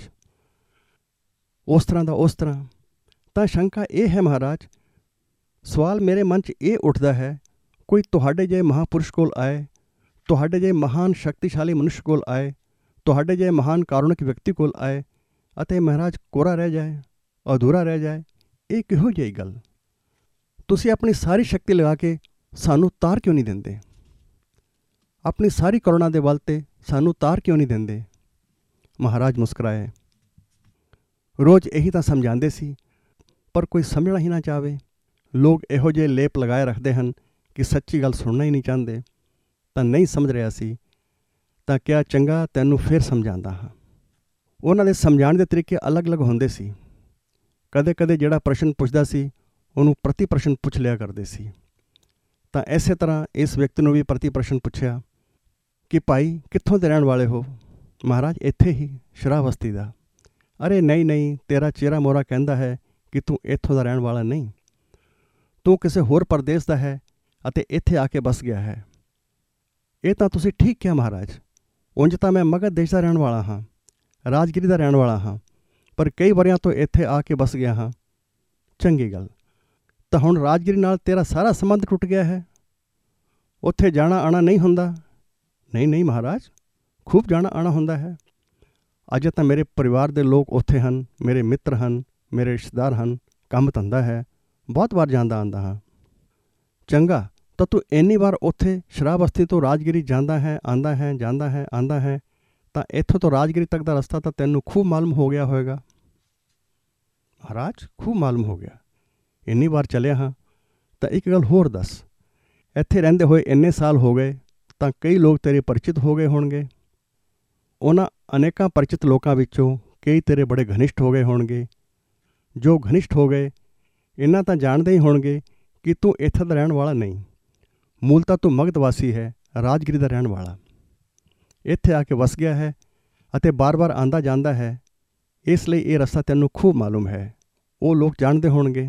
ਉਸ ਤਰ੍ਹਾਂ ਦਾ ਉਸ ਤਰ੍ਹਾਂ। ਤਾਂ ਸ਼ੰਕਾ ਇਹ ਹੈ ਮਹਾਰਾਜ, ਸਵਾਲ ਮੇਰੇ ਮਨ 'ਚ ਇਹ ਉੱਠਦਾ ਹੈ, ਕੋਈ ਤੁਹਾਡੇ ਜਿਹੇ ਮਹਾਂਪੁਰਸ਼ ਕੋਲ ਆਏ, ਤੁਹਾਡੇ ਜਿਹੇ ਮਹਾਨ ਸ਼ਕਤੀਸ਼ਾਲੀ ਮਨੁੱਖ ਕੋਲ ਆਏ, ਤੁਹਾਡੇ ਜਿਹੇ ਮਹਾਨ ਕਾਰੁਣਿਕ ਵਿਅਕਤੀ ਕੋਲ ਆਏ ਅਤੇ ਮਹਾਰਾਜ ਕੋਰਾ ਰਹਿ ਜਾਏ, ਅਧੂਰਾ ਰਹਿ ਜਾਏ। ਇਹ ਕਿਹੋ ਜਿਹੀ ਗੱਲ? ਤੁਸੀਂ ਆਪਣੀ ਸਾਰੀ ਸ਼ਕਤੀ ਲਗਾ ਕੇ ਸਾਨੂੰ ਤਾਰ ਕਿਉਂ ਨਹੀਂ ਦਿੰਦੇ? ਆਪਣੀ ਸਾਰੀ ਕਰੁਣਾ ਦੇ ਬਲ 'ਤੇ ਸਾਨੂੰ ਤਾਰ ਕਿਉਂ ਨਹੀਂ ਦਿੰਦੇ? ਮਹਾਰਾਜ ਮੁਸਕਰਾਏ। ਰੋਜ਼ ਇਹੀ ਤਾਂ ਸਮਝਾਉਂਦੇ ਸੀ, ਪਰ ਕੋਈ ਸਮਝਣਾ ਹੀ ਨਾ ਚਾਹਵੇ। ਲੋਕ ਇਹੋ ਜਿਹੇ ਲੇਪ ਲਗਾਏ ਰੱਖਦੇ ਹਨ ਕਿ ਸੱਚੀ ਗੱਲ ਸੁਣਨਾ ਹੀ ਨਹੀਂ ਚਾਹੁੰਦੇ। ਤਾਂ ਨਹੀਂ ਸਮਝ ਰਿਹਾ ਸੀ ਤਾਂ ਕਿਹਾ, ਚੰਗਾ ਤੈਨੂੰ ਫਿਰ ਸਮਝਾਉਂਦਾ ਹਾਂ। ਉਹਨਾਂ ਦੇ ਸਮਝਾਉਣ ਦੇ ਤਰੀਕੇ ਅਲੱਗ-ਅਲੱਗ ਹੁੰਦੇ ਸੀ। ਕਦੇ-ਕਦੇ ਜਿਹੜਾ ਪ੍ਰਸ਼ਨ ਪੁੱਛਦਾ ਸੀ ਉਹਨੂੰ ਪ੍ਰਤੀ ਪ੍ਰਸ਼ਨ ਪੁੱਛ ਲਿਆ ਕਰਦੇ ਸੀ। ਤਾਂ ਇਸੇ ਤਰ੍ਹਾਂ ਇਸ ਵਿਅਕਤੀ ਨੂੰ ਵੀ ਪ੍ਰਤੀ ਪ੍ਰਸ਼ਨ ਪੁੱਛਿਆ ਕਿ ਭਾਈ ਕਿੱਥੋਂ ਦੇ ਰਹਿਣ ਵਾਲੇ ਹੋ? ਮਹਾਰਾਜ, ਇੱਥੇ ਹੀ ਸ਼ਰਾਵਸਤੀ ਦਾ। ਅਰੇ ਨਹੀਂ ਨਹੀਂ, ਤੇਰਾ ਚਿਹਰਾ ਮੋਹਰਾ ਕਹਿੰਦਾ ਹੈ ਕਿ ਤੂੰ ਇੱਥੋਂ ਦਾ ਰਹਿਣ ਵਾਲਾ ਨਹੀਂ, ਤੂੰ ਕਿਸੇ ਹੋਰ ਪ੍ਰਦੇਸ਼ ਦਾ ਹੈ ਅਤੇ ਇੱਥੇ ਆ ਕੇ ਬਸ ਗਿਆ ਹੈ। ਇਹ ਤਾਂ ਤੁਸੀਂ ਠੀਕ ਕਿਹਾ ਮਹਾਰਾਜ। ਉਂਝ ਤਾਂ ਮੈਂ ਮਗਧ ਦੇਸ਼ ਦਾ ਰਹਿਣ ਵਾਲਾ ਹਾਂ, ਰਾਜਗਿਰੀ ਦਾ ਰਹਿਣ ਵਾਲਾ ਹਾਂ, ਪਰ ਕਈ ਵਰ੍ਹਿਆਂ ਤੋਂ ਇੱਥੇ ਆ ਕੇ ਬਸ ਗਿਆ ਹਾਂ। ਚੰਗੀ ਗੱਲ। ਤਾਂ ਹੁਣ ਰਾਜਗਿਰੀ ਨਾਲ ਤੇਰਾ ਸਾਰਾ ਸੰਬੰਧ ਟੁੱਟ ਗਿਆ ਹੈ? ਉੱਥੇ ਜਾਣਾ ਆਉਣਾ ਨਹੀਂ ਹੁੰਦਾ? ਨਹੀਂ ਨਹੀਂ ਮਹਾਰਾਜ, ਖੂਬ ਜਾਣਾ ਆਉਣਾ ਹੁੰਦਾ ਹੈ। ਅਜੇ ਤਾਂ ਮੇਰੇ ਪਰਿਵਾਰ ਦੇ ਲੋਕ ਉੱਥੇ ਹਨ, ਮੇਰੇ ਮਿੱਤਰ ਹਨ, ਮੇਰੇ ਰਿਸ਼ਤੇਦਾਰ ਹਨ, ਕੰਮ ਧੰਦਾ ਹੈ, ਬਹੁਤ ਵਾਰ ਜਾਂਦਾ ਆਉਂਦਾ ਹਾਂ। ਚੰਗਾ, ਤਾਂ ਤੂੰ ਇੰਨੀ ਵਾਰ ਉੱਥੇ ਸ਼ਰਾਵਸਤੀ ਤੋਂ ਰਾਜਗਿਰੀ ਜਾਂਦਾ ਹੈ, ਆਉਂਦਾ ਹੈ, ਜਾਂਦਾ ਹੈ, ਆਉਂਦਾ ਹੈ, ਤਾਂ ਇੱਥੋਂ ਤੋਂ ਰਾਜਗਿਰੀ ਤੱਕ ਦਾ ਰਸਤਾ ਤਾਂ ਤੈਨੂੰ ਖੂਬ ਮਾਲੂਮ ਹੋ ਗਿਆ ਹੋਵੇਗਾ। ਮਹਾਰਾਜ, ਖੂਬ ਮਾਲੂਮ ਹੋ ਗਿਆ। ਇੰਨੀ ਵਾਰ ਚੱਲਿਆ ਹਾਂ। ਤਾਂ ਇੱਕ ਗੱਲ ਹੋਰ ਦੱਸ, ਇੱਥੇ ਰਹਿੰਦੇ ਹੋਏ ਇੰਨੇ ਸਾਲ ਹੋ ਗਏ ਤਾਂ ਕਈ ਲੋਕ ਤੇਰੇ ਪਰਿਚਿਤ ਹੋ ਗਏ ਹੋਣਗੇ। ਉਹਨਾਂ ਅਨੇਕਾਂ ਪਰਿਚਿਤ ਲੋਕਾਂ ਵਿੱਚੋਂ ਕਈ ਤੇਰੇ ਬੜੇ ਘਨਿਸ਼ਟ ਹੋ ਗਏ ਹੋਣਗੇ। ਜੋ ਘਨਿਸ਼ਟ ਹੋ ਗਏ, ਇਹਨਾਂ ਤਾਂ ਜਾਣਦੇ ਹੀ ਹੋਣਗੇ ਕਿ ਤੂੰ ਇੱਥੇ ਦਾ ਰਹਿਣ ਵਾਲਾ ਨਹੀਂ, ਮੂਲ ਤਾਂ ਤੂੰ ਮਗਧ ਵਾਸੀ ਹੈ, ਰਾਜਗਿਰੀ ਦਾ ਰਹਿਣ ਵਾਲਾ। ਇੱਥੇ ਆ ਕੇ ਵਸ ਗਿਆ ਹੈ ਅਤੇ ਬਾਰ-ਬਾਰ ਆਉਂਦਾ ਜਾਂਦਾ ਹੈ, ਇਸ ਲਈ ਇਹ ਰਸਤਾ ਤੈਨੂੰ ਖੂਬ ਮਾਲੂਮ ਹੈ। ਉਹ ਲੋਕ ਜਾਣਦੇ ਹੋਣਗੇ।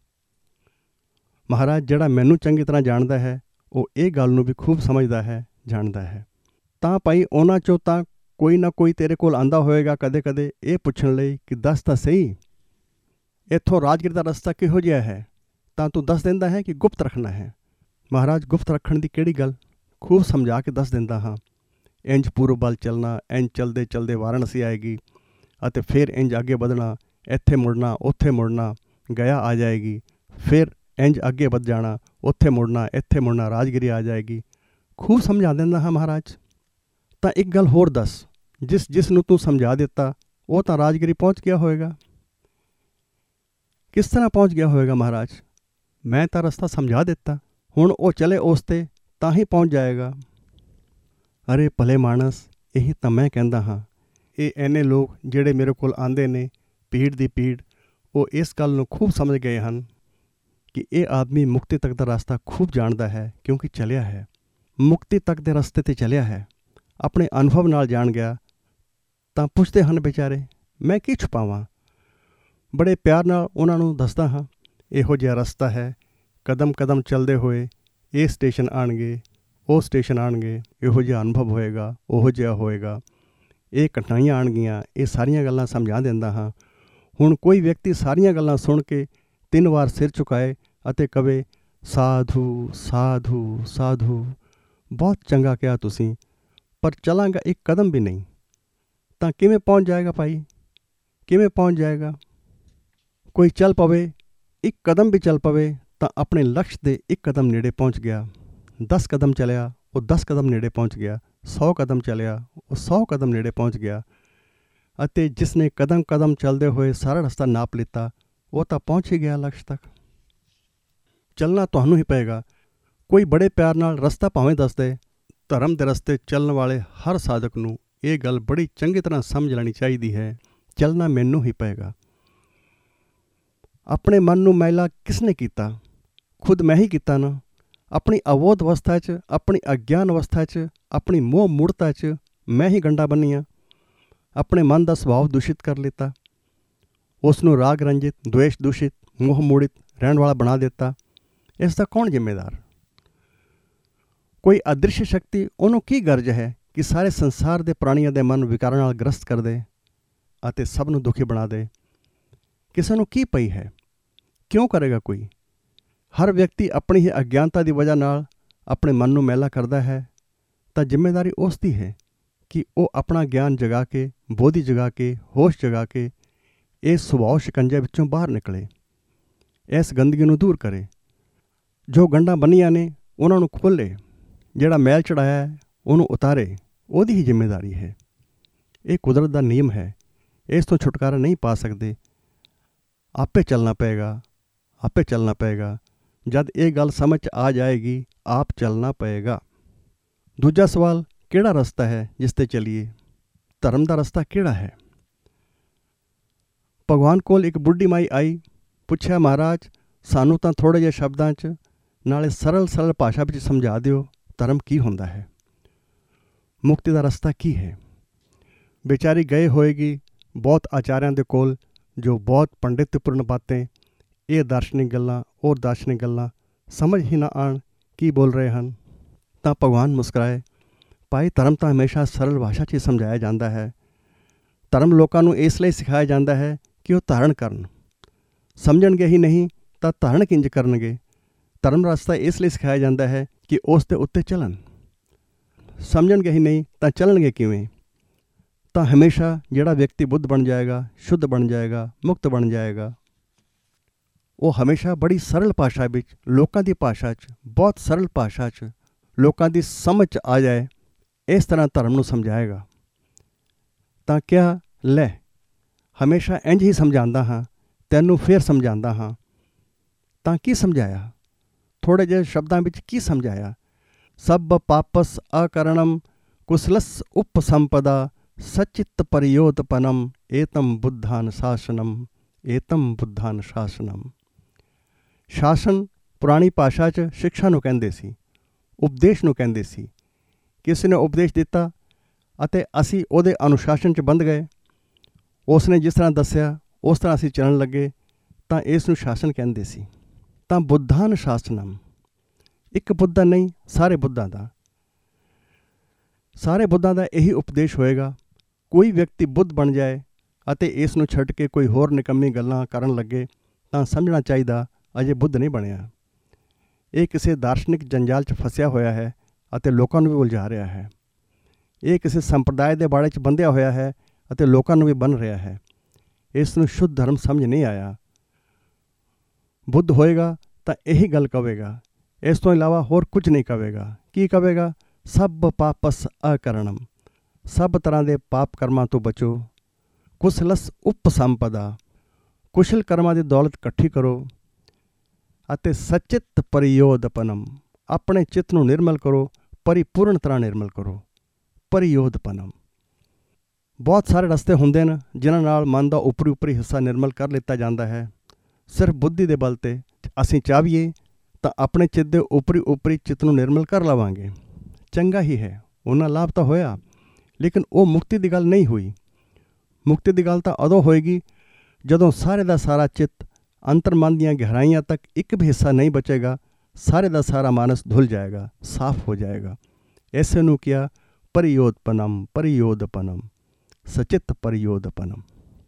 ਮਹਾਰਾਜ, ਜਿਹੜਾ ਮੈਨੂੰ ਚੰਗੀ ਤਰ੍ਹਾਂ ਜਾਣਦਾ ਹੈ ਉਹ ਇਹ ਗੱਲ ਨੂੰ ਵੀ ਖੂਬ ਸਮਝਦਾ ਹੈ, ਜਾਣਦਾ ਹੈ। ਤਾਂ ਭਾਈ ਉਹਨਾਂ 'ਚੋਂ ਤਾਂ ਕੋਈ ਨਾ ਕੋਈ ਤੇਰੇ ਕੋਲ ਆਉਂਦਾ ਹੋਵੇਗਾ ਕਦੇ-ਕਦੇ ਇਹ ਪੁੱਛਣ ਲਈ ਕਿ ਦੱਸ ਤਾਂ ਸਹੀ, ਇੱਥੋਂ ਰਾਜਗਿਰੀ ਦਾ ਰਸਤਾ ਕਿਹੋ ਜਿਹਾ ਹੈ? ਤਾਂ ਤੂੰ ਦੱਸ ਦਿੰਦਾ ਹੈ ਕਿ ਗੁਪਤ ਰੱਖਣਾ ਹੈ। ਮਹਾਰਾਜ, ਗੁਪਤ ਰੱਖਣ ਦੀ ਕਿਹੜੀ ਗੱਲ? ਖੂਬ ਸਮਝਾ ਕੇ ਦੱਸ ਦਿੰਦਾ ਹਾਂ। ਇੰਝ ਪੂਰਬ ਵੱਲ ਚੱਲਣਾ, ਇੰਝ ਚਲਦੇ ਚਲਦੇ ਵਾਰਾਣਸੀ ਆਏਗੀ ਅਤੇ ਫਿਰ ਇੰਝ ਅੱਗੇ ਵਧਣਾ, ਇੱਥੇ ਮੁੜਨਾ, ਉੱਥੇ ਮੁੜਨਾ, ਗਿਆ ਆ ਜਾਏਗੀ, ਫਿਰ ਇੰਜ ਅੱਗੇ ਵੱਧ ਜਾਣਾ, ਉੱਥੇ ਮੁੜਨਾ, ਇੱਥੇ ਮੁੜਨਾ, ਰਾਜਗੀਰੀ ਆ ਜਾਏਗੀ। ਖੂਬ ਸਮਝਾ ਦਿੰਦਾ ਹਾਂ ਮਹਾਰਾਜ। ਤਾਂ ਇੱਕ ਗੱਲ ਹੋਰ ਦੱਸ, ਜਿਸ ਨੂੰ ਤੂੰ ਸਮਝਾ ਦਿੱਤਾ ਉਹ ਤਾਂ ਰਾਜਗੀਰੀ ਪਹੁੰਚ ਗਿਆ ਹੋਏਗਾ। ਕਿਸ ਤਰ੍ਹਾਂ ਪਹੁੰਚ ਗਿਆ ਹੋਏਗਾ ਮਹਾਰਾਜ? ਮੈਂ ਤਾਂ ਰਸਤਾ ਸਮਝਾ ਦਿੱਤਾ, ਹੁਣ ਉਹ ਚਲੇ ਉਸ 'ਤੇ ਤਾਂ ਹੀ ਪਹੁੰਚ ਜਾਏਗਾ। ਅਰੇ ਭਲੇ ਮਾਨਸ, ਇਹੀ ਤਾਂ ਮੈਂ ਕਹਿੰਦਾ ਹਾਂ। ਇਹ ਇੰਨੇ ਲੋਕ ਜਿਹੜੇ ਮੇਰੇ ਕੋਲ ਆਉਂਦੇ ਨੇ, ਭੀੜ ਦੀ ਭੀੜ, ਉਹ ਇਸ ਗੱਲ ਨੂੰ ਖੂਬ ਸਮਝ ਗਏ ਹਨ ਕਿ ਇਹ ਆਦਮੀ ਮੁਕਤੀ ਤੱਕ ਦਾ ਰਸਤਾ ਖੂਬ ਜਾਣਦਾ ਹੈ, ਕਿਉਂਕਿ ਚੱਲਿਆ ਹੈ, ਮੁਕਤੀ ਤੱਕ ਦੇ ਰਸਤੇ 'ਤੇ ਚੱਲਿਆ ਹੈ, ਆਪਣੇ ਅਨੁਭਵ ਨਾਲ ਜਾਣ ਗਿਆ। ਤਾਂ ਪੁੱਛਦੇ ਹਨ ਵਿਚਾਰੇ, ਮੈਂ ਕੀ ਛੁਪਾਵਾਂ? ਬੜੇ ਪਿਆਰ ਨਾਲ ਉਹਨਾਂ ਨੂੰ ਦੱਸਦਾ ਹਾਂ, ਇਹੋ ਜਿਹਾ ਰਸਤਾ ਹੈ, ਕਦਮ ਕਦਮ ਚੱਲਦੇ ਹੋਏ ਇਹ ਸਟੇਸ਼ਨ ਆਉਣਗੇ, ਉਹ ਸਟੇਸ਼ਨ ਆਉਣਗੇ, ਇਹੋ ਜਿਹਾ ਅਨੁਭਵ ਹੋਏਗਾ, ਉਹੋ ਜਿਹਾ ਹੋਏਗਾ, ਇਹ ਕਠਿਨਾਈਆਂ ਆਉਣਗੀਆਂ। ਇਹ ਸਾਰੀਆਂ ਗੱਲਾਂ ਸਮਝਾ ਦਿੰਦਾ ਹਾਂ। ਹੁਣ ਕੋਈ ਵਿਅਕਤੀ ਸਾਰੀਆਂ ਗੱਲਾਂ ਸੁਣ ਕੇ 3 ਵਾਰ ਸਿਰ ਝੁਕਾਏ ਅਤੇ ਕਵੇ, ਸਾਧੂ ਸਾਧੂ ਸਾਧੂ, ਬਹੁਤ ਚੰਗਾ ਕਿਹਾ ਤੁਸੀਂ, ਪਰ ਚਲਾਂਗਾ ਇੱਕ ਕਦਮ ਵੀ ਨਹੀਂ, ਤਾਂ ਕਿਵੇਂ ਪਹੁੰਚ ਜਾਏਗਾ ਭਾਈ? ਕਿਵੇਂ ਪਹੁੰਚ ਜਾਏਗਾ? ਕੋਈ ਚੱਲ ਪਵੇ, ਇੱਕ ਕਦਮ ਵੀ ਚੱਲ ਪਵੇ ਤਾਂ ਆਪਣੇ ਲਕਸ਼ ਦੇ ਇੱਕ ਕਦਮ ਨੇੜੇ ਪਹੁੰਚ ਗਿਆ। 10 ਕਦਮ ਚਲਿਆ, ਉਹ 10 ਕਦਮ ਨੇੜੇ ਪਹੁੰਚ ਗਿਆ। 100 ਕਦਮ ਚਲਿਆ, ਉਹ 100 ਕਦਮ ਨੇੜੇ ਪਹੁੰਚ ਗਿਆ। ਅਤੇ ਜਿਸ ਨੇ ਕਦਮ ਕਦਮ ਚੱਲਦੇ ਹੋਏ ਸਾਰਾ ਰਸਤਾ ਨਾਪ ਲਿੱਤਾ, ਉਹ ਤਾਂ ਪਹੁੰਚ ਹੀ ਗਿਆ ਲਕਸ਼ ਤੱਕ। ਚੱਲਣਾ ਤੁਹਾਨੂੰ ਹੀ ਪਏਗਾ। ਕੋਈ ਬੜੇ ਪਿਆਰ ਨਾਲ ਰਸਤਾ ਭਾਵੇਂ ਦੱਸ ਦੇ, ਧਰਮ ਦੇ ਰਸਤੇ ਚੱਲਣ ਵਾਲੇ ਹਰ ਸਾਧਕ ਨੂੰ ਇਹ ਗੱਲ ਬੜੀ ਚੰਗੀ ਤਰ੍ਹਾਂ ਸਮਝ ਲੈਣੀ ਚਾਹੀਦੀ ਹੈ, ਚੱਲਣਾ ਮੈਨੂੰ ਹੀ ਪਏਗਾ। ਆਪਣੇ ਮਨ ਨੂੰ ਮੈਲਾ ਕਿਸ ਨੇ ਕੀਤਾ? ਖੁਦ ਮੈਂ ਹੀ ਕੀਤਾ ਨਾ। ਆਪਣੀ ਅਬੋਧ ਅਵਸਥਾ 'ਚ, ਆਪਣੀ ਅਗਿਆਨ ਅਵਸਥਾ 'ਚ, ਆਪਣੀ ਮੋਹ ਮੂੜਤਾ 'ਚ ਮੈਂ ਹੀ ਗੰਢਾਂ ਬੰਨੀਆਂ। ਆਪਣੇ ਮਨ ਦਾ ਸੁਭਾਅ ਦੂਸ਼ਿਤ ਕਰ ਲਿੱਤਾ, ਉਸ ਨੂੰ ਰਾਗ ਰੰਜਿਤ, ਦੁਵੇਸ਼ ਦੂਸ਼ਿਤ, ਮੋਹ ਮੂੜਿਤ ਰਹਿਣ ਵਾਲਾ ਬਣਾ ਦਿੱਤਾ। ਇਸ ਦਾ ਕੌਣ ਜ਼ਿੰਮੇਦਾਰ? ਕੋਈ ਅਦ੍ਰਿਸ਼ ਸ਼ਕਤੀ, ਉਹਨੂੰ ਕੀ ਗਰਜ ਹੈ ਕਿ ਸਾਰੇ ਸੰਸਾਰ ਦੇ ਪ੍ਰਾਣੀਆਂ ਦੇ ਮਨ ਵਿਕਾਰਾਂ ਨਾਲ ਗ੍ਰਸਤ ਕਰ ਦੇ ਅਤੇ ਸਭ ਨੂੰ ਦੁਖੀ ਬਣਾ ਦੇ? ਕਿਸੇ ਨੂੰ ਕੀ ਪਈ ਹੈ? ਕਿਉਂ ਕਰੇਗਾ ਕੋਈ? ਹਰ ਵਿਅਕਤੀ ਆਪਣੀ ਹੀ ਅਗਿਆਨਤਾ ਦੀ ਵਜ੍ਹਾ ਨਾਲ ਆਪਣੇ ਮਨ ਨੂੰ ਮੈਲਾ ਕਰਦਾ ਹੈ, ਤਾਂ ਜ਼ਿੰਮੇਵਾਰੀ ਉਸ ਦੀ ਹੈ ਕਿ ਉਹ ਆਪਣਾ ਗਿਆਨ ਜਗਾ ਕੇ, ਬੋਧੀ ਜਗਾ ਕੇ, ਹੋਸ਼ ਜਗਾ ਕੇ ਇਸ ਸੁਭਾਅ ਸ਼ਿਕੰਜੇ ਵਿੱਚੋਂ ਬਾਹਰ ਨਿਕਲੇ, ਇਸ ਗੰਦਗੀ ਨੂੰ ਦੂਰ ਕਰੇ। ਜੋ ਗੰਢਾਂ ਬੰਨੀਆਂ ਨੇ ਉਹਨਾਂ ਨੂੰ ਖੋਲ੍ਹੇ, ਜਿਹੜਾ ਮੈਲ ਚੜਾਇਆ ਹੈ ਉਹਨੂੰ ਉਤਾਰੇ। ਉਹਦੀ ਹੀ ਜ਼ਿੰਮੇਵਾਰੀ ਹੈ। ਇਹ ਕੁਦਰਤ ਦਾ ਨਿਯਮ ਹੈ, ਇਸ ਤੋਂ ਛੁਟਕਾਰਾ ਨਹੀਂ ਪਾ ਸਕਦੇ। ਆਪੇ ਚੱਲਣਾ ਪਏਗਾ, ਆਪੇ ਚੱਲਣਾ ਪਏਗਾ। ਜਦ ਇਹ ਗੱਲ ਸਮਝ 'ਚ ਆ ਜਾਏਗੀ, ਆਪ ਚੱਲਣਾ ਪਏਗਾ। ਦੂਜਾ ਸਵਾਲ, ਕਿਹੜਾ ਰਸਤਾ ਹੈ ਜਿਸ 'ਤੇ ਚੱਲੀਏ? ਧਰਮ ਦਾ ਰਸਤਾ ਕਿਹੜਾ ਹੈ? ਭਗਵਾਨ ਕੋਲ ਇੱਕ ਬੁੱਢੀ ਮਾਈ ਆਈ, ਪੁੱਛਿਆ, ਮਹਾਰਾਜ ਸਾਨੂੰ ਤਾਂ ਥੋੜ੍ਹੇ ਜਿਹੇ ਸ਼ਬਦਾਂ 'ਚ, ਨਾਲੇ ਸਰਲ ਭਾਸ਼ਾ ਵਿੱਚ ਸਮਝਾ ਦਿਓ, ਧਰਮ ਕੀ ਹੁੰਦਾ ਹੈ? ਮੁਕਤੀ ਦਾ ਰਸਤਾ ਕੀ ਹੈ? ਬੇਚਾਰੀ ਗਏ ਹੋਏਗੀ ਬਹੁਤ ਆਚਾਰਿਆਂ ਦੇ ਕੋਲ, ਜੋ ਬਹੁਤ ਪੰਡਿਤਪੂਰਨ ਬਾतें, ਇਹ ਦਾਰਸ਼ਨਿਕ ਗੱਲਾਂ, ਉਹ ਦਾਰਸ਼ਨਿਕ ਗੱਲਾਂ ਸਮਝ ਹੀ ਨਾ ਆਉਣ ਕੀ ਬੋਲ ਰਹੇ ਹਨ। ਤਾਂ ਭਗਵਾਨ ਮੁਸਕਰਾਏ, ਭਾਈ ਧਰਮ ਤਾਂ ਹਮੇਸ਼ਾ ਸਰਲ ਭਾਸ਼ਾ 'ਚ ਹੀ ਸਮਝਾਇਆ ਜਾਂਦਾ ਹੈ। ਧਰਮ ਲੋਕਾਂ ਨੂੰ ਇਸ ਲਈ ਸਿਖਾਇਆ ਜਾਂਦਾ ਹੈ ਕਿ ਉਹ ਧਾਰਨ ਕਰਨ। ਸਮਝਣਗੇ ਹੀ ਨਹੀਂ ਤਾਂ ਧਾਰਨ ਕਿੰਜ ਕਰਨਗੇ? ਧਰਮ ਰਸਤਾ ਇਸ ਲਈ ਸਿਖਾਇਆ ਜਾਂਦਾ ਹੈ ਕਿ ਉਸ ਦੇ ਉੱਤੇ ਚੱਲਣ। ਸਮਝਣਗੇ ਹੀ ਨਹੀਂ ਤਾਂ ਚੱਲਣਗੇ ਕਿਵੇਂ? ਤਾਂ ਹਮੇਸ਼ਾ ਜਿਹੜਾ ਵਿਅਕਤੀ ਬੁੱਧ ਬਣ ਜਾਏਗਾ, ਸ਼ੁੱਧ ਬਣ ਜਾਏਗਾ, ਮੁਕਤ ਬਣ ਜਾਏਗਾ, ਉਹ ਹਮੇਸ਼ਾ ਬੜੀ ਸਰਲ ਭਾਸ਼ਾ ਵਿੱਚ, ਲੋਕਾਂ ਦੀ ਭਾਸ਼ਾ 'ਚ, ਬਹੁਤ ਸਰਲ ਭਾਸ਼ਾ 'ਚ, ਲੋਕਾਂ ਦੀ ਸਮਝ 'ਚ ਆ ਜਾਏ, ਇਸ ਤਰ੍ਹਾਂ ਧਰਮ ਨੂੰ ਸਮਝਾਏਗਾ। ਤਾਂ ਕਿਹਾ, ਲੈ ਹਮੇਸ਼ਾ ਇੰਝ ਹੀ ਸਮਝਾਉਂਦਾ ਹਾਂ, ਤੈਨੂੰ ਫਿਰ ਸਮਝਾਉਂਦਾ ਹਾਂ। ਤਾਂ ਕੀ ਸਮਝਾਇਆ? ਥੋੜ੍ਹੇ ਜਿਹੇ ਸ਼ਬਦਾਂ ਵਿੱਚ ਕੀ ਸਮਝਾਇਆ? ਸਭ ਪਾਪਸ ਅਕਰਣਮ ਕੁਸਲਸ ਉਪਸੰਪਦਾ ਸਚਿਤ ਪਰਿਯੋਤਪਨਮ ਏਤਮ ਬੁੱਧਾਨ ਸ਼ਾਸਨਮ, ਏਤਮ ਬੁੱਧਾਨ ਸ਼ਾਸਨਮ। ਸ਼ਾਸਨ ਪੁਰਾਣੀ ਭਾਸ਼ਾ 'ਚ ਸਿੱਖਿਆ ਨੂੰ ਕਹਿੰਦੇ ਸੀ, ਉਪਦੇਸ਼ ਨੂੰ ਕਹਿੰਦੇ ਸੀ। ਕਿਸੇ ਨੇ ਉਪਦੇਸ਼ ਦਿੱਤਾ ਅਤੇ ਅਸੀਂ ਉਹਦੇ ਅਨੁਸ਼ਾਸਨ 'ਚ ਬੰਧ ਗਏ। ਉਸ ਨੇ ਜਿਸ ਤਰ੍ਹਾਂ ਦੱਸਿਆ ਉਸ ਤਰ੍ਹਾਂ ਅਸੀਂ ਚੱਲਣ ਲੱਗੇ, ਤਾਂ ਇਸ ਨੂੰ ਸ਼ਾਸਨ ਕਹਿੰਦੇ ਸੀ। ਤਾਂ ਬੁੱਧਾਨ ਸ਼ਾਸਨਮ, ਇੱਕ ਬੁੱਧਾ ਨਹੀਂ, ਸਾਰੇ ਬੁੱਧਾਂ ਦਾ, ਸਾਰੇ ਬੁੱਧਾਂ ਦਾ ਇਹੀ ਉਪਦੇਸ਼ ਹੋਏਗਾ। ਕੋਈ ਵਿਅਕਤੀ ਬੁੱਧ ਬਣ ਜਾਏ ਅਤੇ ਇਸ ਨੂੰ ਛੱਡ ਕੇ ਕੋਈ ਹੋਰ ਨਿਕੰਮੀ ਗੱਲਾਂ ਕਰਨ ਲੱਗੇ, ਤਾਂ ਸਮਝਣਾ ਚਾਹੀਦਾ ਅਜੇ ਬੁੱਧ ਨਹੀਂ ਬਣਿਆ। ਇਹ ਕਿਸੇ ਦਾਰਸ਼ਨਿਕ ਜੰਜਾਲ 'ਚ ਫਸਿਆ ਹੋਇਆ ਹੈ ਅਤੇ ਲੋਕਾਂ ਨੂੰ ਵੀ ਉਲਝਾ ਰਿਹਾ ਹੈ। ਇਹ ਕਿਸੇ ਸੰਪਰਦਾਇ ਦੇ ਬਾੜੇ 'ਚ ਬੰਧਿਆ ਹੋਇਆ ਹੈ ਅਤੇ ਲੋਕਾਂ ਨੂੰ ਵੀ ਬੰਨ੍ਹ ਰਿਹਾ ਹੈ। ਇਸ ਨੂੰ ਸ਼ੁੱਧ ਧਰਮ ਸਮਝ ਨਹੀਂ ਆਇਆ। ਬੁੱਧ ਹੋਏਗਾ ਤਾਂ ਇਹੀ ਗੱਲ ਕਹੇਗਾ, ਇਸ ਤੋਂ ਇਲਾਵਾ ਹੋਰ ਕੁਝ ਨਹੀਂ ਕਹੇਗਾ। ਕੀ ਕਹੇਗਾ? ਸਭ ਪਾਪਸ ਅਕਰਣਮ, ਸਭ ਤਰ੍ਹਾਂ ਦੇ ਪਾਪ ਕਰਮਾਂ ਤੋਂ ਬਚੋ। ਕੁਸਲਸ ਉਪਸੰਪਦਾ, ਕੁਸ਼ਲ ਕਰਮਾਂ ਦੀ ਦੌਲਤ ਇਕੱਠੀ ਕਰੋ। ਅਤੇ ਸਚਿਤ ਪਰਿਯੋਦਪਨਮ, ਆਪਣੇ ਚਿੱਤ ਨੂੰ ਨਿਰਮਲ ਕਰੋ, ਪਰਿਪੂਰਨ ਤਰ੍ਹਾਂ ਨਿਰਮਲ ਕਰੋ। ਪਰਿਯੋਦਪਨਮ। ਬਹੁਤ ਸਾਰੇ ਰਸਤੇ ਹੁੰਦੇ ਨੇ ਜਿਨ੍ਹਾਂ ਨਾਲ ਮਨ ਦਾ ਉੱਪਰੀ ਹਿੱਸਾ ਨਿਰਮਲ ਕਰ ਲਿੱਤਾ ਜਾਂਦਾ ਹੈ। ਸਿਰਫ ਬੁੱਧੀ ਦੇ ਬਲ 'ਤੇ ਅਸੀਂ ਚਾਹੀਏ ਤਾਂ ਆਪਣੇ ਚਿੱਤ ਦੇ ਉੱਪਰੀ ਚਿੱਤ ਨੂੰ ਨਿਰਮਲ ਕਰ ਲਵਾਂਗੇ। ਚੰਗਾ ਹੀ ਹੈ, ਉਹਨਾਂ ਲਾਭ ਤਾਂ ਹੋਇਆ, ਲੇਕਿਨ ਉਹ ਮੁਕਤੀ ਦੀ ਗੱਲ ਨਹੀਂ ਹੋਈ। ਮੁਕਤੀ ਦੀ ਗੱਲ ਤਾਂ ਉਦੋਂ ਹੋਏਗੀ ਜਦੋਂ ਸਾਰੇ ਦਾ ਸਾਰਾ ਚਿੱਤ ਅੰਤਰਮਨ ਦੀਆਂ ਗਹਿਰਾਈਆਂ ਤੱਕ ਇੱਕ ਵੀ ਹਿੱਸਾ ਨਹੀਂ ਬਚੇਗਾ, ਸਾਰੇ ਦਾ ਸਾਰਾ ਮਾਨਸ ਧੁਲ ਜਾਏਗਾ, ਸਾਫ਼ ਹੋ ਜਾਏਗਾ। ਇਸੇ ਨੂੰ ਕਿਹਾ ਪਰਿਯੋਦਪਨਮ, ਪਰਿਯੋਦਪਨਮ, ਸਚਿਤ ਪਰਿਯੋਦਪਨਮ।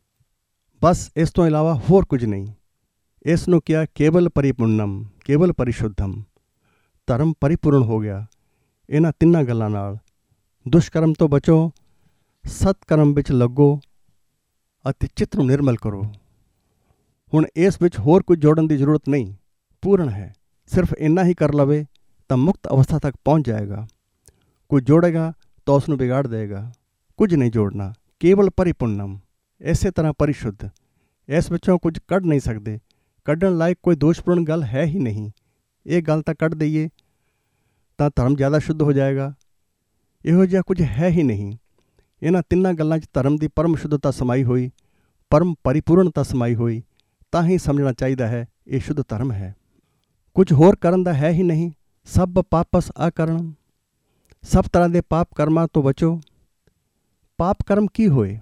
ਬਸ ਇਸ ਤੋਂ ਇਲਾਵਾ ਹੋਰ ਕੁਝ ਨਹੀਂ। ਇਸ ਨੂੰ ਕਿਹਾ ਕੇਵਲ ਪਰਿਪੂਰਨਮ, ਕੇਵਲ ਪਰਿਸ਼ੁੱਧਮ। ਧਰਮ ਪਰਿਪੂਰਨ ਹੋ ਗਿਆ ਇਹਨਾਂ ਤਿੰਨਾਂ ਗੱਲਾਂ ਨਾਲ। ਦੁਸ਼ਕਰਮ ਤੋਂ ਬਚੋ, ਸਤਕਰਮ ਵਿੱਚ ਲੱਗੋ ਅਤੇ ਚਿੱਤ ਨੂੰ ਨਿਰਮਲ ਕਰੋ। ਹੁਣ ਇਸ ਵਿੱਚ ਹੋਰ ਕੁਝ ਜੋੜਨ ਦੀ ਜ਼ਰੂਰਤ ਨਹੀਂ, ਪੂਰਨ ਹੈ। ਸਿਰਫ ਇੰਨਾ ਹੀ ਕਰ ਲਵੇ ਤਾਂ ਮੁਕਤ ਅਵਸਥਾ ਤੱਕ ਪਹੁੰਚ ਜਾਏਗਾ। ਕੁਝ ਜੋੜੇਗਾ ਤਾਂ ਉਸ ਨੂੰ ਵਿਗਾੜ ਦੇਗਾ। ਕੁਝ ਨਹੀਂ ਜੋੜਨਾ, ਕੇਵਲ ਪਰਿਪੂਰਨਮ। ਇਸੇ ਤਰ੍ਹਾਂ ਪਰਿਸ਼ੁੱਧ, ਇਸ ਵਿੱਚੋਂ ਕੁਝ ਕੱਢ ਨਹੀਂ ਸਕਦੇ। ਕੱਢਣ ਲਾਇਕ ਕੋਈ ਦੋਸ਼ਪੂਰਨ ਗੱਲ ਹੈ ਹੀ ਨਹੀਂ। ਇਹ ਗੱਲ ਤਾਂ ਕੱਢ ਦਈਏ ਤਾਂ ਧਰਮ ਜ਼ਿਆਦਾ ਸ਼ੁੱਧ ਹੋ ਜਾਏਗਾ। ਇਹੋ ਜਿਹਾ ਕੁਝ ਹੈ ਹੀ ਨਹੀਂ। ਇਹਨਾਂ ਤਿੰਨਾਂ ਗੱਲਾਂ 'ਚ ਧਰਮ ਦੀ ਪਰਮ ਸ਼ੁੱਧਤਾ ਸਮਾਈ ਹੋਈ, ਪਰਮ ਪਰਿਪੂਰਨਤਾ ਸਮਾਈ ਹੋਈ, ਤਾਂ ਹੀ ਸਮਝਣਾ ਚਾਹੀਦਾ ਹੈ ਇਹ ਸ਼ੁੱਧ ਧਰਮ ਹੈ। ਕੁਝ ਹੋਰ ਕਰਨ ਦਾ ਹੈ ਹੀ ਨਹੀਂ। ਸਭ ਪਾਪਸ ਅਕਰਣਮ, ਸਭ ਤਰ੍ਹਾਂ ਦੇ ਪਾਪ ਕਰਮਾਂ ਤੋਂ ਬਚੋ। ਪਾਪ ਕਰਮ ਕੀ ਹੋਏ?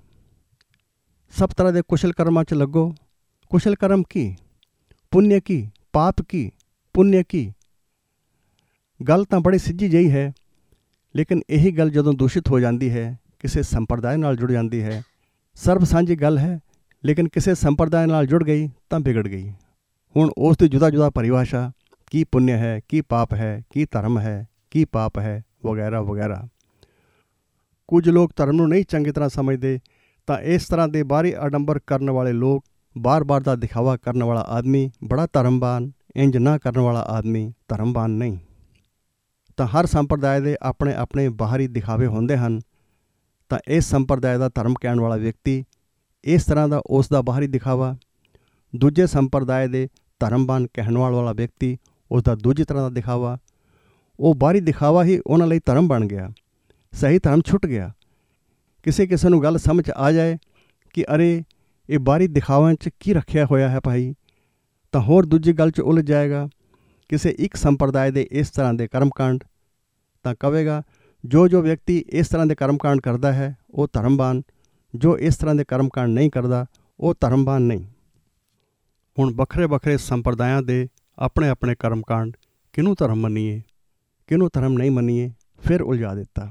ਸਭ ਤਰ੍ਹਾਂ ਦੇ ਕੁਸ਼ਲ ਕਰਮਾਂ 'ਚ ਲੱਗੋ। ਕੁਸ਼ਲ ਕਰਮ ਕੀ? ਪੁੰਨ ਕੀ? ਪਾਪ ਕੀ? ਪੁੰਨ ਕੀ? ਗੱਲ ਤਾਂ ਬੜੀ ਸਿੱਧੀ ਜਿਹੀ ਹੈ, ਲੇਕਿਨ ਇਹੀ ਗੱਲ ਜਦੋਂ ਦੂਸ਼ਿਤ ਹੋ ਜਾਂਦੀ ਹੈ, ਕਿਸੇ ਸੰਪਰਦਾਇ ਨਾਲ ਜੁੜ ਜਾਂਦੀ ਹੈ। ਸਰਬ ਸਾਂਝੀ ਗੱਲ ਹੈ, ਲੇਕਿਨ ਕਿਸੇ ਸੰਪਰਦਾਇ ਨਾਲ ਜੁੜ ਗਈ ਤਾਂ ਵਿਗੜ ਗਈ। ਹੁਣ ਉਸ ਦੀ ਜੁਦਾ ਜੁਦਾ ਪਰਿਭਾਸ਼ਾ, ਕੀ ਪੁੰਨ ਹੈ, ਕੀ ਪਾਪ ਹੈ, ਕੀ ਧਰਮ ਹੈ, ਕੀ ਪਾਪ ਹੈ, ਵਗੈਰਾ ਵਗੈਰਾ। ਕੁਝ ਲੋਕ ਧਰਮ ਨੂੰ ਨਹੀਂ ਚੰਗੀ ਤਰ੍ਹਾਂ ਸਮਝਦੇ ਤਾਂ ਇਸ ਤਰ੍ਹਾਂ ਦੇ ਬਾਹਰੀ ਆਡੰਬਰ ਕਰਨ ਵਾਲੇ ਲੋਕ, ਬਾਰ-ਬਾਰ ਦਾ ਦਿਖਾਵਾ ਕਰਨ ਵਾਲਾ ਆਦਮੀ ਬੜਾ ਧਰਮਵਾਨ, ਇੰਜ ਨਾ ਕਰਨ ਵਾਲਾ ਆਦਮੀ ਧਰਮਵਾਨ ਨਹੀਂ। ਤਾਂ ਹਰ ਸੰਪਰਦਾਇ ਦੇ ਆਪਣੇ ਆਪਣੇ ਬਾਹਰੀ ਦਿਖਾਵੇ ਹੁੰਦੇ ਹਨ। ਤਾਂ ਇਸ ਸੰਪਰਦਾਇ ਦਾ ਧਰਮ ਕਹਿਣ ਵਾਲਾ ਵਿਅਕਤੀ ਇਸ ਤਰ੍ਹਾਂ ਦਾ ਉਸ ਦਾ ਬਾਹਰੀ ਦਿਖਾਵਾ, ਦੂਜੇ ਸੰਪਰਦਾਇ ਦੇ ਧਰਮਵਾਨ ਕਹਿਣ ਵਾਲਾ ਵਿਅਕਤੀ ਉਸ ਦਾ ਦੂਜੀ ਤਰ੍ਹਾਂ ਦਾ ਦਿਖਾਵਾ। ਉਹ ਬਾਹਰੀ ਦਿਖਾਵਾ ਹੀ ਉਹਨਾਂ ਲਈ ਧਰਮ ਬਣ ਗਿਆ। ਸਹੀ ਧਰਮ ਛੁੱਟ ਗਿਆ। ਕਿਸੇ ਨੂੰ ਗੱਲ ਸਮਝ ਆ ਜਾਏ ਕਿ ਅਰੇ ਇਹ ਬਾਹਰੀ ਦਿਖਾਵਿਆਂ 'ਚ ਕੀ ਰੱਖਿਆ ਹੋਇਆ ਹੈ ਭਾਈ, ਤਾਂ ਹੋਰ ਦੂਜੀ ਗੱਲ 'ਚ ਉਲਝ ਜਾਏਗਾ। ਕਿਸੇ ਇੱਕ ਸੰਪਰਦਾਇ ਦੇ ਇਸ ਤਰ੍ਹਾਂ ਦੇ ਕਰਮਕਾਂਡ ਤਾਂ ਕਹੇਗਾ ਜੋ ਵਿਅਕਤੀ ਇਸ ਤਰ੍ਹਾਂ ਦੇ ਕਰਮਕਾਂਡ ਕਰਦਾ ਹੈ ਉਹ ਧਰਮਵਾਨ, ਜੋ ਇਸ ਤਰ੍ਹਾਂ ਦੇ ਕਰਮਕਾਂਡ ਨਹੀਂ ਕਰਦਾ ਉਹ ਧਰਮਵਾਨ ਨਹੀਂ। ਹੁਣ ਵੱਖਰੇ ਵੱਖਰੇ ਸੰਪਰਦਾਇਆਂ ਦੇ ਆਪਣੇ ਆਪਣੇ ਕਰਮਕਾਂਡ, ਕਿਹਨੂੰ ਧਰਮ ਮੰਨੀਏ, ਕਿਹਨੂੰ ਧਰਮ ਨਹੀਂ ਮੰਨੀਏ, ਫਿਰ ਉਲਝਾ ਦਿੱਤਾ।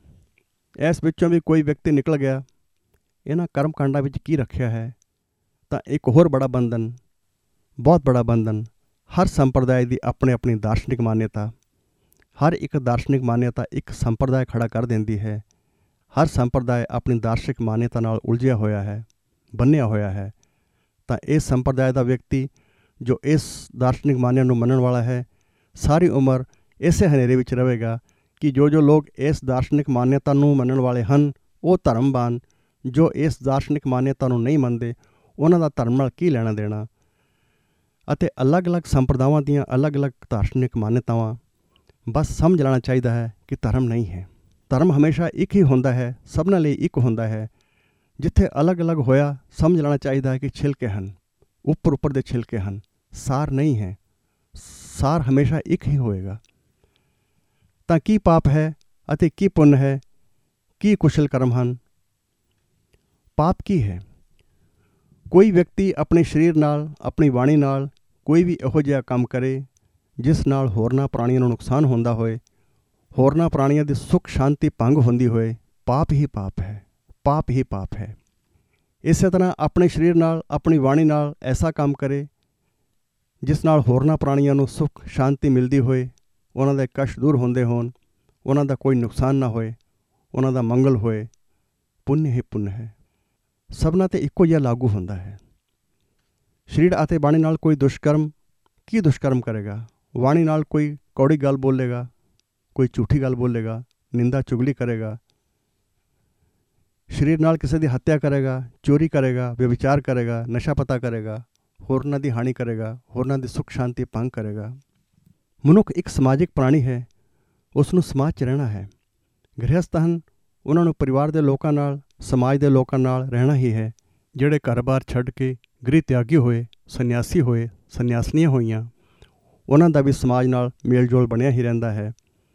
ਇਸ ਵਿੱਚੋਂ ਵੀ ਕੋਈ ਵਿਅਕਤੀ ਨਿਕਲ ਗਿਆ ਇਹਨਾਂ ਕਰਮਕਾਂਡਾਂ ਵਿੱਚ ਕੀ ਰੱਖਿਆ ਹੈ, ਤਾਂ ਇੱਕ ਹੋਰ ਬੜਾ ਬੰਧਨ, ਬਹੁਤ ਬੜਾ ਬੰਧਨ। ਹਰ ਸੰਪਰਦਾਇ ਦੀ ਆਪਣੀ ਆਪਣੀ ਦਾਰਸ਼ਨਿਕ ਮਾਨਿਅਤਾ, ਹਰ ਇੱਕ ਦਾਰਸ਼ਨਿਕ ਮਾਨਿਅਤਾ ਇੱਕ ਸੰਪਰਦਾਇ ਖੜਾ ਕਰ ਦਿੰਦੀ ਹੈ। ਹਰ ਸੰਪਰਦਾਇ ਆਪਣੀ ਦਾਰਸ਼ਨਿਕ ਮਾਨਿਅਤਾ ਨਾਲ ਉਲਝਿਆ ਹੋਇਆ ਹੈ, ਬੰਨਿਆ ਹੋਇਆ ਹੈ। ਤਾਂ ਇਸ ਸੰਪਰਦਾਇ ਦਾ ਵਿਅਕਤੀ ਜੋ ਇਸ ਦਾਰਸ਼ਨਿਕ ਮਾਨਿਅਤਾ ਨੂੰ ਮੰਨਣ ਵਾਲਾ ਹੈ, ਸਾਰੀ ਉਮਰ ਇਸੇ ਹਨੇਰੇ ਵਿੱਚ ਰਹੇਗਾ ਕਿ ਜੋ ਲੋਕ ਇਸ ਦਾਰਸ਼ਨਿਕ ਮਾਨਿਅਤਾ ਨੂੰ ਮੰਨਣ ਵਾਲੇ ਹਨ ਉਹ ਧਰਮਵਾਨ, ਜੋ ਇਸ ਦਾਰਸ਼ਨਿਕ ਮਾਨਿਅਤਾ ਨੂੰ ਨਹੀਂ ਮੰਨਦੇ ਉਹਨਾਂ ਦਾ ਧਰਮ ਨਾਲ ਕੀ ਲੈਣਾ ਦੇਣਾ। ਅਤੇ ਅਲੱਗ-ਅਲੱਗ ਸੰਪਰਦਾਵਾਂ ਦੀਆਂ ਅਲੱਗ-ਅਲੱਗ ਦਾਰਸ਼ਨਿਕ ਮਾਨਿਅਤਾਵਾਂ। ਬਸ ਸਮਝ ਲੈਣਾ ਚਾਹੀਦਾ ਹੈ ਕਿ ਧਰਮ ਨਹੀਂ ਹੈ। ਧਰਮ ਹਮੇਸ਼ਾ ਇੱਕ ਹੀ ਹੁੰਦਾ ਹੈ, ਸਭਨਾਂ ਲਈ ਇੱਕ ਹੁੰਦਾ ਹੈ। ਜਿੱਥੇ ਅਲੱਗ-ਅਲੱਗ ਹੋਇਆ ਸਮਝ ਲੈਣਾ ਚਾਹੀਦਾ ਹੈ ਕਿ ਛਿਲਕੇ ਹਨ, ਉੱਪਰ ਦੇ ਛਿਲਕੇ ਹਨ, ਸਾਰ ਨਹੀਂ ਹੈ। ਸਾਰ ਹਮੇਸ਼ਾ ਇੱਕ ਹੀ ਹੋਏਗਾ। ਤਾਂ ਕੀ ਪਾਪ ਹੈ ਅਤੇ ਕੀ ਪੁੰਨ ਹੈ, ਕੀ ਕੁਸ਼ਲ ਕਰਮ ਹਨ? ਪਾਪ ਕੀ ਹੈ? ਕੋਈ ਵਿਅਕਤੀ ਆਪਣੇ ਸਰੀਰ ਨਾਲ, ਆਪਣੀ ਬਾਣੀ ਨਾਲ ਕੋਈ ਵੀ ਇਹੋ ਜਿਹਾ ਕੰਮ ਕਰੇ ਜਿਸ ਨਾਲ ਹੋਰਨਾਂ ਪ੍ਰਾਣੀਆਂ ਨੂੰ ਨੁਕਸਾਨ ਹੁੰਦਾ ਹੋਏ, ਹੋਰਨਾਂ ਪ੍ਰਾਣੀਆਂ ਦੀ ਸੁੱਖ ਸ਼ਾਂਤੀ ਭੰਗ ਹੁੰਦੀ ਹੋਏ, ਪਾਪ ਹੀ ਪਾਪ ਹੈ, ਪਾਪ ਹੀ ਪਾਪ ਹੈ। ਇਸੇ ਤਰ੍ਹਾਂ ਆਪਣੇ ਸਰੀਰ ਨਾਲ, ਆਪਣੀ ਬਾਣੀ ਨਾਲ ਐਸਾ ਕੰਮ ਕਰੇ ਜਿਸ ਨਾਲ ਹੋਰਨਾਂ ਪ੍ਰਾਣੀਆਂ ਨੂੰ ਸੁੱਖ ਸ਼ਾਂਤੀ ਮਿਲਦੀ ਹੋਏ, ਉਹਨਾਂ ਦੇ ਕਸ਼ਟ ਦੂਰ ਹੁੰਦੇ ਹੋਣ, ਉਹਨਾਂ ਦਾ ਕੋਈ ਨੁਕਸਾਨ ਨਾ ਹੋਏ, ਉਹਨਾਂ ਦਾ ਮੰਗਲ ਹੋਏ, ਪੁੰਨ ਹੀ ਪੁੰਨ ਹੈ। ਸਭਨਾਂ 'ਤੇ ਇੱਕੋ ਜਿਹਾ ਲਾਗੂ ਹੁੰਦਾ ਹੈ। ਸਰੀਰ ਅਤੇ ਬਾਣੀ ਨਾਲ ਕੋਈ ਦੁਸ਼ਕਰਮ ਕੀ ਦੁਸ਼ਕਰਮ ਕਰੇਗਾ? ਵਾਣੀ ਨਾਲ ਕੋਈ ਕੌੜੀ ਗੱਲ ਬੋਲੇਗਾ, ਕੋਈ ਝੂਠੀ ਗੱਲ ਬੋਲੇਗਾ, ਨਿੰਦਾ ਚੁਗਲੀ ਕਰੇਗਾ, ਸਰੀਰ ਨਾਲ ਕਿਸੇ ਦੀ ਹੱਤਿਆ ਕਰੇਗਾ, ਚੋਰੀ ਕਰੇਗਾ, ਵਿਵਚਾਰ ਕਰੇਗਾ, ਨਸ਼ਾ ਪਤਾ ਕਰੇਗਾ, ਹੋਰਨਾਂ ਦੀ ਹਾਨੀ ਕਰੇਗਾ, ਹੋਰਨਾਂ ਦੀ ਸੁੱਖ ਸ਼ਾਂਤੀ ਭੰਗ ਕਰੇਗਾ। ਮਨੁੱਖ ਇੱਕ ਸਮਾਜਿਕ ਪ੍ਰਾਣੀ ਹੈ, ਉਸ ਨੂੰ ਸਮਾਜ 'ਚ ਰਹਿਣਾ ਹੈ। ਗ੍ਰਹਿਸਥ ਹਨ, ਉਹਨਾਂ ਨੂੰ ਪਰਿਵਾਰ ਦੇ ਲੋਕਾਂ ਨਾਲ, ਸਮਾਜ ਦੇ ਲੋਕਾਂ ਨਾਲ ਰਹਿਣਾ ਹੀ ਹੈ। ਜਿਹੜੇ ਘਰ-ਬਾਰ ਛੱਡ ਕੇ ਗ੍ਰਹਿ ਤਿਆਗੀ ਹੋਏ, ਸੰਨਿਆਸੀ ਹੋਏ, ਸੰਨਿਆਸਨੀਆਂ ਹੋਈਆਂ, ਉਹਨਾਂ ਦਾ ਵੀ ਸਮਾਜ ਨਾਲ ਮੇਲ ਜੋਲ ਬਣਿਆ ਹੀ ਰਹਿੰਦਾ ਹੈ।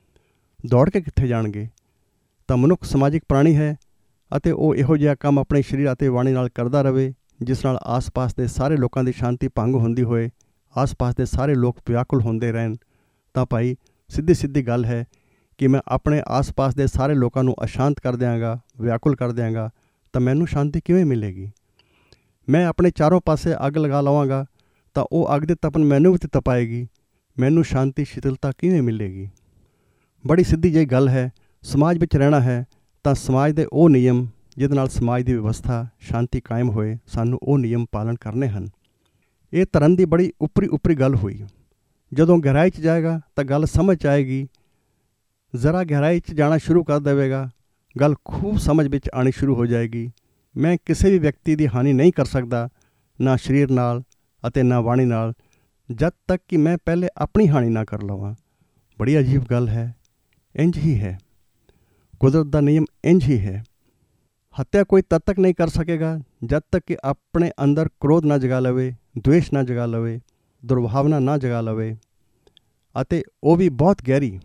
ਦੌੜ ਕੇ ਕਿੱਥੇ ਜਾਣਗੇ? ਤਾਂ ਮਨੁੱਖ ਸਮਾਜਿਕ ਪ੍ਰਾਣੀ ਹੈ ਅਤੇ ਉਹ ਇਹੋ ਜਿਹਾ ਕੰਮ ਆਪਣੇ ਸਰੀਰ ਅਤੇ ਬਾਣੀ ਨਾਲ ਕਰਦਾ ਰਹੇ ਜਿਸ ਨਾਲ ਆਸ-ਪਾਸ ਦੇ ਸਾਰੇ ਲੋਕਾਂ ਦੀ ਸ਼ਾਂਤੀ ਭੰਗ ਹੁੰਦੀ ਹੋਏ, ਆਸ-ਪਾਸ ਦੇ ਸਾਰੇ ਲੋਕ ਵਿਆਕੁਲ ਹੁੰਦੇ ਰਹਿਣ। ਤਾਂ ਭਾਈ ਸਿੱਧੀ ਗੱਲ ਹੈ ਕਿ ਮੈਂ ਆਪਣੇ ਆਸ-ਪਾਸ ਦੇ ਸਾਰੇ ਲੋਕਾਂ ਨੂੰ ਅਸ਼ਾਂਤ ਕਰ ਦਿਆਂਗਾ, ਵਿਆਕੁਲ ਕਰ ਦਿਆਂਗਾ, ਤਾਂ ਮੈਨੂੰ ਸ਼ਾਂਤੀ ਕਿਵੇਂ ਮਿਲੇਗੀ? ਮੈਂ ਆਪਣੇ ਚਾਰੋਂ ਪਾਸੇ ਅੱਗ ਲਗਾ ਲਵਾਂਗਾ ਤਾਂ ਉਹ ਅੱਗ ਦੇ ਤਪਨ ਮੈਨੂੰ ਵੀ ਤਪਾਏਗੀ, ਮੈਨੂੰ ਸ਼ਾਂਤੀ ਸ਼ੀਤਲਤਾ ਕਿਵੇਂ ਮਿਲੇਗੀ? ਬੜੀ ਸਿੱਧੀ ਜਿਹੀ ਗੱਲ ਹੈ। ਸਮਾਜ ਵਿੱਚ ਰਹਿਣਾ ਹੈ ਤਾਂ ਸਮਾਜ ਦੇ ਉਹ ਨਿਯਮ ਜਿਹਦੇ ਨਾਲ ਸਮਾਜ ਦੀ ਵਿਵਸਥਾ ਸ਼ਾਂਤੀ ਕਾਇਮ ਹੋਏ, ਸਾਨੂੰ ਉਹ ਨਿਯਮ ਪਾਲਣ ਕਰਨੇ ਹਨ। ਇਹ ਧਰਮ ਦੀ ਬੜੀ ਉੱਪਰੀ ਗੱਲ ਹੋਈ। ਜਦੋਂ ਗਹਿਰਾਈ 'ਚ ਜਾਏਗਾ ਤਾਂ ਗੱਲ ਸਮਝ 'ਚ ਆਏਗੀ। ਜ਼ਰਾ ਗਹਿਰਾਈ 'ਚ ਜਾਣਾ ਸ਼ੁਰੂ ਕਰ ਦੇਵੇਗਾ, ਗੱਲ ਖੂਬ ਸਮਝ ਵਿੱਚ ਆਉਣੀ ਸ਼ੁਰੂ ਹੋ ਜਾਏਗੀ। ਮੈਂ ਕਿਸੇ ਵੀ ਵਿਅਕਤੀ ਦੀ ਹਾਨੀ ਨਹੀਂ ਕਰ ਸਕਦਾ, ਨਾ ਸਰੀਰ ਨਾਲ ਅਤੇ ਨਾ ਬਾਣੀ ਨਾਲ, ਜਦ ਤੱਕ ਕਿ ਮੈਂ ਪਹਿਲੇ ਆਪਣੀ ਹਾਨੀ ਨਾ ਕਰ ਲਵਾਂ। ਬੜੀ ਅਜੀਬ ਗੱਲ ਹੈ। ਇੰਝ ਹੀ ਹੈ, ਕੁਦਰਤ ਦਾ ਨਿਯਮ ਇੰਝ ਹੀ ਹੈ। ਹੱਤਿਆ ਕੋਈ ਤਦ ਤੱਕ ਨਹੀਂ ਕਰ ਸਕੇਗਾ ਜਦ ਤੱਕ ਕਿ ਆਪਣੇ ਅੰਦਰ ਕ੍ਰੋਧ ਨਾ ਜਗਾ ਲਵੇ, ਦਵੇਸ਼ ਨਾ ਜਗਾ ਲਵੇ, ਦੁਰਭਾਵਨਾ ਨਾ ਜਗਾ ਲਵੇ, ਅਤੇ ਉਹ ਵੀ ਬਹੁਤ ਗਹਿਰੀ,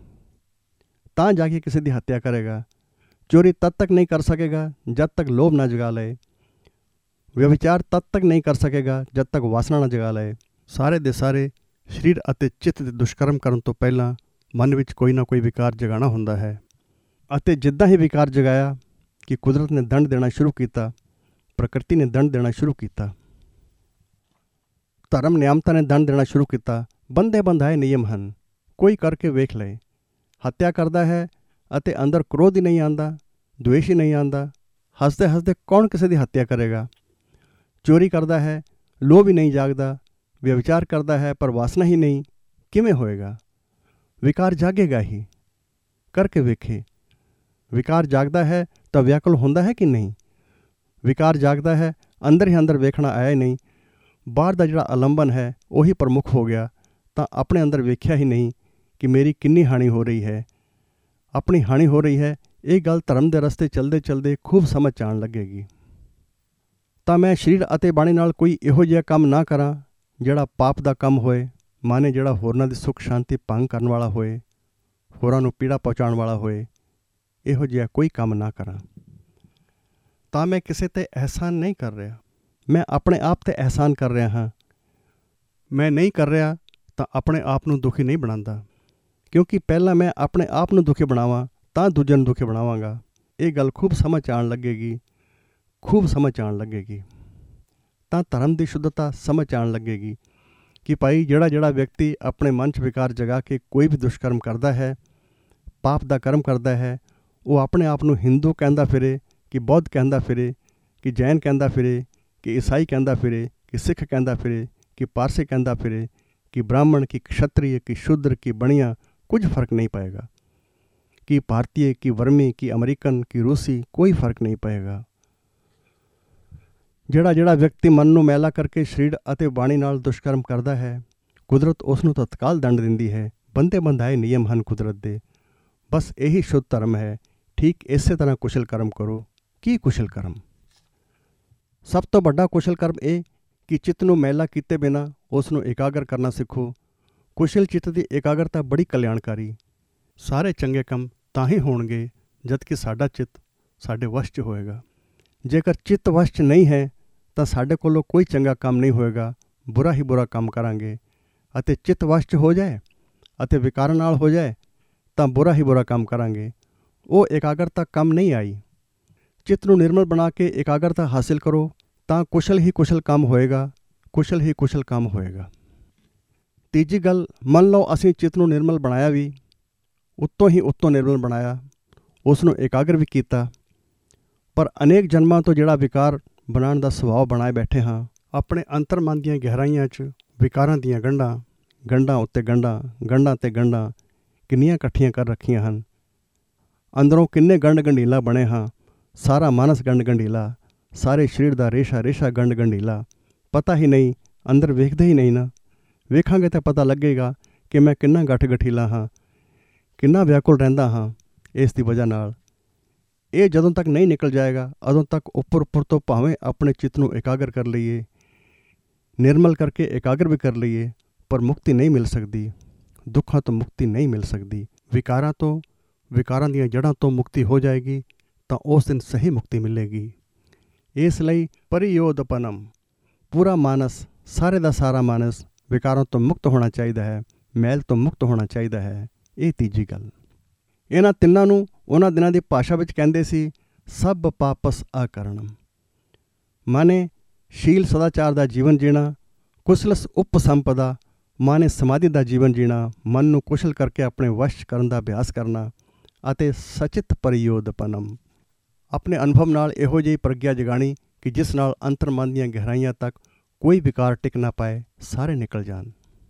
ਤਾਂ ਜਾ ਕੇ ਕਿਸੇ ਦੀ ਹੱਤਿਆ ਕਰੇਗਾ। ਚੋਰੀ ਤਦ ਤੱਕ ਨਹੀਂ ਕਰ ਸਕੇਗਾ ਜਦ ਤੱਕ ਲੋਭ ਨਾ ਜਗਾ ਲਏ। ਵਿਵਚਾਰ ਤਦ ਤੱਕ ਨਹੀਂ ਕਰ ਸਕੇਗਾ ਜਦ ਤੱਕ ਵਾਸਨਾ ਨਾ ਜਗਾ ਲਏ। ਸਾਰੇ ਦੇ ਸਾਰੇ ਸਰੀਰ ਅਤੇ ਚਿੱਤ ਦੇ ਦੁਸ਼ਕਰਮ ਕਰਨ ਤੋਂ ਪਹਿਲਾਂ ਮਨ ਵਿੱਚ ਕੋਈ ਨਾ ਕੋਈ ਵਿਕਾਰ ਜਗਾਉਣਾ ਹੁੰਦਾ ਹੈ, ਅਤੇ ਜਿੱਦਾਂ ਹੀ ਵਿਕਾਰ ਜਗਾਇਆ ਕਿ ਕੁਦਰਤ ਨੇ ਦੰਡ ਦੇਣਾ ਸ਼ੁਰੂ ਕੀਤਾ, ਪ੍ਰਕਿਰਤੀ ਨੇ ਦੰਡ ਦੇਣਾ ਸ਼ੁਰੂ ਕੀਤਾ, ਧਰਮ ਨਿਯਮਤਾ ਨੇ ਦੰਡ ਦੇਣਾ ਸ਼ੁਰੂ ਕੀਤਾ। ਬੰਦੇ ਬੰਧਾਏ ਨਿਯਮ ਹਨ, ਕੋਈ ਕਰਕੇ ਵੇਖ ਲਏ। ਹੱਤਿਆ ਕਰਦਾ ਹੈ ਅਤੇ ਅੰਦਰ ਕ੍ਰੋਧ ਹੀ ਨਹੀਂ ਆਉਂਦਾ, ਦਵੇਸ਼ ਹੀ ਨਹੀਂ ਆਉਂਦਾ, ਹੱਸਦੇ ਹੱਸਦੇ ਕੌਣ ਕਿਸੇ ਦੀ ਹੱਤਿਆ ਕਰੇਗਾ? ਚੋਰੀ ਕਰਦਾ ਹੈ, ਲੋਭ ਹੀ ਨਹੀਂ ਜਾਗਦਾ, ਵਿਵਚਾਰ ਕਰਦਾ ਹੈ ਪਰ ਵਾਸਨਾ ਹੀ ਨਹੀਂ, ਕਿਵੇਂ ਹੋਏਗਾ? ਵਿਕਾਰ ਜਾਗੇਗਾ ਹੀ, ਕਰਕੇ ਵੇਖੇ। ਵਿਕਾਰ ਜਾਗਦਾ ਹੈ ਤਾਂ ਵਿਆਕੁਲ ਹੁੰਦਾ ਹੈ ਕਿ ਨਹੀਂ? ਵਿਕਾਰ ਜਾਗਦਾ ਹੈ, ਅੰਦਰ ਹੀ ਅੰਦਰ ਵੇਖਣਾ ਆਇਆ ਹੀ ਨਹੀਂ, ਬਾਹਰ ਦਾ ਜਿਹੜਾ ਆਲੰਬਨ ਹੈ ਉਹੀ ਪ੍ਰਮੁੱਖ ਹੋ ਗਿਆ, ਤਾਂ ਆਪਣੇ ਅੰਦਰ ਵੇਖਿਆ ਹੀ ਨਹੀਂ ਕਿ ਮੇਰੀ ਕਿੰਨੀ ਹਾਨੀ ਹੋ ਰਹੀ ਹੈ, ਆਪਣੀ ਹਾਨੀ ਹੋ ਰਹੀ ਹੈ। ਇਹ ਗੱਲ ਧਰਮ ਦੇ ਰਸਤੇ ਚਲਦੇ ਖੂਬ ਸਮਝ 'ਚ ਆਉਣ ਲੱਗੇਗੀ। ਤਾਂ ਮੈਂ ਸਰੀਰ ਅਤੇ ਬਾਣੀ ਨਾਲ ਕੋਈ ਇਹੋ ਜਿਹਾ ਕੰਮ ਨਾ ਕਰਾਂ ਜਿਹੜਾ ਪਾਪ ਦਾ ਕੰਮ ਹੋਏ, ਮਾਨੇ ਜਿਹੜਾ ਹੋਰਨਾਂ ਦੀ ਸੁੱਖ ਸ਼ਾਂਤੀ ਭੰਗ ਕਰਨ ਵਾਲਾ ਹੋਏ, ਹੋਰਾਂ ਨੂੰ ਪੀੜਾ ਪਹੁੰਚਾਉਣ ਵਾਲਾ ਹੋਏ। ਇਹੋ ਜਿਹਾ ਕੋਈ ਕੰਮ ਨਾ ਕਰਾਂ। ਤਾਂ ਮੈਂ ਕਿਸੇ 'ਤੇ ਅਹਿਸਾਨ ਨਹੀਂ ਕਰ ਰਿਹਾ, ਮੈਂ ਆਪਣੇ ਆਪ 'ਤੇ ਅਹਿਸਾਨ ਕਰ ਰਿਹਾ ਹਾਂ। ਮੈਂ ਨਹੀਂ ਕਰ ਰਿਹਾ ਤਾਂ ਆਪਣੇ ਆਪ ਨੂੰ ਦੁਖੀ ਨਹੀਂ ਬਣਾਉਂਦਾ, ਕਿਉਂਕਿ ਪਹਿਲਾਂ ਮੈਂ ਆਪਣੇ ਆਪ ਨੂੰ ਦੁਖੀ ਬਣਾਵਾਂ ਤਾਂ ਦੂਜਿਆਂ ਨੂੰ ਦੁਖੀ ਬਣਾਵਾਂਗਾ। ਇਹ ਗੱਲ ਖੂਬ ਸਮਝ ਆਉਣ ਲੱਗੇਗੀ, ਖੂਬ ਸਮਝ ਆਉਣ ਲੱਗੇਗੀ। ਤਾਂ ਧਰਮ ਦੀ ਸ਼ੁੱਧਤਾ ਸਮਝ ਆਉਣ ਲੱਗੇਗੀ ਕਿ ਭਾਈ ਜਿਹੜਾ ਵਿਅਕਤੀ ਆਪਣੇ ਮਨ 'ਚ ਵਿਕਾਰ ਜਗਾ ਕੇ ਕੋਈ ਵੀ ਦੁਸ਼ਕਰਮ ਕਰਦਾ ਹੈ, ਪਾਪ ਦਾ ਕਰਮ ਕਰਦਾ ਹੈ, ਉਹ ਆਪਣੇ ਆਪ ਨੂੰ ਹਿੰਦੂ ਕਹਿੰਦਾ ਫਿਰੇ, ਕਿ ਬੌਧ ਕਹਿੰਦਾ ਫਿਰੇ, ਕਿ ਜੈਨ ਕਹਿੰਦਾ ਫਿਰੇ, ਕਿ ਈਸਾਈ ਕਹਿੰਦਾ ਫਿਰੇ, ਕਿ ਸਿੱਖ ਕਹਿੰਦਾ ਫਿਰੇ, ਕਿ ਪਾਰਸੀ ਕਹਿੰਦਾ ਫਿਰੇ, ਕਿ ਬ੍ਰਾਹਮਣ, ਕਿ ਕਸ਼ਤਰੀय, ਕਿ ਸ਼ੂਦਰ, ਕਿ ਬਣੀਆ, ਕੁਝ ਫਰਕ ਨਹੀਂ ਪਏਗਾ। कि भारतीय, कि वर्मी, कि अमेरिकन, कि रूसी, कोई फर्क नहीं पएगा। ਜਿਹੜਾ ਵਿਅਕਤੀ ਮਨ ਨੂੰ ਮੈਲਾ ਕਰਕੇ ਸਰੀਰ ਅਤੇ ਬਾਣੀ ਨਾਲ ਦੁਸ਼ਕਰਮ ਕਰਦਾ ਹੈ, ਕੁਦਰਤ ਉਸ ਨੂੰ ਤਤਕਾਲ ਦੰਡ ਦਿੰਦੀ ਹੈ। ਬੰਦੇ ਬੰਧਾਏ ਨਿਯਮ ਹਨ ਕੁਦਰਤ ਦੇ। ਬਸ ਇਹੀ ਸ਼ੁੱਧ ਧਰਮ ਹੈ। ਠੀਕ ਇਸੇ ਤਰ੍ਹਾਂ ਕੁਸ਼ਲ ਕਰਮ ਕਰੋ। ਕੀ ਕੁਸ਼ਲ ਕਰਮ? ਸਭ ਤੋਂ ਵੱਡਾ ਕੁਸ਼ਲ ਕਰਮ ਇਹ ਕਿ ਚਿੱਤ ਨੂੰ ਮੈਲਾ ਕੀਤੇ ਬਿਨਾਂ ਉਸ ਨੂੰ ਇਕਾਗਰ ਕਰਨਾ ਸਿੱਖੋ। ਕੁਸ਼ਲ ਚਿੱਤ ਦੀ ਇਕਾਗਰਤਾ ਬੜੀ ਕਲਿਆਣਕਾਰੀ। ਸਾਰੇ ਚੰਗੇ ਕੰਮ ਤਾਂ ਹੀ ਹੋਣਗੇ ਜਦ ਕਿ ਸਾਡਾ ਚਿੱਤ ਸਾਡੇ ਵਸ਼ 'ਚ ਹੋਏਗਾ। ਜੇਕਰ ਚਿੱਤ ਵਸ਼ 'ਚ ਨਹੀਂ ਹੈ ਤਾਂ ਸਾਡੇ ਕੋਲੋਂ ਕੋਈ ਚੰਗਾ ਕੰਮ ਨਹੀਂ ਹੋਏਗਾ, ਬੁਰਾ ਹੀ ਬੁਰਾ ਕੰਮ ਕਰਾਂਗੇ। ਅਤੇ ਚਿੱਤ ਵਸ਼ 'ਚ ਹੋ ਜਾਏ ਅਤੇ ਵਿਕਾਰਾਂ ਨਾਲ ਹੋ ਜਾਏ ਤਾਂ ਬੁਰਾ ਹੀ ਬੁਰਾ ਕੰਮ ਕਰਾਂਗੇ। ਉਹ ਇਕਾਗਰਤਾ ਕੰਮ ਨਹੀਂ ਆਈ। ਚਿੱਤ ਨੂੰ ਨਿਰਮਲ ਬਣਾ ਕੇ ਇਕਾਗਰਤਾ ਹਾਸਿਲ ਕਰੋ ਤਾਂ ਕੁਸ਼ਲ ਹੀ ਕੁਸ਼ਲ ਕੰਮ ਹੋਏਗਾ, ਕੁਸ਼ਲ ਹੀ ਕੁਸ਼ਲ ਕੰਮ ਹੋਏਗਾ। ਤੀਜੀ ਗੱਲ, ਮੰਨ ਲਓ ਅਸੀਂ ਚਿੱਤ ਨੂੰ ਨਿਰਮਲ ਬਣਾਇਆ ਵੀ, ਉੱਤੋਂ ਹੀ ਉੱਤੋਂ ਨਿਰਮਲ ਬਣਾਇਆ, ਉਸ ਨੂੰ ਇਕਾਗਰ ਵੀ ਕੀਤਾ, ਪਰ ਅਨੇਕ ਜਨਮਾਂ ਤੋਂ ਜਿਹੜਾ ਵਿਕਾਰ ਬਣਾਉਣ ਦਾ ਸੁਭਾਅ ਬਣਾਏ ਬੈਠੇ ਹਾਂ, ਆਪਣੇ ਅੰਤਰਮਨ ਦੀਆਂ ਗਹਿਰਾਈਆਂ 'ਚ ਵਿਕਾਰਾਂ ਦੀਆਂ ਗੰਢਾਂ ਗੰਢਾਂ ਉੱਤੇ ਗੰਢਾਂ, ਗੰਢਾਂ ਤੇ ਗੰਢਾਂ ਕਿੰਨੀਆਂ ਇਕੱਠੀਆਂ ਕਰ ਰੱਖੀਆਂ ਹਨ। ਅੰਦਰੋਂ ਕਿੰਨੇ ਗੰਢ ਗੰਢੀਲਾ ਬਣੇ ਹਾਂ, ਸਾਰਾ ਮਾਨਸ ਗੰਢ ਗੰਢੀਲਾ, ਸਾਰੇ ਸਰੀਰ ਦਾ ਰੇਸ਼ਾ ਰੇਸ਼ਾ ਗੰਢ ਗੰਢੀਲਾ। ਪਤਾ ਹੀ ਨਹੀਂ, ਅੰਦਰ ਵੇਖਦੇ ਹੀ ਨਹੀਂ ਨਾ। ਵੇਖਾਂਗੇ ਤਾਂ ਪਤਾ ਲੱਗੇਗਾ ਕਿ ਮੈਂ ਕਿੰਨਾ ਗੱਠ ਗਠੀਲਾ ਹਾਂ, ਕਿੰਨਾ ਵਿਆਕੁਲ ਰਹਿੰਦਾ ਹਾਂ ਇਸ ਦੀ ਵਜ੍ਹਾ ਨਾਲ। ਇਹ ਜਦੋਂ ਤੱਕ ਨਹੀਂ ਨਿਕਲ ਜਾਏਗਾ, ਉਦੋਂ ਤੱਕ ਉੱਪਰ ਉੱਪਰ ਤੋਂ ਭਾਵੇਂ ਆਪਣੇ ਚਿੱਤ ਨੂੰ ਇਕਾਗਰ ਕਰ ਲਈਏ, ਨਿਰਮਲ ਕਰਕੇ ਇਕਾਗਰ ਵੀ ਕਰ ਲਈਏ, ਪਰ ਮੁਕਤੀ ਨਹੀਂ ਮਿਲ ਸਕਦੀ। ਦੁੱਖਾਂ ਤੋਂ ਮੁਕਤੀ ਨਹੀਂ ਮਿਲ ਸਕਦੀ। ਵਿਕਾਰਾਂ ਤੋਂ, ਵਿਕਾਰਾਂ ਦੀਆਂ ਜੜ੍ਹਾਂ ਤੋਂ ਮੁਕਤੀ ਹੋ ਜਾਏਗੀ ਤਾਂ ਉਸ ਦਿਨ ਸਹੀ ਮੁਕਤੀ ਮਿਲੇਗੀ। ਇਸ ਲਈ ਪਰਿਯੋਦਪਨਮ, ਪੂਰਾ ਮਾਨਸ, ਸਾਰੇ ਦਾ ਸਾਰਾ ਮਾਨਸ ਵਿਕਾਰਾਂ ਤੋਂ ਮੁਕਤ ਹੋਣਾ ਚਾਹੀਦਾ ਹੈ, ਮੈਲ ਤੋਂ ਮੁਕਤ ਹੋਣਾ ਚਾਹੀਦਾ ਹੈ। ਇਹ ਤੀਜੀ ਗੱਲ। ਇਹਨਾਂ ਤਿੰਨਾਂ ਨੂੰ ਉਹਨਾਂ ਦਿਨਾਂ ਦੀ ਭਾਸ਼ਾ ਵਿੱਚ ਕਹਿੰਦੇ ਸੀ ਸਭ ਪਾਪਸ ਆਕਰਣਮ। ਮਾਨੇ ਸ਼ੀਲ ਸਦਾਚਾਰ ਦਾ ਜੀਵਨ ਜੀਣਾ, ਕੁਸ਼ਲਸ ਉਪਸੰਪਦਾ ਮਾਨੇ ਸਮਾਧੀ ਦਾ ਜੀਵਨ ਜੀਣਾ, ਮਨ ਨੂੰ ਕੁਸ਼ਲ ਕਰਕੇ ਆਪਣੇ ਵਸ਼ ਕਰਨ ਦਾ ਅਭਿਆਸ ਕਰਨਾ, ਅਤੇ ਸਚਿਤ ਪਰਿਯੋਦਪਨਮ, ਆਪਣੇ ਅਨੁਭਵ ਨਾਲ ਇਹੋ ਜਿਹੀ ਪ੍ਰਗਿਆ ਜਗਾਣੀ ਕਿ ਜਿਸ ਨਾਲ ਅੰਤਰਮਨ ਦੀਆਂ ਗਹਿਰਾਈਆਂ ਤੱਕ ਕੋਈ ਵਿਕਾਰ ਟਿਕ ਨਾ ਪਾਏ, ਸਾਰੇ ਨਿਕਲ ਜਾਣ।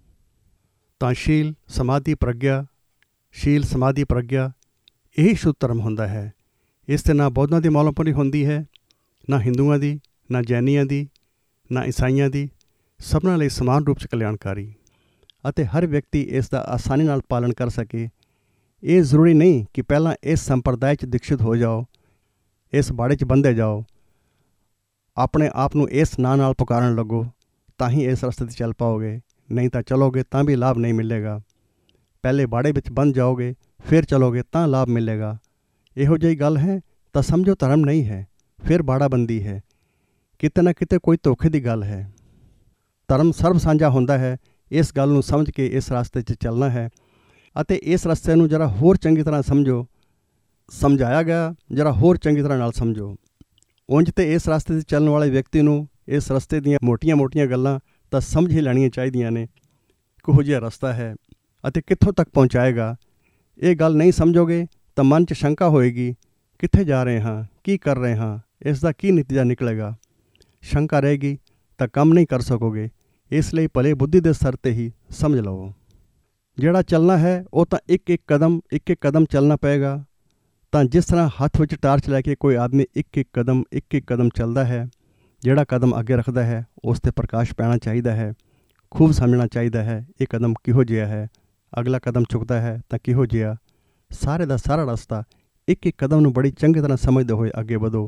ਤਾਂ ਸ਼ੀਲ ਸਮਾਧੀ ਪ੍ਰਗਿਆ, ਸ਼ੀਲ ਸਮਾਧੀ ਪ੍ਰਗਿਆ ਇਹੀ ਸ਼ੁੱਧ ਧਰਮ ਹੁੰਦਾ ਹੈ। ਇਸ 'ਤੇ ਨਾ ਬੌਧਾਂ ਦੀ ਮੌਲਮਪੁਰੀ ਹੁੰਦੀ ਹੈ, ਨਾ ਹਿੰਦੂਆਂ ਦੀ, ਨਾ ਜੈਨੀਆਂ ਦੀ, ਨਾ ਈਸਾਈਆਂ ਦੀ। ਸਭਨਾਂ ਲਈ ਸਮਾਨ ਰੂਪ 'ਚ ਕਲਿਆਣਕਾਰੀ, ਅਤੇ ਹਰ ਵਿਅਕਤੀ ਇਸ ਦਾ ਆਸਾਨੀ ਨਾਲ ਪਾਲਣ ਕਰ ਸਕੇ। ਇਹ ਜ਼ਰੂਰੀ ਨਹੀਂ ਕਿ ਪਹਿਲਾਂ ਇਸ ਸੰਪਰਦਾਇ 'ਚ ਦੀਕਸ਼ਿਤ ਹੋ ਜਾਓ, ਇਸ ਬਾੜੇ 'ਚ ਬੰਦੇ ਜਾਓ, ਆਪਣੇ ਆਪ ਨੂੰ ਇਸ ਨਾਂ ਨਾਲ ਪੁਕਾਰਨ ਲੱਗੋ ਤਾਂ ਹੀ ਇਸ ਰਸਤੇ 'ਤੇ ਚੱਲ ਪਾਓਗੇ। ਨਹੀਂ ਤਾਂ ਚਲੋਗੇ ਤਾਂ ਵੀ ਲਾਭ ਨਹੀਂ ਮਿਲੇਗਾ। ਪਹਿਲੇ ਬਾੜੇ ਵਿੱਚ ਬੰਦ ਜਾਓਗੇ, ਫਿਰ ਚਲੋਗੇ ਤਾਂ ਲਾਭ ਮਿਲੇਗਾ। ਇਹੋ ਜਿਹੀ ਗੱਲ ਹੈ ਤਾਂ ਸਮਝੋ ਧਰਮ ਨਹੀਂ ਹੈ, ਫਿਰ ਬਾੜਾਬੰਦੀ ਹੈ। ਕਿਤੇ ਨਾ ਕਿਤੇ ਕੋਈ ਧੋਖੇ ਦੀ ਗੱਲ ਹੈ। ਧਰਮ ਸਰਬ ਸਾਂਝਾ ਹੁੰਦਾ ਹੈ। ਇਸ ਗੱਲ ਨੂੰ ਸਮਝ ਕੇ ਇਸ ਰਸਤੇ 'ਚ ਚੱਲਣਾ ਹੈ, ਅਤੇ ਇਸ ਰਸਤੇ ਨੂੰ ਜਰਾ ਹੋਰ ਚੰਗੀ ਤਰ੍ਹਾਂ ਸਮਝੋ। ਸਮਝਾਇਆ ਗਿਆ, ਜਰਾ ਹੋਰ ਚੰਗੀ ਤਰ੍ਹਾਂ ਨਾਲ ਸਮਝੋ। ਉਂਝ ਤੇ ਇਸ ਰਸਤੇ 'ਤੇ ਚੱਲਣ ਵਾਲੇ ਵਿਅਕਤੀ ਨੂੰ ਇਸ ਰਸਤੇ ਦੀਆਂ ਮੋਟੀਆਂ-ਮੋਟੀਆਂ ਗੱਲਾਂ ਤਾਂ ਸਮਝ ਹੀ ਲੈਣੀਆਂ ਚਾਹੀਦੀਆਂ ਨੇ। ਕਿਹੋ ਜਿਹਾ ਰਸਤਾ ਹੈ ਅਤੇ ਕਿੱਥੋਂ ਤੱਕ ਪਹੁੰਚਾਏਗਾ। ਇਹ ਗੱਲ ਨਹੀਂ ਸਮਝੋਗੇ ਤਾਂ ਮਨ 'ਚ ਸ਼ੰਕਾ ਹੋਏਗੀ, ਕਿੱਥੇ ਜਾ ਰਹੇ ਹਾਂ, ਕੀ ਕਰ ਰਹੇ ਹਾਂ, ਇਸ ਦਾ ਕੀ ਨਤੀਜਾ ਨਿਕਲੇਗਾ। ਸ਼ੰਕਾ ਰਹੇਗੀ ਤਾਂ ਕੰਮ ਨਹੀਂ ਕਰ ਸਕੋਗੇ। ਇਸ ਲਈ ਭਲੇ ਬੁੱਧੀ ਦੇ ਸਰ 'ਤੇ ਹੀ ਸਮਝ ਲਵੋ। ਜਿਹੜਾ ਚੱਲਣਾ ਹੈ ਉਹ ਤਾਂ ਇੱਕ ਇੱਕ ਕਦਮ ਚੱਲਣਾ ਪਏਗਾ। ਤਾਂ ਜਿਸ ਤਰ੍ਹਾਂ ਹੱਥ ਵਿੱਚ ਟਾਰਚ ਲੈ ਕੇ ਕੋਈ ਆਦਮੀ ਇੱਕ ਇੱਕ ਕਦਮ ਚੱਲਦਾ ਹੈ, ਜਿਹੜਾ ਕਦਮ ਅੱਗੇ ਰੱਖਦਾ ਹੈ ਉਸ 'ਤੇ ਪ੍ਰਕਾਸ਼ ਪੈਣਾ ਚਾਹੀਦਾ ਹੈ। ਖੂਬ ਸਮਝਣਾ ਚਾਹੀਦਾ ਹੈ ਇਹ ਕਦਮ ਕਿਹੋ ਜਿਹਾ ਹੈ, ਅਗਲਾ ਕਦਮ ਚੁੱਕਦਾ ਹੈ ਤਾਂ ਕਿਹੋ ਜਿਹਾ। ਸਾਰੇ ਦਾ ਸਾਰਾ ਰਸਤਾ ਇੱਕ ਇੱਕ ਕਦਮ ਨੂੰ ਬੜੀ ਚੰਗੀ ਤਰ੍ਹਾਂ ਸਮਝਦੇ ਹੋਏ ਅੱਗੇ ਵਧੋ।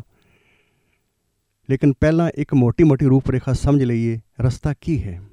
ਲੇਕਿਨ ਪਹਿਲਾਂ ਇੱਕ ਮੋਟੀ ਰੂਪ ਰੇਖਾ ਸਮਝ ਲਈਏ, ਰਸਤਾ ਕੀ ਹੈ।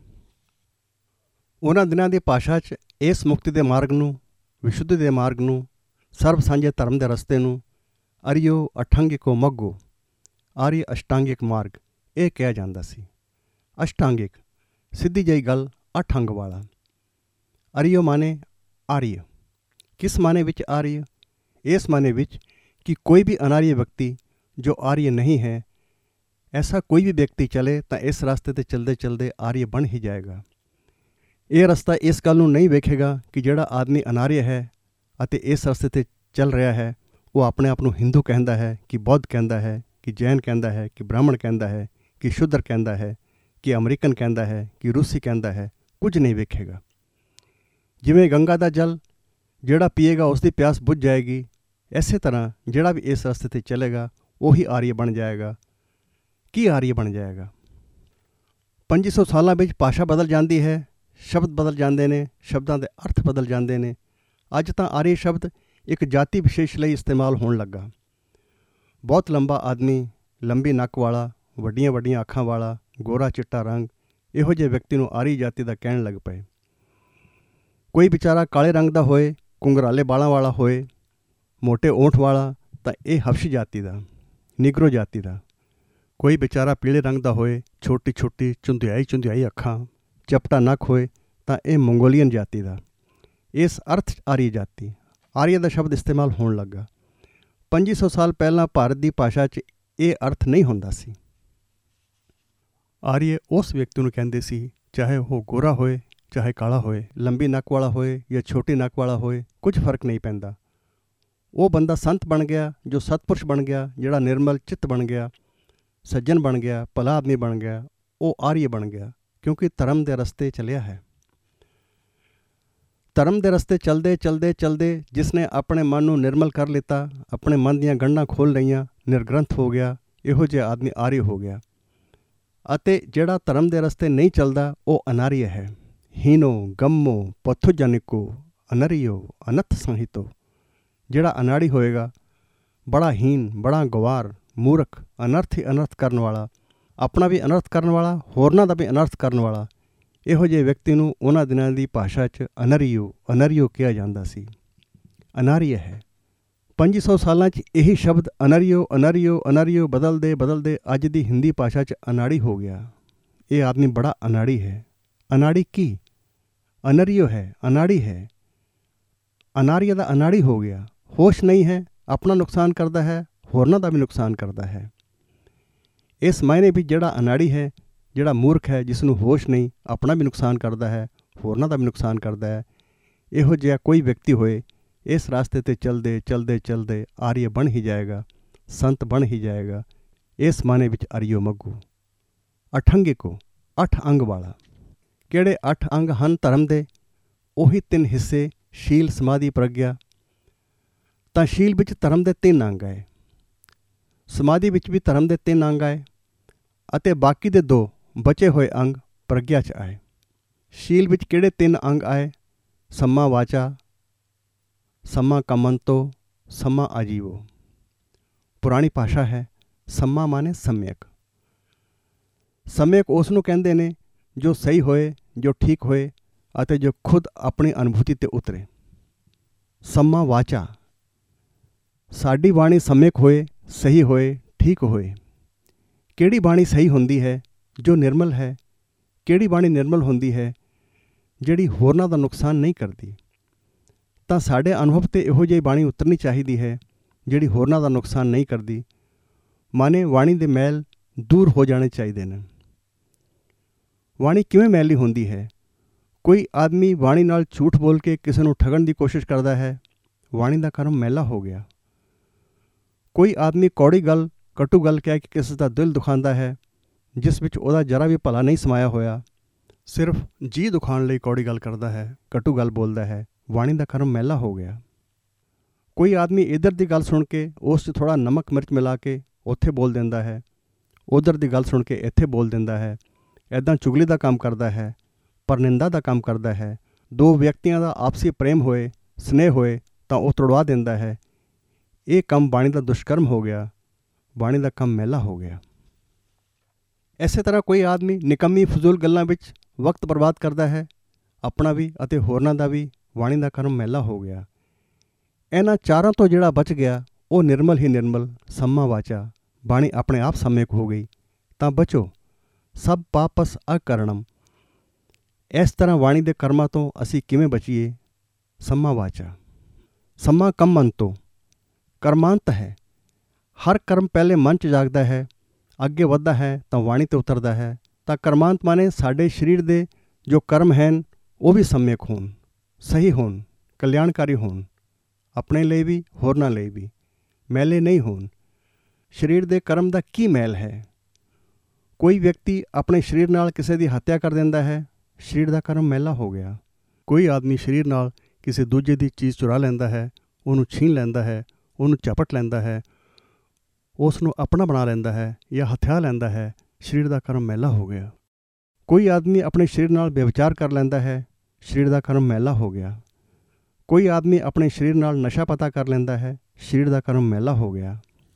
ਉਹਨਾਂ ਦਿਨਾਂ ਦੀ ਭਾਸ਼ਾ 'ਚ ਇਸ ਮੁਕਤੀ ਦੇ ਮਾਰਗ ਨੂੰ, ਵਿਸ਼ੁੱਧੀ ਦੇ ਮਾਰਗ ਨੂੰ, ਸਰਬ ਸਾਂਝੇ ਧਰਮ ਦੇ ਰਸਤੇ ਨੂੰ ਅਰਿਯੋ ਅਠਾਂਗਿਕੋ ਮੱਗੋ, ਆਰੀਆ ਅਸ਼ਟਾਂਗਿਕ ਮਾਰਗ ਇਹ ਕਿਹਾ ਜਾਂਦਾ ਸੀ। ਅਸ਼ਟਾਂਗਿਕ, ਸਿੱਧੀ ਜਿਹੀ ਗੱਲ, 8 ਅੰਗ ਵਾਲਾ। ਅਰਿਯੋ ਮਾਨੇ ਆਰੀਆ। ਕਿਸ ਮਾਨੇ ਵਿੱਚ ਆਰੀਆ? ਇਸ ਮਾਨੇ ਵਿੱਚ ਕਿ ਕੋਈ ਵੀ ਅਨਾਰੀय ਵਿਅਕਤੀ ਜੋ ਆਰੀय नहीं है, ऐसा कोई भी व्यक्ति चले ਤਾਂ ਇਸ ਰਸਤੇ 'ਤੇ ਚਲਦੇ ਚਲਦੇ ਆਰੀय ਬਣ ਹੀ ਜਾਏਗਾ। ਇਹ ਰਸਤਾ ਇਸ ਗੱਲ ਨੂੰ ਨਹੀਂ ਵੇਖੇਗਾ ਕਿ ਜਿਹੜਾ ਆਦਮੀ ਅਨਾਰੀय ਹੈ ਅਤੇ ਇਸ ਰਸਤੇ 'ਤੇ ਚੱਲ ਰਿਹਾ ਹੈ ਉਹ ਆਪਣੇ ਆਪ ਨੂੰ ਹਿੰਦੂ ਕਹਿੰਦਾ ਹੈ, ਕਿ ਬੌਧ ਕਹਿੰਦਾ ਹੈ, ਕਿ ਜੈਨ ਕਹਿੰਦਾ ਹੈ, ਕਿ ਬ੍ਰਾਹਮਣ ਕਹਿੰਦਾ ਹੈ, ਕਿ ਸ਼ੂਦਰ ਕਹਿੰਦਾ ਹੈ, ਕਿ ਅਮਰੀਕਨ ਕਹਿੰਦਾ ਹੈ, ਕਿ ਰੂਸੀ ਕਹਿੰਦਾ ਹੈ। ਕੁਝ ਨਹੀਂ ਵੇਖੇਗਾ। ਜਿਵੇਂ ਗੰਗਾ ਦਾ ਜਲ ਜਿਹੜਾ ਪੀਏਗਾ ਉਸ ਦੀ ਪਿਆਸ ਬੁੱਝ ਜਾਏਗੀ, ਇਸੇ ਤਰ੍ਹਾਂ ਜਿਹੜਾ ਵੀ ਇਸ ਰਸਤੇ 'ਤੇ ਚੱਲੇਗਾ ਉਹੀ ਆਰੀय ਬਣ ਜਾਏਗਾ। ਕੀ ਆਰੀय ਬਣ ਜਾਏਗਾ? 2500 ਸਾਲਾਂ ਵਿੱਚ ਭਾਸ਼ਾ ਬਦਲ ਜਾਂਦੀ ਹੈ, ਸ਼ਬਦ ਬਦਲ ਜਾਂਦੇ ਨੇ, ਸ਼ਬਦਾਂ ਦੇ ਅਰਥ ਬਦਲ ਜਾਂਦੇ ਨੇ। ਅੱਜ ਤਾਂ ਆਰੀय ਸ਼ਬਦ ਇੱਕ ਜਾਤੀ ਵਿਸ਼ੇਸ਼ ਲਈ ਇਸਤੇਮਾਲ ਹੋਣ ਲੱਗਾ। ਬਹੁਤ ਲੰਬਾ ਆਦਮੀ, ਲੰਬੀ ਨੱਕ ਵਾਲਾ, ਵੱਡੀਆਂ ਵੱਡੀਆਂ ਅੱਖਾਂ ਵਾਲਾ, ਗੋਰਾ ਚਿੱਟਾ ਰੰਗ, ਇਹੋ ਜਿਹੇ ਵਿਅਕਤੀ ਨੂੰ ਆਰੀय ਜਾਤੀ ਦਾ ਕਹਿਣ ਲੱਗ ਪਏ। ਕੋਈ ਵਿਚਾਰਾ ਕਾਲੇ ਰੰਗ ਦਾ ਹੋਏ, ਘੁੰਗਰਾਲੇ ਬਾਲਾਂ ਵਾਲਾ ਹੋਏ, ਮੋਟੇ ਓਂਠ ਵਾਲਾ, ਤਾਂ ਇਹ ਹਬਸ਼ੀ ਜਾਤੀ ਦਾ, ਨਿਗਰੋ ਜਾਤੀ ਦਾ। ਕੋਈ ਵਿਚਾਰਾ ਪੀਲੇ ਰੰਗ ਦਾ ਹੋਏ, ਛੋਟੀ ਛੋਟੀ ਚੁੰਧਿਆਈ ਅੱਖਾਂ, ਚਪਟਾ ਨੱਕ ਹੋਏ, ਤਾਂ ਇਹ ਮੰਗੋਲੀਅਨ ਜਾਤੀ ਦਾ। ਇਸ ਅਰਥ ਆਰੀय ਜਾਤੀ, ਆਰੀय ਦਾ ਸ਼ਬਦ ਇਸਤੇਮਾਲ ਹੋਣ ਲੱਗਾ। 2500 ਸਾਲ ਪਹਿਲਾਂ ਭਾਰਤ ਦੀ ਭਾਸ਼ਾ 'ਚ ਇਹ ਅਰਥ ਨਹੀਂ ਹੁੰਦਾ ਸੀ। ਆਰੀय ਉਸ ਵਿਅਕਤੀ ਨੂੰ ਕਹਿੰਦੇ ਸੀ, ਚਾਹੇ ਉਹ ਗੋਰਾ ਹੋਏ, ਚਾਹੇ ਕਾਲਾ ਹੋਏ, ਲੰਬੀ ਨੱਕ ਵਾਲਾ ਹੋਏ ਜਾਂ ਛੋਟੀ ਨੱਕ ਵਾਲਾ ਹੋਏ, ਕੁਝ ਫਰਕ ਨਹੀਂ ਪੈਂਦਾ। ਉਹ ਬੰਦਾ ਸੰਤ ਬਣ ਗਿਆ, ਜੋ ਸਤਪੁਰਸ਼ ਬਣ ਗਿਆ, ਜਿਹੜਾ ਨਿਰਮਲ ਚਿੱਤ ਬਣ ਗਿਆ, ਸੱਜਣ ਬਣ ਗਿਆ, ਭਲਾ ਆਦਮੀ ਬਣ ਗਿਆ, ਉਹ ਆਰੀय ਬਣ ਗਿਆ, ਕਿਉਂਕਿ ਧਰਮ ਦੇ ਰਸਤੇ ਚੱਲਿਆ ਹੈ। ਧਰਮ ਦੇ ਰਸਤੇ ਚਲਦੇ ਚਲਦੇ ਚਲਦੇ ਜਿਸ ਨੇ ਆਪਣੇ ਮਨ ਨੂੰ ਨਿਰਮਲ ਕਰ ਲਿੱਤਾ, ਆਪਣੇ ਮਨ ਦੀਆਂ ਗੰਢਾਂ ਖੋਲ੍ਹ ਲਈਆਂ, ਨਿਰਗ੍ਰੰਥ ਹੋ ਗਿਆ, ਇਹੋ ਜਿਹਾ ਆਦਮੀ ਆਰੀਆ ਹੋ ਗਿਆ। ਅਤੇ ਜਿਹੜਾ ਧਰਮ ਦੇ ਰਸਤੇ ਨਹੀਂ ਚੱਲਦਾ ਉਹ ਅਨਾਰੀਆ ਹੈ। ਹੀਨੋ ਗੰਮੋ ਪਥੁਜਨਿਕੋ ਅਨਰਿਓ ਅਨਥ ਸੰਹਿਤੋ। ਜਿਹੜਾ ਅਨਾੜੀ ਹੋਏਗਾ, ਬੜਾ ਹੀਨ, ਬੜਾ ਗਵਾਰ, ਮੂਰਖ, ਅਨਰਥ ਹੀ ਅਨਰਥ ਕਰਨ ਵਾਲਾ, ਆਪਣਾ ਵੀ ਅਨਰਥ ਕਰਨ ਵਾਲਾ, ਹੋਰਨਾਂ ਦਾ ਵੀ ਅਨਰਥ ਕਰਨ ਵਾਲਾ, ਇਹੋ ਜਿਹੇ ਵਿਅਕਤੀ ਨੂੰ ਉਹਨਾਂ ਦਿਨਾਂ ਦੀ ਭਾਸ਼ਾ 'ਚ ਅਨਰਿਓ ਕਿਹਾ ਜਾਂਦਾ ਸੀ। ਅਨਾਰੀਆ ਹੈ। 2500 ਸਾਲਾਂ 'ਚ ਇਹੀ ਸ਼ਬਦ ਅਨਰਿਓ ਬਦਲਦੇ ਅੱਜ ਦੀ ਹਿੰਦੀ ਭਾਸ਼ਾ 'ਚ ਅਨਾੜੀ ਹੋ ਗਿਆ। ਇਹ ਆਦਮੀ ਬੜਾ ਅਨਾੜੀ ਹੈ। ਅਨਾੜੀ ਕੀ? ਅਨਰਿਓ ਹੈ, ਅਨਾੜੀ ਹੈ। ਅਨਾਰੀਆ ਦਾ ਅਨਾੜੀ ਹੋ ਗਿਆ। ਹੋਸ਼ ਨਹੀਂ ਹੈ, ਆਪਣਾ ਨੁਕਸਾਨ ਕਰਦਾ ਹੈ, ਹੋਰਨਾਂ ਦਾ ਵੀ ਨੁਕਸਾਨ ਕਰਦਾ ਹੈ। ਇਸ ਮਾਇਨੇ ਵਿੱਚ ਜਿਹੜਾ ਅਨਾੜੀ ਹੈ, ਜਿਹੜਾ ਮੂਰਖ ਹੈ, ਜਿਸ ਨੂੰ ਹੋਸ਼ ਨਹੀਂ, ਆਪਣਾ ਵੀ ਨੁਕਸਾਨ ਕਰਦਾ ਹੈ, ਹੋਰਨਾਂ ਦਾ ਵੀ ਨੁਕਸਾਨ ਕਰਦਾ ਹੈ, ਇਹੋ ਜਿਹਾ ਕੋਈ ਵਿਅਕਤੀ ਹੋਏ, ਇਸ ਰਾਸਤੇ 'ਤੇ ਚਲਦੇ ਆਰੀਆ ਬਣ ਹੀ ਜਾਏਗਾ, ਸੰਤ ਬਣ ਹੀ ਜਾਏਗਾ। ਇਸ ਮਾਇਨੇ ਵਿੱਚ ਅਰਿਓ ਮੱਗੂ। ਅਠੰਗਿਕੋ, 8 ਅੰਗ ਵਾਲਾ। ਕਿਹੜੇ 8 ਅੰਗ ਹਨ ਧਰਮ ਦੇ? ਉਹੀ 3 ਹਿੱਸੇ, ਸ਼ੀਲ, ਸਮਾਧੀ, ਪ੍ਰਗਿਆ। ਤਾਂ ਸ਼ੀਲ ਵਿੱਚ ਧਰਮ ਦੇ 3 ਅੰਗ ਆਏ, ਸਮਾਧੀ ਵਿੱਚ ਵੀ ਧਰਮ ਦੇ 3 ਅੰਗ ਆਏ, ਅਤੇ ਬਾਕੀ ਦੇ 2 ਬਚੇ ਹੋਏ ਅੰਗ ਪ੍ਰਗਿਆ 'ਚ ਆਏ। ਸ਼ੀਲ ਵਿੱਚ ਕਿਹੜੇ 3 ਅੰਗ ਆਏ? ਸੰਮਾ ਵਾਚਾ, ਸੰਮਾ ਕੰਮੰਤੋ, ਸੰਮਾ ਆਜੀਵੋ। ਪੁਰਾਣੀ ਭਾਸ਼ਾ ਹੈ। ਸੰਮਾ ਮਾਨੇ ਸਮਯਕ। ਸਮਯਕ ਉਸ ਨੂੰ ਕਹਿੰਦੇ ਨੇ ਜੋ ਸਹੀ ਹੋਏ, ਜੋ ਠੀਕ ਹੋਏ ਅਤੇ ਜੋ ਖੁਦ ਆਪਣੀ ਅਨੁਭੂਤੀ 'ਤੇ ਉਤਰੇ। ਸੰਮਾ ਵਾਚਾ, ਸਾਡੀ ਬਾਣੀ ਸਮਯਕ ਹੋਏ, ਸਹੀ ਹੋਏ, ਠੀਕ ਹੋਏ। ਕਿਹੜੀ ਬਾਣੀ ਸਹੀ ਹੁੰਦੀ ਹੈ? ਜੋ ਨਿਰਮਲ ਹੈ। ਕਿਹੜੀ ਬਾਣੀ ਨਿਰਮਲ ਹੁੰਦੀ ਹੈ? ਜਿਹੜੀ ਹੋਰਨਾਂ ਦਾ ਨੁਕਸਾਨ ਨਹੀਂ ਕਰਦੀ। ਤਾਂ ਸਾਡੇ ਅਨੁਭਵ 'ਤੇ ਇਹੋ ਜਿਹੀ ਬਾਣੀ ਉਤਰਨੀ ਚਾਹੀਦੀ ਹੈ ਜਿਹੜੀ ਹੋਰਨਾਂ ਦਾ ਨੁਕਸਾਨ ਨਹੀਂ ਕਰਦੀ। ਮਾਨੇ ਬਾਣੀ ਦੇ ਮੈਲ ਦੂਰ ਹੋ ਜਾਣੇ ਚਾਹੀਦੇ ਨੇ। ਬਾਣੀ ਕਿਵੇਂ ਮੈਲੀ ਹੁੰਦੀ ਹੈ? ਕੋਈ ਆਦਮੀ ਬਾਣੀ ਨਾਲ ਝੂਠ ਬੋਲ ਕੇ ਕਿਸੇ ਨੂੰ ਠਗਣ ਦੀ ਕੋਸ਼ਿਸ਼ ਕਰਦਾ ਹੈ, ਬਾਣੀ ਦਾ ਕਰਮ ਮੈਲਾ ਹੋ ਗਿਆ। ਕੋਈ ਆਦਮੀ ਕੌੜੀ ਗੱਲ, ਕਟੂ ਗੱਲ ਕਹਿ ਕੇ ਕਿਸੇ ਦਾ ਦਿਲ ਦੁਖਾਉਂਦਾ ਹੈ, ਜਿਸ ਵਿੱਚ ਉਹਦਾ ਜਰਾ ਵੀ ਭਲਾ ਨਹੀਂ ਸਮਾਇਆ ਹੋਇਆ, ਸਿਰਫ ਜੀ ਦੁਖਾਉਣ ਲਈ ਕੌੜੀ ਗੱਲ ਕਰਦਾ ਹੈ, ਕਟੂ ਗੱਲ ਬੋਲਦਾ ਹੈ, ਬਾਣੀ ਦਾ ਕਰਮ ਮੈਲਾ ਹੋ ਗਿਆ। ਕੋਈ ਆਦਮੀ ਇੱਧਰ ਦੀ ਗੱਲ ਸੁਣ ਕੇ ਉਸ 'ਚ ਥੋੜ੍ਹਾ ਨਮਕ ਮਿਰਚ ਮਿਲਾ ਕੇ ਉੱਥੇ ਬੋਲ ਦਿੰਦਾ ਹੈ, ਉੱਧਰ ਦੀ ਗੱਲ ਸੁਣ ਕੇ ਇੱਥੇ ਬੋਲ ਦਿੰਦਾ ਹੈ। ਇੱਦਾਂ ਚੁਗਲੀ ਦਾ ਕੰਮ ਕਰਦਾ ਹੈ, ਪਰਨਿੰਦਾ ਦਾ ਕੰਮ ਕਰਦਾ ਹੈ। 2 ਵਿਅਕਤੀਆਂ ਦਾ ਆਪਸੀ ਪ੍ਰੇਮ ਹੋਏ, ਸਨੇਹ ਹੋਏ ਤਾਂ ਉਹ ਤੁੜਵਾ ਦਿੰਦਾ ਹੈ। ਇਹ ਕੰਮ ਬਾਣੀ ਦਾ ਦੁਸ਼ਕਰਮ ਹੋ ਗਿਆ, ਬਾਣੀ ਦਾ ਕੰਮ ਮੈਲਾ ਹੋ ਗਿਆ। ਇਸੇ ਤਰ੍ਹਾਂ ਕੋਈ ਆਦਮੀ ਨਿਕੰਮੀ ਫਜ਼ੂਲ ਗੱਲਾਂ ਵਿੱਚ ਵਕਤ ਬਰਬਾਦ ਕਰਦਾ ਹੈ, ਆਪਣਾ ਵੀ ਅਤੇ ਹੋਰਨਾਂ ਦਾ ਵੀ, ਬਾਣੀ ਦਾ ਕਰਮ ਮੈਲਾ ਹੋ ਗਿਆ। ਇਹਨਾਂ 4 ਤੋਂ ਜਿਹੜਾ ਬਚ ਗਿਆ ਉਹ ਨਿਰਮਲ ਹੀ ਨਿਰਮਲ, ਸੰਮਾ ਵਾਚਾ, ਬਾਣੀ ਆਪਣੇ ਆਪ ਸਮਯਕ ਹੋ ਗਈ। ਤਾਂ ਬਚੋ, ਸਭ ਪਾਪਸ ਅਕਰਣਮ। ਇਸ ਤਰ੍ਹਾਂ ਬਾਣੀ ਦੇ ਕਰਮਾਂ ਤੋਂ ਅਸੀਂ ਕਿਵੇਂ ਬਚੀਏ? ਸੰਮਾ ਵਾਚਾ। ਸੰਮਾ ਕੰਮੰਤੋ, ਕਰਮਾਂਤ ਹੈ। ਹਰ ਕਰਮ ਪਹਿਲੇ ਮਨ 'ਚ ਜਾਗਦਾ ਹੈ, ਅੱਗੇ ਵੱਧਦਾ ਹੈ ਤਾਂ ਬਾਣੀ 'ਤੇ ਉਤਰਦਾ ਹੈ। ਤਾਂ ਕਰਮਾਂਤ ਮਾਨੇ ਸਾਡੇ ਸਰੀਰ ਦੇ ਜੋ ਕਰਮ ਹਨ ਉਹ ਵੀ ਸਮਯਕ ਹੋਣ, ਸਹੀ ਹੋਣ, ਕਲਿਆਣਕਾਰੀ ਹੋਣ, ਆਪਣੇ ਲਈ ਵੀ, ਹੋਰਨਾਂ ਲਈ ਵੀ, ਮੈਲੇ ਨਹੀਂ ਹੋਣ। ਸਰੀਰ ਦੇ ਕਰਮ ਦਾ ਕੀ ਮੈਲ ਹੈ? ਕੋਈ ਵਿਅਕਤੀ ਆਪਣੇ ਸਰੀਰ ਨਾਲ ਕਿਸੇ ਦੀ ਹੱਤਿਆ ਕਰ ਦਿੰਦਾ ਹੈ, ਸਰੀਰ ਦਾ ਕਰਮ ਮੈਲਾ ਹੋ ਗਿਆ। ਕੋਈ ਆਦਮੀ ਸਰੀਰ ਨਾਲ ਕਿਸੇ ਦੂਜੇ ਦੀ ਚੀਜ਼ ਚੁਰਾ ਲੈਂਦਾ ਹੈ, ਉਹਨੂੰ ਛੀਨ ਲੈਂਦਾ ਹੈ, ਉਹਨੂੰ ਝਪਟ ਲੈਂਦਾ ਹੈ, ਉਸ ਨੂੰ ਆਪਣਾ ਬਣਾ ਲੈਂਦਾ ਹੈ ਜਾਂ ਹਥਿਆ ਲੈਂਦਾ ਹੈ, ਸਰੀਰ ਦਾ ਕਰਮ ਮੈਲਾ ਹੋ ਗਿਆ। ਕੋਈ ਆਦਮੀ ਆਪਣੇ ਸਰੀਰ ਨਾਲ ਬੇਵਿਚਾਰ ਕਰ ਲੈਂਦਾ ਹੈ, ਸਰੀਰ ਦਾ ਕਰਮ ਮੈਲਾ ਹੋ ਗਿਆ। ਕੋਈ ਆਦਮੀ ਆਪਣੇ ਸਰੀਰ ਨਾਲ ਨਸ਼ਾ ਪਤਾ ਕਰ ਲੈਂਦਾ ਹੈ, ਸਰੀਰ ਦਾ ਕਰਮ ਮੈਲਾ ਹੋ ਗਿਆ।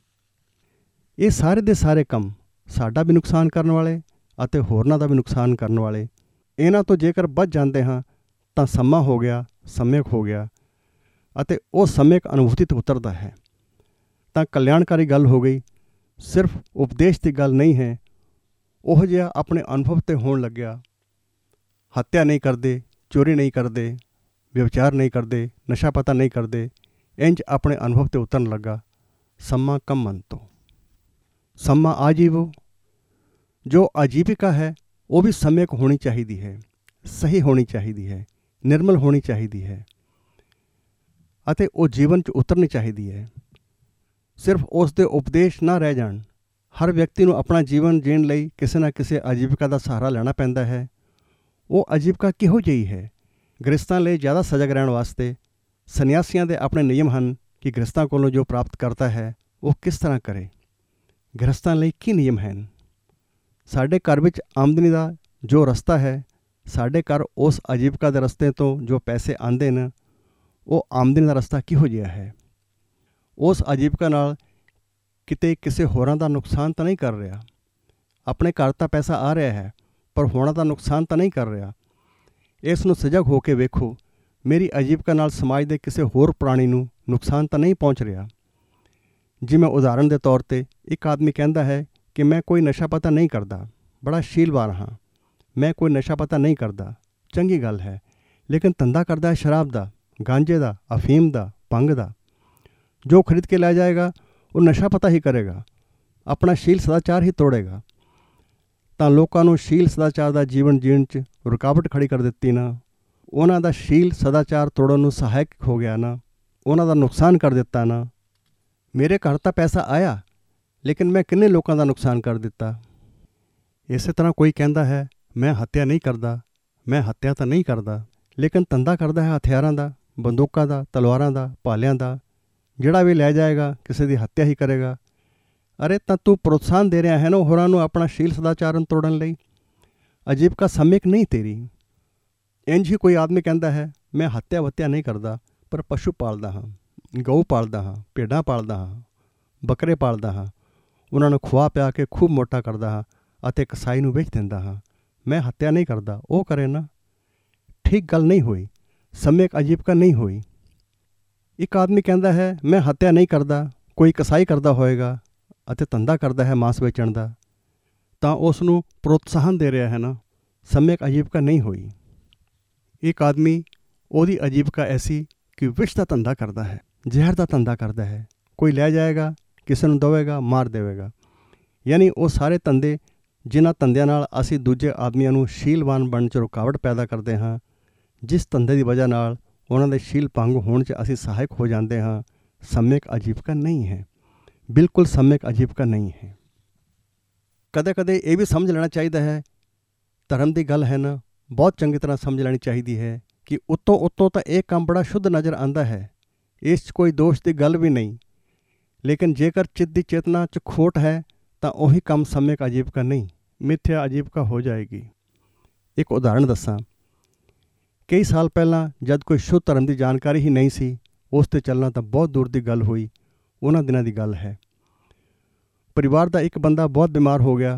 ਇਹ ਸਾਰੇ ਦੇ ਸਾਰੇ ਕੰਮ ਸਾਡਾ ਵੀ ਨੁਕਸਾਨ ਕਰਨ ਵਾਲੇ ਅਤੇ ਹੋਰਨਾਂ ਦਾ ਵੀ ਨੁਕਸਾਨ ਕਰਨ ਵਾਲੇ। ਇਹਨਾਂ ਤੋਂ ਜੇਕਰ ਬਚ ਜਾਂਦੇ ਹਾਂ ਤਾਂ ਸੰਮਾ ਹੋ ਗਿਆ, ਸਮਯਕ ਹੋ ਗਿਆ ਅਤੇ ਉਹ ਸਮਯਕ ਅਨੁਭੂਤੀ 'ਤੇ ਉਤਰਦਾ ਹੈ ਤਾਂ ਕਲਿਆਣਕਾਰੀ ਗੱਲ ਹੋ ਗਈ। ਸਿਰਫ ਉਪਦੇਸ਼ ਦੀ ਗੱਲ ਨਹੀਂ ਹੈ, ਉਹ ਜਿਹਾ ਆਪਣੇ ਅਨੁਭਵ 'ਤੇ ਹੋਣ ਲੱਗਿਆ। ਹੱਤਿਆ ਨਹੀਂ ਕਰਦੇ, ਚੋਰੀ ਨਹੀਂ ਕਰਦੇ, ਵਿਵਚਾਰ ਨਹੀਂ ਕਰਦੇ, ਨਸ਼ਾ ਪਤਾ ਨਹੀਂ ਕਰਦੇ, ਇੰਜ ਆਪਣੇ ਅਨੁਭਵ 'ਤੇ ਉਤਰਨ ਲੱਗਾ। ਸੰਮਾ ਕੰਮੰਤੋ, ਸੰਮਾ ਆਜੀਵੋ। ਜੋ ਆਜੀਵਿਕਾ ਹੈ ਉਹ ਵੀ ਸਮਯਕ ਹੋਣੀ ਚਾਹੀਦੀ ਹੈ, ਸਹੀ ਹੋਣੀ ਚਾਹੀਦੀ ਹੈ, ਨਿਰਮਲ ਹੋਣੀ ਚਾਹੀਦੀ ਹੈ ਅਤੇ ਉਹ ਜੀਵਨ 'ਚ ਉਤਰਨੀ ਚਾਹੀਦੀ ਹੈ। ਸਿਰਫ ਉਸ ਦੇ ਉਪਦੇਸ਼ ਨਾ ਰਹਿ ਜਾਣ। ਹਰ ਵਿਅਕਤੀ ਨੂੰ ਆਪਣਾ ਜੀਵਨ ਜੀਣ ਲਈ ਕਿਸੇ ਨਾ ਕਿਸੇ ਆਜੀਵਿਕਾ ਦਾ ਸਹਾਰਾ ਲੈਣਾ ਪੈਂਦਾ ਹੈ। ਉਹ ਆਜੀਵਿਕਾ ਕਿਹੋ ਜਿਹੀ ਹੈ? ਗ੍ਰਸਤਾਂ ਲਈ ਜ਼ਿਆਦਾ ਸਜਗ ਰਹਿਣ ਵਾਸਤੇ ਸੰਨਿਆਸੀਆਂ ਦੇ ਆਪਣੇ ਨਿਯਮ ਹਨ ਕਿ ਗ੍ਰਸਤਾਂ ਕੋਲੋਂ ਜੋ ਪ੍ਰਾਪਤ ਕਰਦਾ ਹੈ ਉਹ ਕਿਸ ਤਰ੍ਹਾਂ ਕਰੇ। ਗ੍ਰਸਤਾਂ ਲਈ ਕੀ ਨਿਯਮ ਹਨ? ਸਾਡੇ ਘਰ ਵਿੱਚ ਆਮਦਨੀ ਦਾ ਜੋ ਰਸਤਾ ਹੈ, ਸਾਡੇ ਘਰ ਉਸ ਆਜੀਵਕਾ ਦੇ ਰਸਤੇ ਤੋਂ ਜੋ ਪੈਸੇ ਆਉਂਦੇ ਨੇ, ਉਹ ਆਮਦਨੀ ਦਾ ਰਸਤਾ ਕਿਹੋ ਜਿਹਾ ਹੈ? ਉਸ ਆਜੀਵਕਾ ਨਾਲ ਕਿਤੇ ਕਿਸੇ ਹੋਰਾਂ ਦਾ ਨੁਕਸਾਨ ਤਾਂ ਨਹੀਂ ਕਰ ਰਿਹਾ? ਆਪਣੇ ਘਰ ਤਾਂ ਪੈਸਾ ਆ ਰਿਹਾ ਹੈ, ਪਰ ਹੋਰਾਂ ਦਾ ਨੁਕਸਾਨ ਤਾਂ ਨਹੀਂ ਕਰ ਰਿਹਾ? ਇਸ ਨੂੰ ਸਜਗ ਹੋ ਕੇ ਵੇਖੋ, ਮੇਰੀ ਆਜੀਵਕਾ ਨਾਲ ਸਮਾਜ ਦੇ ਕਿਸੇ ਹੋਰ ਪ੍ਰਾਣੀ ਨੂੰ ਨੁਕਸਾਨ ਤਾਂ ਨਹੀਂ ਪਹੁੰਚ ਰਿਹਾ। ਜਿਵੇਂ ਉਦਾਹਰਣ ਦੇ ਤੌਰ 'ਤੇ ਇੱਕ ਆਦਮੀ ਕਹਿੰਦਾ ਹੈ ਕਿ ਮੈਂ ਕੋਈ ਨਸ਼ਾ ਪਤਾ ਨਹੀਂ ਕਰਦਾ, ਬੜਾ ਸ਼ੀਲਵਾਨ ਹਾਂ, ਮੈਂ ਕੋਈ ਨਸ਼ਾ ਪਤਾ ਨਹੀਂ ਕਰਦਾ। ਚੰਗੀ ਗੱਲ ਹੈ, ਲੇਕਿਨ ਧੰਦਾ ਕਰਦਾ ਹੈ ਸ਼ਰਾਬ ਦਾ, ਗਾਂਜੇ ਦਾ, ਅਫੀਮ ਦਾ, ਭੰਗ ਦਾ। ਜੋ ਖਰੀਦ ਕੇ ਲੈ ਜਾਏਗਾ ਉਹ ਨਸ਼ਾ ਪਤਾ ਹੀ ਕਰੇਗਾ, ਆਪਣਾ ਸ਼ੀਲ ਸਦਾਚਾਰ ਹੀ ਤੋੜੇਗਾ। ਤਾਂ ਲੋਕਾਂ ਨੂੰ ਸ਼ੀਲ ਸਦਾਚਾਰ ਦਾ ਜੀਵਨ ਜੀਣ 'ਚ ਰੁਕਾਵਟ ਖੜੀ ਕਰ ਦਿੱਤੀ ਨਾ, ਉਹਨਾਂ ਦਾ ਸ਼ੀਲ ਸਦਾਚਾਰ ਤੋੜਨ ਨੂੰ ਸਹਾਇਕ ਹੋ ਗਿਆ ਨਾ, ਉਹਨਾਂ ਦਾ ਨੁਕਸਾਨ ਕਰ ਦਿੱਤਾ ਨਾ। ਮੇਰੇ ਘਰ ਤਾਂ ਪੈਸਾ ਆਇਆ, ਲੇਕਿਨ ਮੈਂ ਕਿੰਨੇ ਲੋਕਾਂ ਦਾ ਨੁਕਸਾਨ ਕਰ ਦਿੱਤਾ। ਇਸੇ ਤਰ੍ਹਾਂ ਕੋਈ ਕਹਿੰਦਾ ਹੈ ਮੈਂ ਹੱਤਿਆ ਨਹੀਂ ਕਰਦਾ, ਮੈਂ ਹੱਤਿਆ ਤਾਂ ਨਹੀਂ ਕਰਦਾ, ਲੇਕਿਨ ਧੰਦਾ ਕਰਦਾ ਹੈ ਹਥਿਆਰਾਂ ਦਾ, ਬੰਦੂਕਾਂ ਦਾ, ਤਲਵਾਰਾਂ ਦਾ, ਭਾਲਿਆਂ ਦਾ। ਜਿਹੜਾ ਵੀ ਲੈ ਜਾਏਗਾ ਕਿਸੇ ਦੀ ਹੱਤਿਆ ਹੀ ਕਰੇਗਾ। ਅਰੇ ਤਾਂ ਤੂੰ ਪ੍ਰੋਤਸਾਹਨ ਦੇ ਰਿਹਾ ਹੈ ਨਾ ਹੋਰਾਂ ਨੂੰ ਆਪਣਾ ਸ਼ੀਲ ਸਦਾਚਾਰਨ ਤੋੜਨ ਲਈ। ਆਜੀਵਕਾ ਸਮਿਕ ਨਹੀਂ ਤੇਰੀ। ਇੰਝ ਹੀ ਕੋਈ ਆਦਮੀ ਕਹਿੰਦਾ ਹੈ ਮੈਂ ਹੱਤਿਆ ਵੱਤਿਆ ਨਹੀਂ ਕਰਦਾ, ਪਰ ਪਸ਼ੂ ਪਾਲਦਾ ਹਾਂ, ਗਊ ਪਾਲਦਾ ਹਾਂ, ਭੇਡਾਂ ਪਾਲਦਾ ਹਾਂ, ਬੱਕਰੇ ਪਾਲਦਾ ਹਾਂ, ਉਹਨਾਂ ਨੂੰ ਖੁਆ ਪਿਆ ਕੇ ਖੂਬ ਮੋਟਾ ਕਰਦਾ ਹਾਂ ਅਤੇ ਕਸਾਈ ਨੂੰ ਵੇਚ ਦਿੰਦਾ ਹਾਂ। ਮੈਂ ਹੱਤਿਆ ਨਹੀਂ ਕਰਦਾ, ਉਹ ਕਰੇ ਨਾ। ਠੀਕ ਗੱਲ ਨਹੀਂ ਹੋਈ, ਸਮਿਕ ਆਜੀਵਕਾ ਨਹੀਂ ਹੋਈ। ਇੱਕ ਆਦਮੀ ਕਹਿੰਦਾ ਹੈ ਮੈਂ ਹੱਤਿਆ ਨਹੀਂ ਕਰਦਾ, ਕੋਈ ਕਸਾਈ ਕਰਦਾ ਹੋਏਗਾ ਅਤੇ ਧੰਦਾ ਕਰਦਾ ਹੈ ਮਾਂਸ ਵੇਚਣ ਦਾ, ਤਾਂ ਉਸ ਨੂੰ ਪ੍ਰੋਤਸਾਹਨ ਦੇ ਰਿਹਾ ਹੈ ਨਾ, ਸਮਿਕ ਆਜੀਵਕਾ ਨਹੀਂ ਹੋਈ। ਇੱਕ ਆਦਮੀ, ਉਹਦੀ ਆਜੀਵਕਾ ਐਸੀ ਕਿ ਵਿਸ਼ ਦਾ ਧੰਦਾ ਕਰਦਾ ਹੈ, ਜ਼ਹਿਰ ਦਾ ਧੰਦਾ ਕਰਦਾ ਹੈ, ਕੋਈ ਲੈ ਜਾਏਗਾ, ਕਿਸੇ ਨੂੰ ਦੇਵੇਗਾ, ਮਾਰ ਦੇਵੇਗਾ। ਯਾਨੀ ਉਹ ਸਾਰੇ ਧੰਦੇ ਜਿਨ੍ਹਾਂ ਧੰਦਿਆਂ ਨਾਲ ਅਸੀਂ ਦੂਜੇ ਆਦਮੀਆਂ ਨੂੰ ਸ਼ੀਲਵਾਨ ਬਣਨ 'ਚ ਰੁਕਾਵਟ ਪੈਦਾ ਕਰਦੇ ਹਾਂ, ਜਿਸ ਧੰਦੇ ਦੀ ਵਜ੍ਹਾ ਨਾਲ ਉਹਨਾਂ ਦੇ ਸ਼ੀਲ ਭੰਗ ਹੋਣ 'ਚ ਅਸੀਂ ਸਹਾਇਕ ਹੋ ਜਾਂਦੇ ਹਾਂ, ਸਮਿਕ ਆਜੀਵਕਾ ਨਹੀਂ ਹੈ, ਬਿਲਕੁਲ ਸਮਿਕ ਆਜੀਵਕਾ ਨਹੀਂ ਹੈ। ਕਦੇ ਕਦੇ ਇਹ ਵੀ ਸਮਝ ਲੈਣਾ ਚਾਹੀਦਾ ਹੈ, ਧਰਮ ਦੀ ਗੱਲ ਹੈ ਨਾ, ਬਹੁਤ ਚੰਗੀ ਤਰ੍ਹਾਂ ਸਮਝ ਲੈਣੀ ਚਾਹੀਦੀ ਹੈ ਕਿ ਉੱਤੋਂ ਤਾਂ ਇਹ ਕੰਮ ਬੜਾ ਸ਼ੁੱਧ ਨਜ਼ਰ ਆਉਂਦਾ ਹੈ, ਇਸ 'ਚ ਕੋਈ ਦੋਸ਼ ਦੀ ਗੱਲ ਵੀ ਨਹੀਂ, ਲੇਕਿਨ ਜੇਕਰ ਚਿੱਤ ਦੀ ਚੇਤਨਾ 'ਚ ਖੋਟ ਹੈ ਤਾਂ ਉਹੀ ਕੰਮ ਸਮਿਕ ਆਜੀਵਕਾ ਨਹੀਂ, ਮਿਥਿਆ ਆਜੀਵਕਾ ਹੋ ਜਾਏਗੀ। ਇੱਕ ਉਦਾਹਰਣ ਦੱਸਾਂ। ਕਈ ਸਾਲ ਪਹਿਲਾਂ ਜਦ ਕੋਈ ਸ਼ੁੱਧ ਧਰਮ ਦੀ ਜਾਣਕਾਰੀ ਹੀ ਨਹੀਂ ਸੀ, ਉਸ 'ਤੇ ਚੱਲਣਾ ਤਾਂ ਬਹੁਤ ਦੂਰ ਦੀ ਗੱਲ ਹੋਈ। ਉਹਨਾਂ ਦਿਨਾਂ ਦੀ ਗੱਲ ਹੈ। ਪਰਿਵਾਰ ਦਾ ਇੱਕ ਬੰਦਾ ਬਹੁਤ ਬਿਮਾਰ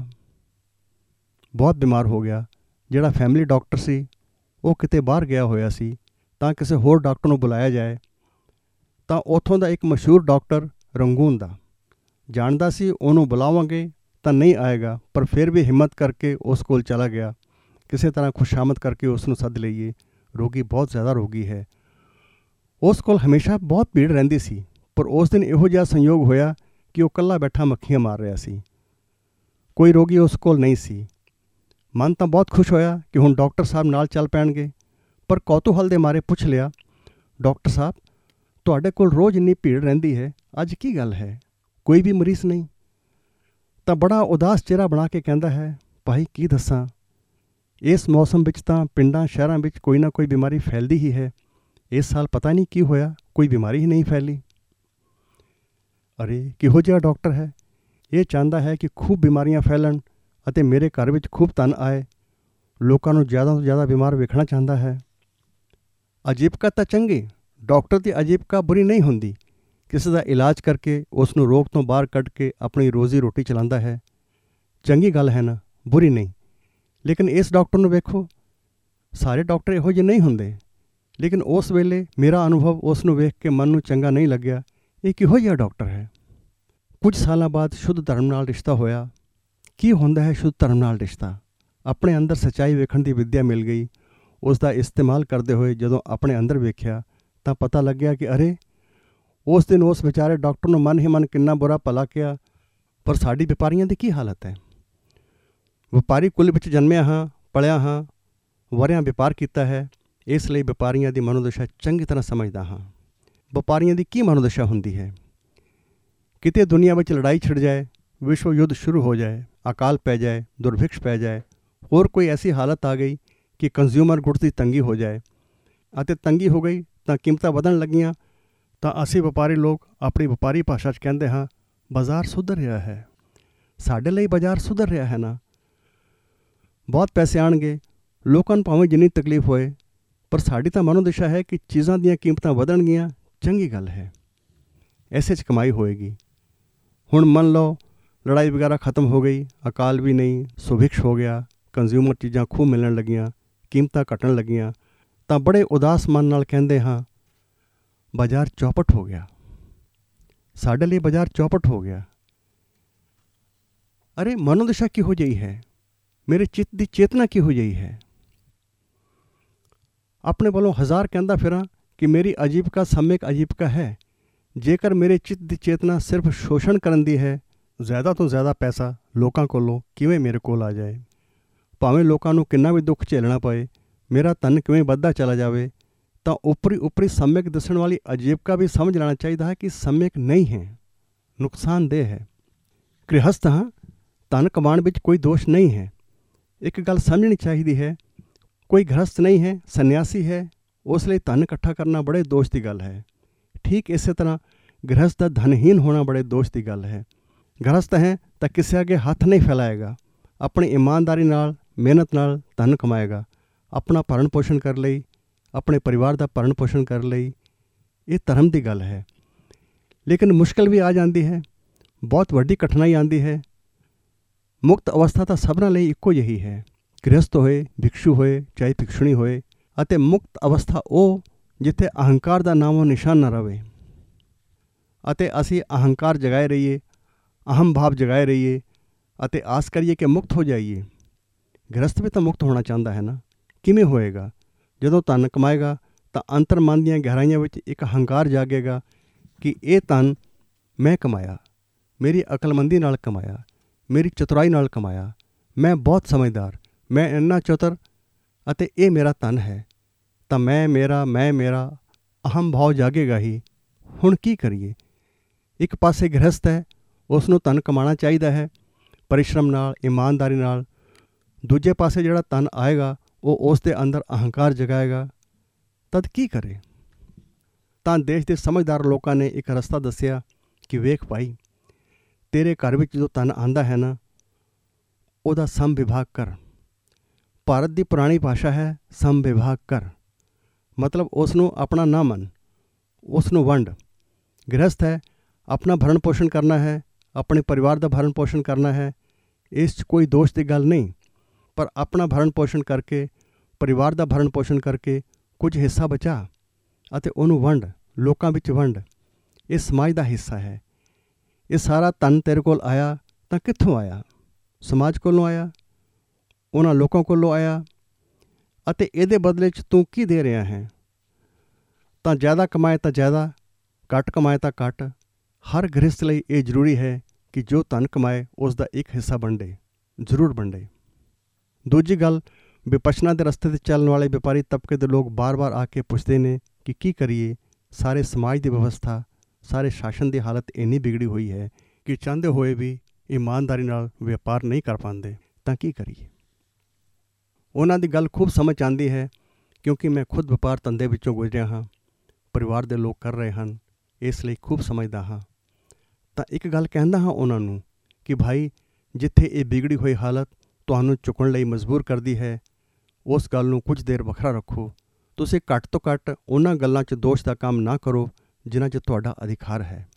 ਹੋ ਗਿਆ। ਜਿਹੜਾ ਫੈਮਿਲੀ ਡਾਕਟਰ ਸੀ ਉਹ ਕਿਤੇ ਬਾਹਰ ਗਿਆ ਹੋਇਆ ਸੀ, ਤਾਂ ਕਿਸੇ ਹੋਰ ਡਾਕਟਰ ਨੂੰ ਬੁਲਾਇਆ ਜਾਏ। ਤਾਂ ਉੱਥੋਂ ਦਾ ਇੱਕ ਮਸ਼ਹੂਰ ਡਾਕਟਰ ਰੰਗੂਨ ਦਾ ਜਾਣਦਾ ਸੀ, ਉਹਨੂੰ ਬੁਲਾਵਾਂਗੇ ਤਾਂ ਨਹੀਂ ਆਏਗਾ, ਪਰ ਫਿਰ ਵੀ ਹਿੰਮਤ ਕਰਕੇ ਉਸ ਕੋਲ ਚਲਾ ਗਿਆ। ਕਿਸੇ ਤਰ੍ਹਾਂ ਖੁਸ਼ਾਮਦ ਕਰਕੇ ਉਸ ਨੂੰ ਸੱਦ ਲਈਏ, ਰੋਗੀ ਬਹੁਤ ਜ਼ਿਆਦਾ ਰੋਗੀ ਹੈ। ਉਸ ਕੋਲ ਹਮੇਸ਼ਾ ਬਹੁਤ ਭੀੜ ਰਹਿੰਦੀ ਸੀ, ਪਰ ਉਸ ਦਿਨ ਇਹੋ ਜਿਹਾ ਸੰਯੋਗ ਹੋਇਆ ਕਿ ਉਹ ਇਕੱਲਾ ਬੈਠਾ ਮੱਖੀਆਂ ਮਾਰ ਰਿਹਾ ਸੀ। ਕੋਈ ਰੋਗੀ ਉਸ ਕੋਲ ਨਹੀਂ ਸੀ। ਮਨ ਤਾਂ ਬਹੁਤ ਖੁਸ਼ ਹੋਇਆ ਕਿ ਹੁਣ ਡਾਕਟਰ ਸਾਹਿਬ ਨਾਲ ਚੱਲ ਪੈਣਗੇ, ਪਰ ਕੌਤੂਹਲ ਦੇ ਮਾਰੇ ਪੁੱਛ ਲਿਆ, ਡਾਕਟਰ ਸਾਹਿਬ ਤੁਹਾਡੇ ਕੋਲ ਰੋਜ਼ ਇੰਨੀ ਭੀੜ ਰਹਿੰਦੀ ਹੈ, ਅੱਜ ਕੀ ਗੱਲ ਹੈ, ਕੋਈ ਵੀ ਮਰੀਜ਼ ਨਹੀਂ? ਤਾਂ ਬੜਾ ਉਦਾਸ ਚਿਹਰਾ ਬਣਾ ਕੇ ਕਹਿੰਦਾ ਹੈ, ਭਾਈ ਕੀ ਦੱਸਾਂ, ਇਸ ਮੌਸਮ ਵਿੱਚ ਤਾਂ ਪਿੰਡਾਂ ਸ਼ਹਿਰਾਂ ਵਿੱਚ ਕੋਈ ਨਾ ਕੋਈ ਬਿਮਾਰੀ ਫੈਲਦੀ ਹੀ ਹੈ। ਇਸ ਸਾਲ ਪਤਾ ਨਹੀਂ ਕੀ ਹੋਇਆ, ਕੋਈ ਬਿਮਾਰੀ ਹੀ ਨਹੀਂ ਫੈਲੀ। ਅਰੇ ਕਿਹੋ ਜਿਹਾ ਡਾਕਟਰ ਹੈ, ਇਹ ਚਾਹੁੰਦਾ ਹੈ ਕਿ ਖੂਬ ਬਿਮਾਰੀਆਂ ਫੈਲਣ ਅਤੇ ਮੇਰੇ ਘਰ ਵਿੱਚ ਖੂਬ ਧਨ ਆਏ, ਲੋਕਾਂ ਨੂੰ ਜ਼ਿਆਦਾ ਤੋਂ ਜ਼ਿਆਦਾ ਬਿਮਾਰ ਵੇਖਣਾ ਚਾਹੁੰਦਾ ਹੈ। ਆਜੀਵਕਾ ਤਾਂ ਚੰਗੀ, ਡਾਕਟਰ ਦੀ ਆਜੀਵਕਾ ਬੁਰੀ ਨਹੀਂ ਹੁੰਦੀ। ਕਿਸੇ ਦਾ ਇਲਾਜ ਕਰਕੇ ਉਸ ਨੂੰ ਰੋਗ ਤੋਂ ਬਾਹਰ ਕੱਢ ਕੇ ਆਪਣੀ ਰੋਜ਼ੀ ਰੋਟੀ ਚਲਾਉਂਦਾ ਹੈ, ਚੰਗੀ ਗੱਲ ਹੈ ਨਾ, ਬੁਰੀ ਨਹੀਂ। ਲੇਕਿਨ ਇਸ ਡਾਕਟਰ ਨੂੰ ਵੇਖੋ, ਸਾਰੇ ਡਾਕਟਰ ਇਹੋ ਜਿਹੇ ਨਹੀਂ ਹੁੰਦੇ। ਲੇਕਿਨ ਉਸ ਵੇਲੇ ਮੇਰਾ ਅਨੁਭਵ ਉਸ ਨੂੰ ਵੇਖ ਕੇ ਮਨ ਨੂੰ ਚੰਗਾ ਨਹੀਂ ਲੱਗਿਆ। ਇਹ ਕਿਹੋ ਜਿਹਾ ਡਾਕਟਰ ਹੈ? ਕੁਝ ਸਾਲਾਂ ਬਾਅਦ ਸ਼ੁੱਧ ਧਰਮ ਨਾਲ ਰਿਸ਼ਤਾ ਹੋਇਆ। ਕੀ ਹੁੰਦਾ ਹੈ ਸ਼ੁੱਧ ਧਰਮ ਨਾਲ ਰਿਸ਼ਤਾ? ਆਪਣੇ ਅੰਦਰ ਸੱਚਾਈ ਵੇਖਣ ਦੀ ਵਿੱਦਿਆ ਮਿਲ ਗਈ। ਉਸ ਦਾ ਇਸਤੇਮਾਲ ਕਰਦੇ ਹੋਏ ਜਦੋਂ ਆਪਣੇ ਅੰਦਰ ਵੇਖਿਆ ਤਾਂ ਪਤਾ ਲੱਗਿਆ ਕਿ ਅਰੇ ਉਸ ਦਿਨ ਉਸ ਵਿਚਾਰੇ ਡਾਕਟਰ ਨੂੰ ਮਨ ਹੀ ਮਨ ਕਿੰਨਾ ਬੁਰਾ ਭਲਾ ਕਿਹਾ, ਪਰ ਸਾਡੀ ਵਪਾਰੀਆਂ ਦੀ ਕੀ ਹਾਲਤ ਹੈ? ਵਪਾਰੀ ਕੁਲ ਵਿੱਚ ਜਨਮਿਆ ਹਾਂ, ਪਲਿਆ ਹਾਂ, ਵਰਿਆਂ ਵਪਾਰ ਕੀਤਾ ਹੈ, ਇਸ ਲਈ ਵਪਾਰੀਆਂ ਦੀ ਮਨੋਦਸ਼ਾ ਚੰਗੀ ਤਰ੍ਹਾਂ ਸਮਝਦਾ ਹਾਂ। ਵਪਾਰੀਆਂ ਦੀ ਕੀ ਮਨੋਦਸ਼ਾ ਹੁੰਦੀ ਹੈ? ਕਿਤੇ ਦੁਨੀਆ ਵਿੱਚ ਲੜਾਈ ਛਿੜ ਜਾਏ, ਵਿਸ਼ਵ ਯੁੱਧ ਸ਼ੁਰੂ ਹੋ ਜਾਏ, ਅਕਾਲ ਪੈ ਜਾਏ, ਦੁਰਭਿਕਸ਼ ਪੈ ਜਾਏ, ਹੋਰ ਕੋਈ ਐਸੀ ਹਾਲਤ ਆ ਗਈ ਕਿ ਕੰਜ਼ਿਊਮਰ ਗੁਡਸ ਦੀ ਤੰਗੀ ਹੋ ਜਾਏ, ਅਤੇ ਤੰਗੀ ਹੋ ਗਈ ਤਾਂ ਕੀਮਤਾਂ ਵਧਣ ਲੱਗੀਆਂ ਤਾਂ ਅਸੀਂ ਵਪਾਰੀ ਲੋਕ ਆਪਣੀ ਵਪਾਰੀ ਭਾਸ਼ਾ 'ਚ ਕਹਿੰਦੇ ਹਾਂ ਬਾਜ਼ਾਰ ਸੁਧਰ ਰਿਹਾ ਹੈ। ਸਾਡੇ ਲਈ ਬਾਜ਼ਾਰ ਸੁਧਰ ਰਿਹਾ ਹੈ ਨਾ। ਬਹੁਤ ਪੈਸੇ ਆਉਣਗੇ, ਲੋਕਾਂ ਨੂੰ ਭਾਵੇਂ ਜਿੰਨੀ ਤਕਲੀਫ ਹੋਏ, ਪਰ ਸਾਡੀ ਤਾਂ ਮਨੋਦਸ਼ਾ ਹੈ ਕਿ ਚੀਜ਼ਾਂ ਦੀਆਂ ਕੀਮਤਾਂ ਵਧਣਗੀਆਂ, ਚੰਗੀ ਗੱਲ ਹੈ, ਐਸੇ 'ਚ ਕਮਾਈ ਹੋਏਗੀ। ਹੁਣ ਮੰਨ ਲਓ ਲੜਾਈ ਵਗੈਰਾ ਖਤਮ ਹੋ ਗਈ, ਅਕਾਲ ਵੀ ਨਹੀਂ, ਸੁਭਿਕਸ਼ ਹੋ ਗਿਆ, ਕੰਜ਼ਿਊਮਰ ਚੀਜ਼ਾਂ ਖੂਬ ਮਿਲਣ ਲੱਗੀਆਂ, ਕੀਮਤਾਂ ਘਟਣ ਲੱਗੀਆਂ, ਤਾਂ ਬੜੇ ਉਦਾਸ ਮਨ ਨਾਲ ਕਹਿੰਦੇ ਹਾਂ ਬਾਜ਼ਾਰ ਚੌਪਟ ਹੋ ਗਿਆ, ਸਾਡੇ ਲਈ ਬਾਜ਼ਾਰ ਚੌਪਟ ਹੋ ਗਿਆ। ਅਰੇ ਮਨੋਦਸ਼ਾ ਕਿਹੋ ਜਿਹੀ ਹੈ, ਮੇਰੇ ਚਿੱਤ ਦੀ ਚੇਤਨਾ ਕਿਹੋ ਜਿਹੀ ਹੈ। ਆਪਣੇ ਵੱਲੋਂ ਹਜ਼ਾਰ ਕਹਿੰਦਾ ਫਿਰਾਂ ਕਿ ਮੇਰੀ ਅਜੀਵਕਾ ਸਮਿਕ ਅਜੀਵਕਾ ਹੈ। ਜੇਕਰ ਮੇਰੇ ਚਿੱਤ ਦੀ ਚੇਤਨਾ ਸਿਰਫ ਸ਼ੋਸ਼ਣ ਕਰਨ ਦੀ ਹੈ, ਜ਼ਿਆਦਾ ਤੋਂ ਜ਼ਿਆਦਾ ਪੈਸਾ ਲੋਕਾਂ ਕੋਲੋਂ ਕਿਵੇਂ ਮੇਰੇ ਕੋਲ ਆ ਜਾਏ, ਭਾਵੇਂ ਲੋਕਾਂ ਨੂੰ ਕਿੰਨਾ ਵੀ ਦੁੱਖ ਝੇਲਣਾ ਪਏ, ਮੇਰਾ ਧਨ ਕਿਵੇਂ ਵੱਧਦਾ ਚਲਾ ਜਾਵੇ, ਤਾਂ ਉੱਪਰੀ ਸਮਿਕ ਦਿਸਣ ਵਾਲੀ ਅਜੀਵਕਾ ਵੀ ਸਮਝ ਲੈਣਾ ਚਾਹੀਦਾ ਹੈ ਕਿ ਸਮਿਕ ਨਹੀਂ ਹੈ, ਨੁਕਸਾਨਦੇਹ ਹੈ। ਗ੍ਰਹਿਸਥ ਹਾਂ, ਧਨ ਕਮਾਉਣ ਵਿੱਚ ਕੋਈ ਦੋਸ਼ ਨਹੀਂ ਹੈ। ਇੱਕ ਗੱਲ ਸਮਝਣੀ ਚਾਹੀਦੀ ਹੈ, ਕੋਈ ਗ੍ਰਹਿਸਥ ਨਹੀਂ ਹੈ, ਸੰਨਿਆਸੀ ਹੈ, ਉਸ ਲਈ ਧਨ ਇਕੱਠਾ ਕਰਨਾ ਬੜੇ ਦੋਸ਼ ਦੀ ਗੱਲ ਹੈ। ਠੀਕ ਇਸੇ ਤਰ੍ਹਾਂ ਗ੍ਰਹਿਸਥ ਦਾ ਧਨਹੀਨ ਹੋਣਾ ਬੜੇ ਦੋਸ਼ ਦੀ ਗੱਲ ਹੈ। ਗ੍ਰਹਿਸਥ ਹੈ ਤਾਂ ਕਿਸੇ ਅੱਗੇ ਹੱਥ ਨਹੀਂ ਫੈਲਾਏਗਾ, ਆਪਣੀ ਇਮਾਨਦਾਰੀ ਨਾਲ, ਮਿਹਨਤ ਨਾਲ ਧਨ ਕਮਾਏਗਾ, ਆਪਣਾ ਭਰਨ ਪੋਸ਼ਣ ਕਰਨ ਲਈ, ਆਪਣੇ ਪਰਿਵਾਰ ਦਾ ਭਰਨ ਪੋਸ਼ਣ ਕਰਨ ਲਈ। ਇਹ ਧਰਮ ਦੀ ਗੱਲ ਹੈ। ਲੇਕਿਨ ਮੁਸ਼ਕਿਲ ਵੀ ਆ ਜਾਂਦੀ ਹੈ, ਬਹੁਤ ਵੱਡੀ ਕਠਿਨਾਈ ਆਉਂਦੀ ਹੈ। ਮੁਕਤ ਅਵਸਥਾ ਤਾਂ ਸਭਨਾਂ ਲਈ ਇੱਕੋ ਜਿਹੀ ਹੈ, ਗ੍ਰਹਿਸਥ ਹੋਏ, ਭਿਕਸ਼ੂ ਹੋਏ, ਚਾਹੇ ਭਿਕਸ਼ੁਣੀ ਹੋਏ। ਅਤੇ ਮੁਕਤ ਅਵਸਥਾ ਉਹ ਜਿੱਥੇ ਅਹੰਕਾਰ ਦਾ ਨਾਮੋ ਨਿਸ਼ਾਨ ਨਾ ਰਹੇ ਅਤੇ ਅਸੀਂ ਅਹੰਕਾਰ ਜਗਾਏ ਰਹੀਏ, ਅਹਮ ਭਾਵ ਜਗਾਏ ਰਹੀਏ ਅਤੇ ਆਸ ਕਰੀਏ ਕਿ ਮੁਕਤ ਹੋ ਜਾਈਏ। ਗ੍ਰਹਿਸਥ ਵੀ ਤਾਂ ਮੁਕਤ ਹੋਣਾ ਚਾਹੁੰਦਾ ਹੈ ਨਾ। ਕਿਵੇਂ ਹੋਏਗਾ? ਜਦੋਂ ਧਨ ਕਮਾਏਗਾ ਤਾਂ ਅੰਤਰ ਮਨ ਦੀਆਂ ਗਹਿਰਾਈਆਂ ਵਿੱਚ ਇੱਕ ਅਹੰਕਾਰ ਜਾਗੇਗਾ ਕਿ ਇਹ ਧਨ ਮੈਂ ਕਮਾਇਆ, ਮੇਰੀ ਅਕਲਮੰਦੀ ਨਾਲ ਕਮਾਇਆ, ਮੇਰੀ ਚਤੁਰਾਈ ਨਾਲ ਕਮਾਇਆ, ਮੈਂ ਬਹੁਤ ਸਮਝਦਾਰ, ਮੈਂ ਇੰਨਾ ਚਤੁਰ ਅਤੇ ਇਹ ਮੇਰਾ ਧਨ ਹੈ। ਤਾਂ ਮੈਂ ਮੇਰਾ ਅਹਮ ਭਾਵ ਜਾਗੇਗਾ ਹੀ। ਹੁਣ ਕੀ ਕਰੀਏ? ਇੱਕ ਪਾਸੇ ਗ੍ਰਹਿਸਥ ਹੈ, ਉਸ ਨੂੰ ਧਨ ਕਮਾਉਣਾ ਚਾਹੀਦਾ ਹੈ ਪਰਿਸ਼ਰਮ ਨਾਲ, ਇਮਾਨਦਾਰੀ ਨਾਲ। ਦੂਜੇ ਪਾਸੇ ਜਿਹੜਾ ਧਨ ਆਏਗਾ ਉਹ ਉਸ ਦੇ ਅੰਦਰ ਅਹੰਕਾਰ ਜਗਾਏਗਾ। ਤਦ ਕੀ ਕਰੇ? ਤਾਂ ਦੇਸ਼ ਦੇ ਸਮਝਦਾਰ ਲੋਕਾਂ ਨੇ ਇੱਕ ਰਸਤਾ ਦੱਸਿਆ ਕਿ ਵੇਖ ਭਾਈ, ਤੇਰੇ ਘਰ ਵਿੱਚ ਜਦੋਂ ਧਨ ਆਉਂਦਾ ਹੈ ਨਾ, ਉਹਦਾ ਸਮ ਵਿਭਾਗ ਕਰ। ਭਾਰਤ ਦੀ ਪੁਰਾਣੀ ਭਾਸ਼ਾ ਹੈ ਸਮ ਵਿਭਾਗ ਕਰ, ਮਤਲਬ ਉਸ ਨੂੰ ਆਪਣਾ ਨਾ ਮੰਨ, ਉਸ ਨੂੰ ਵੰਡ। ਗ੍ਰਹਿਸਥ ਹੈ, ਆਪਣਾ ਭਰਨ ਪੋਸ਼ਣ ਕਰਨਾ ਹੈ, ਆਪਣੇ ਪਰਿਵਾਰ ਦਾ ਭਰਨ ਪੋਸ਼ਣ ਕਰਨਾ ਹੈ, ਇਸ 'ਚ ਕੋਈ ਦੋਸ਼ ਦੀ ਗੱਲ ਨਹੀਂ। ਪਰ ਆਪਣਾ ਭਰਨ ਪੋਸ਼ਣ ਕਰਕੇ, ਪਰਿਵਾਰ ਦਾ ਭਰਨ ਪੋਸ਼ਣ ਕਰਕੇ ਕੁਝ ਹਿੱਸਾ ਬਚਾ ਅਤੇ ਉਹਨੂੰ ਵੰਡ, ਲੋਕਾਂ ਵਿੱਚ ਵੰਡ। ਇਹ ਸਮਾਜ ਦਾ ਹਿੱਸਾ ਹੈ। ਇਹ ਸਾਰਾ ਧਨ ਤੇਰੇ ਕੋਲ ਆਇਆ ਤਾਂ ਕਿੱਥੋਂ ਆਇਆ? ਸਮਾਜ ਕੋਲੋਂ ਆਇਆ, ਉਹਨਾਂ ਲੋਕਾਂ ਕੋਲੋਂ ਆਇਆ। ਅਤੇ ਇਹਦੇ ਬਦਲੇ 'ਚ ਤੂੰ ਕੀ ਦੇ ਰਿਹਾ ਹੈ? ਤਾਂ ਜ਼ਿਆਦਾ ਕਮਾਏ ਤਾਂ ਜ਼ਿਆਦਾ, ਘੱਟ ਕਮਾਏ ਤਾਂ ਘੱਟ। ਹਰ ਗ੍ਰਹਿਸਥ ਲਈ ਇਹ ਜ਼ਰੂਰੀ ਹੈ ਕਿ ਜੋ ਧਨ ਕਮਾਏ ਉਸ ਦਾ ਇੱਕ ਹਿੱਸਾ ਵੰਡੇ, ਜ਼ਰੂਰ ਵੰਡੇ। ਦੂਜੀ ਗੱਲ, ਵਿਪਸ਼ਨਾ ਦੇ ਰਸਤੇ 'ਤੇ ਚੱਲਣ ਵਾਲੇ ਵਪਾਰੀ ਤਬਕੇ ਦੇ ਲੋਕ ਬਾਰ-ਬਾਰ ਆ ਕੇ ਪੁੱਛਦੇ ਨੇ ਕਿ ਕੀ ਕਰੀਏ? ਸਾਰੇ ਸਮਾਜ ਦੀ ਵਿਵਸਥਾ, ਸਾਰੇ ਸ਼ਾਸਨ ਦੀ ਹਾਲਤ ਇੰਨੀ ਵਿਗੜੀ ਹੋਈ ਹੈ ਕਿ ਚਾਹੁੰਦੇ ਹੋਏ ਵੀ ਇਮਾਨਦਾਰੀ ਨਾਲ ਵਪਾਰ ਨਹੀਂ ਕਰ ਪਾਉਂਦੇ, ਤਾਂ ਕੀ ਕਰੀਏ? ਉਹਨਾਂ ਦੀ ਗੱਲ ਖੂਬ ਸਮਝ ਆਉਂਦੀ ਹੈ, ਕਿਉਂਕਿ ਮੈਂ ਖੁਦ ਵਪਾਰ ਧੰਦੇ ਵਿੱਚੋਂ ਗੁਜ਼ਰਿਆ ਹਾਂ, ਪਰਿਵਾਰ ਦੇ ਲੋਕ ਕਰ ਰਹੇ ਹਨ, ਇਸ ਲਈ ਖੂਬ ਸਮਝਦਾ ਹਾਂ। ਤਾਂ ਇੱਕ ਗੱਲ ਕਹਿੰਦਾ ਹਾਂ ਉਹਨਾਂ ਨੂੰ ਕਿ ਭਾਈ, ਜਿੱਥੇ ਇਹ ਵਿਗੜੀ ਹੋਈ ਹਾਲਤ ਤੁਹਾਨੂੰ ਚੁੱਕਣ ਲਈ ਮਜਬੂਰ ਕਰਦੀ ਹੈ, ਉਸ ਗੱਲ ਨੂੰ ਕੁਝ ਦੇਰ ਵੱਖਰਾ ਰੱਖੋ। ਤੁਸੀਂ ਘੱਟ ਤੋਂ ਘੱਟ ਉਹਨਾਂ ਗੱਲਾਂ 'ਚ ਦੋਸ਼ ਦਾ ਕੰਮ ਨਾ ਕਰੋ ਜਿਨ੍ਹਾਂ 'ਚ ਤੁਹਾਡਾ ਅਧਿਕਾਰ ਹੈ।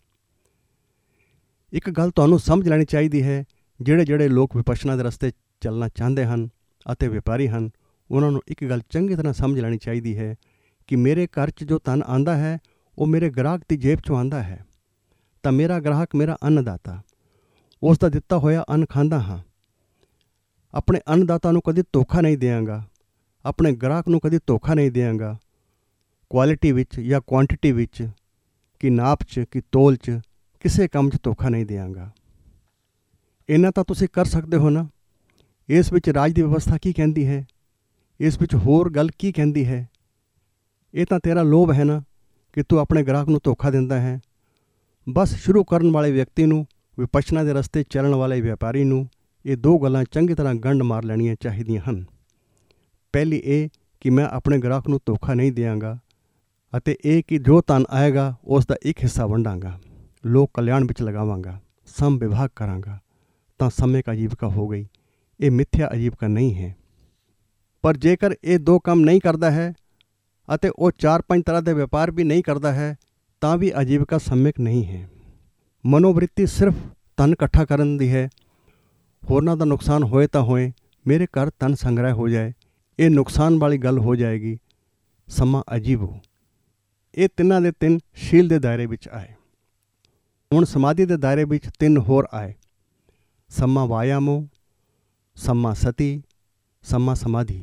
ਇੱਕ ਗੱਲ ਤੁਹਾਨੂੰ ਸਮਝ ਲੈਣੀ ਚਾਹੀਦੀ ਹੈ, ਜਿਹੜੇ ਲੋਕ ਵਿਪਸ਼ਨਾ ਦੇ ਰਸਤੇ ਚੱਲਣਾ ਚਾਹੁੰਦੇ ਹਨ ਅਤੇ ਵਪਾਰੀ ਹਨ, ਉਹਨਾਂ ਨੂੰ ਇੱਕ ਗੱਲ ਚੰਗੀ ਤਰ੍ਹਾਂ ਸਮਝ ਲੈਣੀ ਚਾਹੀਦੀ ਹੈ ਕਿ ਮੇਰੇ ਘਰ 'ਚ ਜੋ ਧਨ ਆਉਂਦਾ ਹੈ ਉਹ ਮੇਰੇ ਗ੍ਰਾਹਕ ਦੀ ਜੇਬ 'ਚੋਂ ਆਉਂਦਾ ਹੈ। ਤਾਂ ਮੇਰਾ ਗ੍ਰਾਹਕ ਮੇਰਾ ਅੰਨਦਾਤਾ, ਉਸ ਦਾ ਦਿੱਤਾ ਹੋਇਆ ਅੰਨ ਖਾਂਦਾ ਹਾਂ। ਆਪਣੇ ਅੰਨਦਾਤਾ ਨੂੰ ਕਦੇ ਧੋਖਾ ਨਹੀਂ ਦਿਆਂਗਾ, ਆਪਣੇ ਗ੍ਰਾਹਕ ਨੂੰ ਕਦੇ ਧੋਖਾ ਨਹੀਂ ਦਿਆਂਗਾ, ਕੁਆਲਿਟੀ ਵਿੱਚ ਜਾਂ ਕੁਆਂਟਿਟੀ ਵਿੱਚ, ਕਿ ਨਾਪ 'ਚ ਕਿ ਤੋਲ 'ਚ, ਕਿਸੇ ਕੰਮ 'ਚ ਧੋਖਾ ਨਹੀਂ ਦਿਆਂਗਾ। ਇੰਨਾ ਤਾਂ ਤੁਸੀਂ ਕਰ ਸਕਦੇ ਹੋ ਨਾ। ਇਸ ਵਿੱਚ ਰਾਜ ਦੀ ਵਿਵਸਥਾ ਕੀ ਕਹਿੰਦੀ ਹੈ? ਇਸ ਵਿੱਚ ਹੋਰ ਗੱਲ ਕੀ ਕਹਿੰਦੀ ਹੈ? ਇਹ ਤਾਂ ਤੇਰਾ ਲੋਭ ਹੈ ਨਾ ਕਿ ਤੂੰ ਆਪਣੇ ਗ੍ਰਾਹਕ ਨੂੰ ਧੋਖਾ ਦਿੰਦਾ ਹੈ। ਬਸ ਸ਼ੁਰੂ ਕਰਨ ਵਾਲੇ ਵਿਅਕਤੀ ਨੂੰ, ਵਿਪਸ਼ਨਾ ਦੇ ਰਸਤੇ ਚੱਲਣ ਵਾਲੇ ਵਪਾਰੀ ਨੂੰ ਇਹ ਦੋ ਗੱਲਾਂ ਚੰਗੀ ਤਰ੍ਹਾਂ ਗੰਢ ਮਾਰ ਲੈਣੀਆਂ ਚਾਹੀਦੀਆਂ ਹਨ। ਪਹਿਲੀ ਇਹ ਕਿ ਮੈਂ ਆਪਣੇ ਗ੍ਰਾਹਕ ਨੂੰ ਧੋਖਾ ਨਹੀਂ ਦਿਆਂਗਾ, ਅਤੇ ਇਹ ਕਿ ਜੋ ਧਨ ਆਏਗਾ ਉਸ ਦਾ ਇੱਕ ਹਿੱਸਾ ਵੰਡਾਂਗਾ, ਲੋਕ ਕਲਿਆਣ ਵਿੱਚ ਲਗਾਵਾਂਗਾ, ਸਮ ਵਿਭਾਗ ਕਰਾਂਗਾ, ਤਾਂ ਸਮੇਕ ਆਜੀਵਿਕਾ ਹੋ ਗਈ। ਇਹ ਮਿੱਥਿਆ ਆਜੀਵਿਕਾ ਨਹੀਂ ਹੈ। ਪਰ ਜੇਕਰ ਇਹ ਦੋ ਕੰਮ ਨਹੀਂ ਕਰਦਾ ਹੈ ਅਤੇ ਉਹ 4-5 ਤਰ੍ਹਾਂ ਦੇ ਵਪਾਰ ਵੀ ਨਹੀਂ ਕਰਦਾ ਹੈ, ਤਾਂ ਵੀ ਆਜੀਵਿਕਾ ਸਮੇਕ ਨਹੀਂ ਹੈ। ਮਨੋਵਰਿੱਤੀ ਸਿਰਫ ਧਨ ਇਕੱਠਾ ਕਰਨ ਦੀ ਹੈ। ਹੋਰਨਾਂ ਦਾ ਨੁਕਸਾਨ ਹੋਏ ਤਾਂ ਹੋਏ, ਮੇਰੇ ਘਰ ਧਨ ਸੰਗ੍ਰਹਿ ਹੋ ਜਾਏ, ਇਹ ਨੁਕਸਾਨ ਵਾਲੀ ਗੱਲ ਹੋ ਜਾਏਗੀ। ਸਮਾਂ ਅਜੀਵੋ। ਇਹ ਤਿੰਨਾਂ ਦੇ ਤਿੰਨ ਸ਼ੀਲ ਦੇ ਦਾਇਰੇ ਵਿੱਚ ਆਏ। ਹੁਣ ਸਮਾਧੀ ਦੇ ਦਾਇਰੇ ਵਿੱਚ ਤਿੰਨ ਹੋਰ ਆਏ: ਸਮਾਂ ਵਾਯਾਮੋ, ਸਮਾਂ ਸਤੀ, ਸਮਾਂ ਸਮਾਧੀ।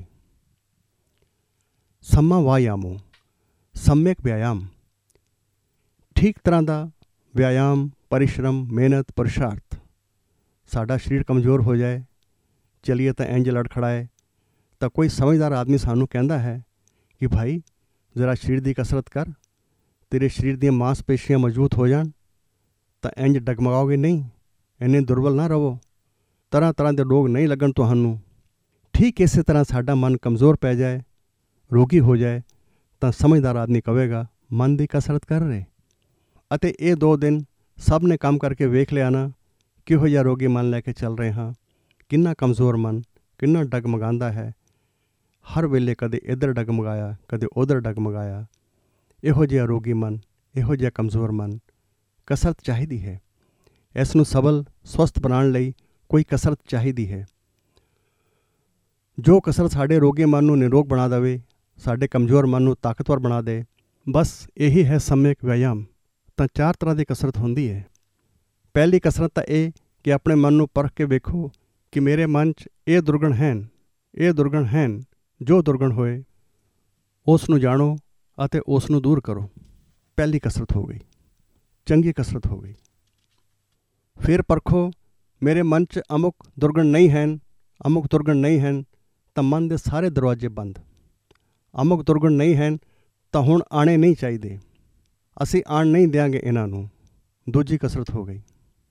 ਸਮਾਂ ਵਾਯਾਮੋ, ਸਮੇਕ ਵਿਆयाम, ਠੀਕ ਤਰ੍ਹਾਂ ਦਾ ਵਿਆयाम, परिश्रम, ਮਿਹਨਤ, ਪੁਰਸ਼ਾਰਥ। ਸਾਡਾ ਸਰੀਰ ਕਮਜ਼ੋਰ ਹੋ ਜਾਏ, ਚਲੀਏ ਤਾਂ ਇੰਝ ਲੜਖੜਾਏ, ਤਾਂ ਕੋਈ ਸਮਝਦਾਰ ਆਦਮੀ ਸਾਨੂੰ ਕਹਿੰਦਾ ਹੈ ਕਿ ਭਾਈ ਜ਼ਰਾ ਸਰੀਰ ਦੀ ਕਸਰਤ ਕਰ, ਤੇਰੇ ਸਰੀਰ ਦੀਆਂ ਮਾਸਪੇਸ਼ੀਆਂ ਮਜ਼ਬੂਤ ਹੋ ਜਾਣ, ਤਾਂ ਇੰਝ ਡਗਮਗਾਓਗੇ ਨਹੀਂ, ਇੰਨੇ ਦੁਰਬਲ ਨਾ ਰਹੋ, ਤਰ੍ਹਾਂ ਤਰ੍ਹਾਂ ਦੇ ਰੋਗ ਨਹੀਂ ਲੱਗਣ ਤੁਹਾਨੂੰ। ਠੀਕ ਇਸੇ ਤਰ੍ਹਾਂ ਸਾਡਾ ਮਨ ਕਮਜ਼ੋਰ ਪੈ ਜਾਏ, ਰੋਗੀ ਹੋ ਜਾਏ, ਤਾਂ ਸਮਝਦਾਰ ਆਦਮੀ ਕਹੇਗਾ ਮਨ ਦੀ ਕਸਰਤ ਕਰ ਰਹੇ। ਅਤੇ ਇਹ 2 ਦਿਨ ਸਭ ਨੇ ਕੰਮ ਕਰਕੇ ਵੇਖ ਲਿਆ ਨਾ, ਕਿਹੋ ਜਿਹਾ ਰੋਗੀ ਮਨ ਲੈ ਕੇ ਚੱਲ ਰਹੇ ਹਾਂ, ਕਿੰਨਾ ਕਮਜ਼ੋਰ ਮਨ, ਕਿੰਨਾ ਡਗਮਗਾਉਂਦਾ ਹੈ। ਹਰ ਵੇਲੇ ਕਦੇ ਇੱਧਰ ਡਗਮਗਾਇਆ, ਕਦੇ ਉੱਧਰ ਡਗਮਗਾਇਆ। ਇਹੋ ਜਿਹਾ ਰੋਗੀ ਮਨ, ਇਹੋ ਜਿਹਾ ਕਮਜ਼ੋਰ ਮਨ। ਕਸਰਤ ਚਾਹੀਦੀ ਹੈ। ਇਸ ਨੂੰ ਸਬਲ ਸਵਸਥ ਬਣਾਉਣ ਲਈ ਕੋਈ ਕਸਰਤ ਚਾਹੀਦੀ ਹੈ। ਜੋ ਕਸਰਤ ਸਾਡੇ ਰੋਗੀ ਮਨ ਨੂੰ ਨਿਰੋਗ ਬਣਾ ਦੇਵੇ, ਸਾਡੇ ਕਮਜ਼ੋਰ ਮਨ ਨੂੰ ਤਾਕਤਵਰ ਬਣਾ ਦੇ, ਬਸ ਇਹੀ ਹੈ ਸਮੇਕ ਵਿਆयाम। ਤਾਂ 4 ਤਰ੍ਹਾਂ ਦੀ ਕਸਰਤ ਹੁੰਦੀ ਹੈ। ਪਹਿਲੀ ਕਸਰਤ ਤਾਂ ਇਹ ਕਿ ਆਪਣੇ ਮਨ ਨੂੰ ਪਰਖ ਕੇ ਵੇਖੋ ਕਿ ਮੇਰੇ ਮਨ 'ਚ ਇਹ ਦੁਰਗੁਣ ਹਨ, ਇਹ ਦੁਰਗੁਣ ਹਨ। ਜੋ ਦੁਰਗੁਣ ਹੋਏ ਉਸ ਨੂੰ ਜਾਣੋ ਅਤੇ ਉਸ ਨੂੰ ਦੂਰ ਕਰੋ। ਪਹਿਲੀ ਕਸਰਤ ਹੋ ਗਈ, ਚੰਗੀ ਕਸਰਤ ਹੋ ਗਈ। ਫਿਰ ਪਰਖੋ ਮੇਰੇ ਮਨ 'ਚ ਅਮੁਕ ਦੁਰਗੁਣ ਨਹੀਂ ਹਨ, ਅਮੁਕ ਦੁਰਗੁਣ ਨਹੀਂ ਹਨ, ਤਾਂ ਮਨ ਦੇ ਸਾਰੇ ਦਰਵਾਜ਼ੇ ਬੰਦ। ਅਮੁਕ ਦੁਰਗੁਣ ਨਹੀਂ ਹਨ ਤਾਂ ਹੁਣ ਆਉਣੇ ਨਹੀਂ ਚਾਹੀਦੇ, ਅਸੀਂ ਆਉਣ ਨਹੀਂ ਦਿਆਂਗੇ ਇਹਨਾਂ ਨੂੰ। ਦੂਜੀ ਕਸਰਤ ਹੋ ਗਈ।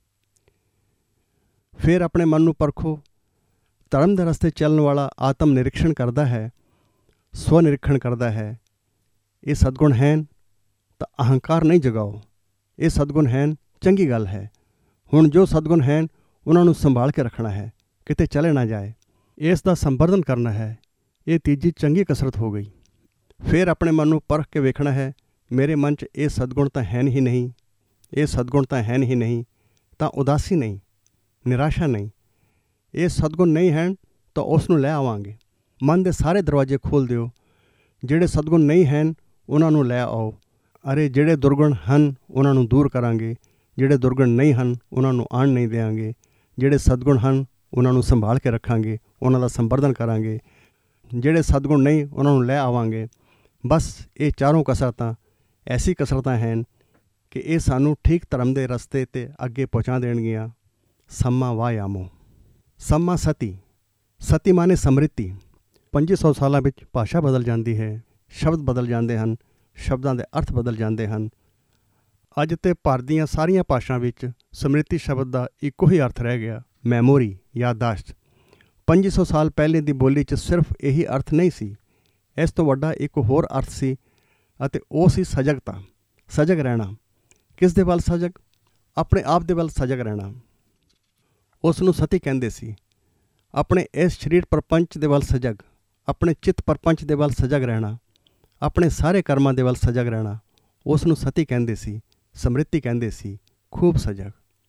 ਫਿਰ ਆਪਣੇ ਮਨ ਨੂੰ ਪਰਖੋ। ਧਰਮ ਦੇ ਰਸਤੇ ਚੱਲਣ ਵਾਲਾ ਆਤਮ ਨਿਰੀਖਣ ਕਰਦਾ ਹੈ, ਸਵ ਨਿਰੀਖਣ ਕਰਦਾ ਹੈ। ਇਹ ਸਦਗੁਣ ਹਨ ਤਾਂ ਅਹੰਕਾਰ ਨਹੀਂ ਜਗਾਓ। ਇਹ ਸਦਗੁਣ ਹਨ, ਚੰਗੀ ਗੱਲ ਹੈ। ਹੁਣ ਜੋ ਸਦਗੁਣ ਹਨ ਉਹਨਾਂ ਨੂੰ ਸੰਭਾਲ ਕੇ ਰੱਖਣਾ ਹੈ, ਕਿਤੇ ਚਲੇ ਨਾ ਜਾਏ, ਇਸ ਦਾ ਸੰਵਰਧਨ ਕਰਨਾ ਹੈ। ਇਹ ਤੀਜੀ ਚੰਗੀ ਕਸਰਤ ਹੋ ਗਈ। ਫਿਰ ਆਪਣੇ ਮਨ ਨੂੰ ਪਰਖ ਕੇ ਵੇਖਣਾ ਹੈ, ਮੇਰੇ ਮਨ 'ਚ ਇਹ ਸਦਗੁਣ ਤਾਂ ਹੈ ਹੀ ਨਹੀਂ, ਇਹ ਸਦਗੁਣ ਤਾਂ ਹੈ ਹੀ ਨਹੀਂ, ਤਾਂ ਉਦਾਸੀ ਨਹੀਂ, ਨਿਰਾਸ਼ਾ ਨਹੀਂ। ਇਹ ਸਦਗੁਣ ਨਹੀਂ ਹਨ ਤਾਂ ਉਸ ਨੂੰ ਲੈ ਆਵਾਂਗੇ। ਮਨ ਦੇ ਸਾਰੇ ਦਰਵਾਜ਼ੇ ਖੋਲ੍ਹ ਦਿਓ। ਜਿਹੜੇ ਸਦਗੁਣ ਨਹੀਂ ਹਨ ਉਹਨਾਂ ਨੂੰ ਲੈ ਆਓ। ਅਰੇ ਜਿਹੜੇ ਦੁਰਗੁਣ ਹਨ ਉਹਨਾਂ ਨੂੰ ਦੂਰ ਕਰਾਂਗੇ, ਜਿਹੜੇ ਦੁਰਗੁਣ ਨਹੀਂ ਹਨ ਉਹਨਾਂ ਨੂੰ ਆਉਣ ਨਹੀਂ ਦਿਆਂਗੇ। ਜਿਹੜੇ ਸਦਗੁਣ ਹਨ ਉਹਨਾਂ ਨੂੰ ਸੰਭਾਲ ਕੇ ਰੱਖਾਂਗੇ, ਉਹਨਾਂ ਦਾ ਸੰਵਰਧਨ ਕਰਾਂਗੇ। ਜਿਹੜੇ ਸਦਗੁਣ ਨਹੀਂ ਉਹਨਾਂ ਨੂੰ ਲੈ ਆਵਾਂਗੇ। ਬਸ ਇਹ ਚਾਰੋਂ ਕਸਰਤਾਂ ਐਸੀ ਕਸਰਤਾਂ ਹਨ ਕਿ ਇਹ ਸਾਨੂੰ ਠੀਕ ਧਰਮ ਦੇ ਰਸਤੇ 'ਤੇ ਅੱਗੇ ਪਹੁੰਚਾ ਦੇਣਗੀਆਂ। ਸਮਾਂ ਵਾਯਾਮੋ। ਸਮਾਂ ਸਤੀ। ਸਤੀ ਮਾਨੇ ਸਮਰਿੱਧੀ। 2500 ਸਾਲਾਂ ਵਿੱਚ ਭਾਸ਼ਾ ਬਦਲ ਜਾਂਦੀ ਹੈ, ਸ਼ਬਦ ਬਦਲ ਜਾਂਦੇ ਹਨ, ਸ਼ਬਦਾਂ ਦੇ ਅਰਥ ਬਦਲ ਜਾਂਦੇ ਹਨ। ਅੱਜ ਤੇ ਭਾਰਤ ਦੀਆਂ ਸਾਰੀਆਂ ਭਾਸ਼ਾਵਾਂ ਵਿੱਚ ਸਮਰਿੱਧੀ ਸ਼ਬਦ ਦਾ ਇੱਕੋ ਹੀ ਅਰਥ ਰਹਿ ਗਿਆ, ਮੈਮੋਰੀ, ਯਾਦਾਸ਼ਤ। 2500 ਸਾਲ ਪਹਿਲੇ ਦੀ ਬੋਲੀ 'ਚ ਸਿਰਫ ਇਹੀ ਅਰਥ ਨਹੀਂ ਸੀ, ਇਸ ਤੋਂ ਵੱਡਾ ਇੱਕ ਹੋਰ ਅਰਥ ਸੀ, ਅਤੇ ਉਹ ਸੀ ਸਜਗਤਾ, ਸਜਗ ਰਹਿਣਾ। ਕਿਸ ਦੇ ਵੱਲ ਸਜਗ? ਆਪਣੇ ਆਪ ਦੇ ਵੱਲ ਸਜਗ ਰਹਿਣਾ। ਉਸ ਨੂੰ ਸਤੀ ਕਹਿੰਦੇ ਸੀ। ਆਪਣੇ ਇਸ ਸਰੀਰ ਪ੍ਰਪੰਚ ਦੇ ਵੱਲ ਸਜਗ, ਆਪਣੇ ਚਿੱਤ ਪ੍ਰਪੰਚ ਦੇ ਵੱਲ ਸਜਗ ਰਹਿਣਾ, ਆਪਣੇ ਸਾਰੇ ਕਰਮਾਂ ਦੇ ਵੱਲ ਸਜਗ ਰਹਿਣਾ, ਉਸ ਨੂੰ ਸਤੀ ਕਹਿੰਦੇ ਸੀ, ਸਮਰਿੱਧੀ ਕਹਿੰਦੇ ਸੀ, ਖੂਬ ਸਜਗ।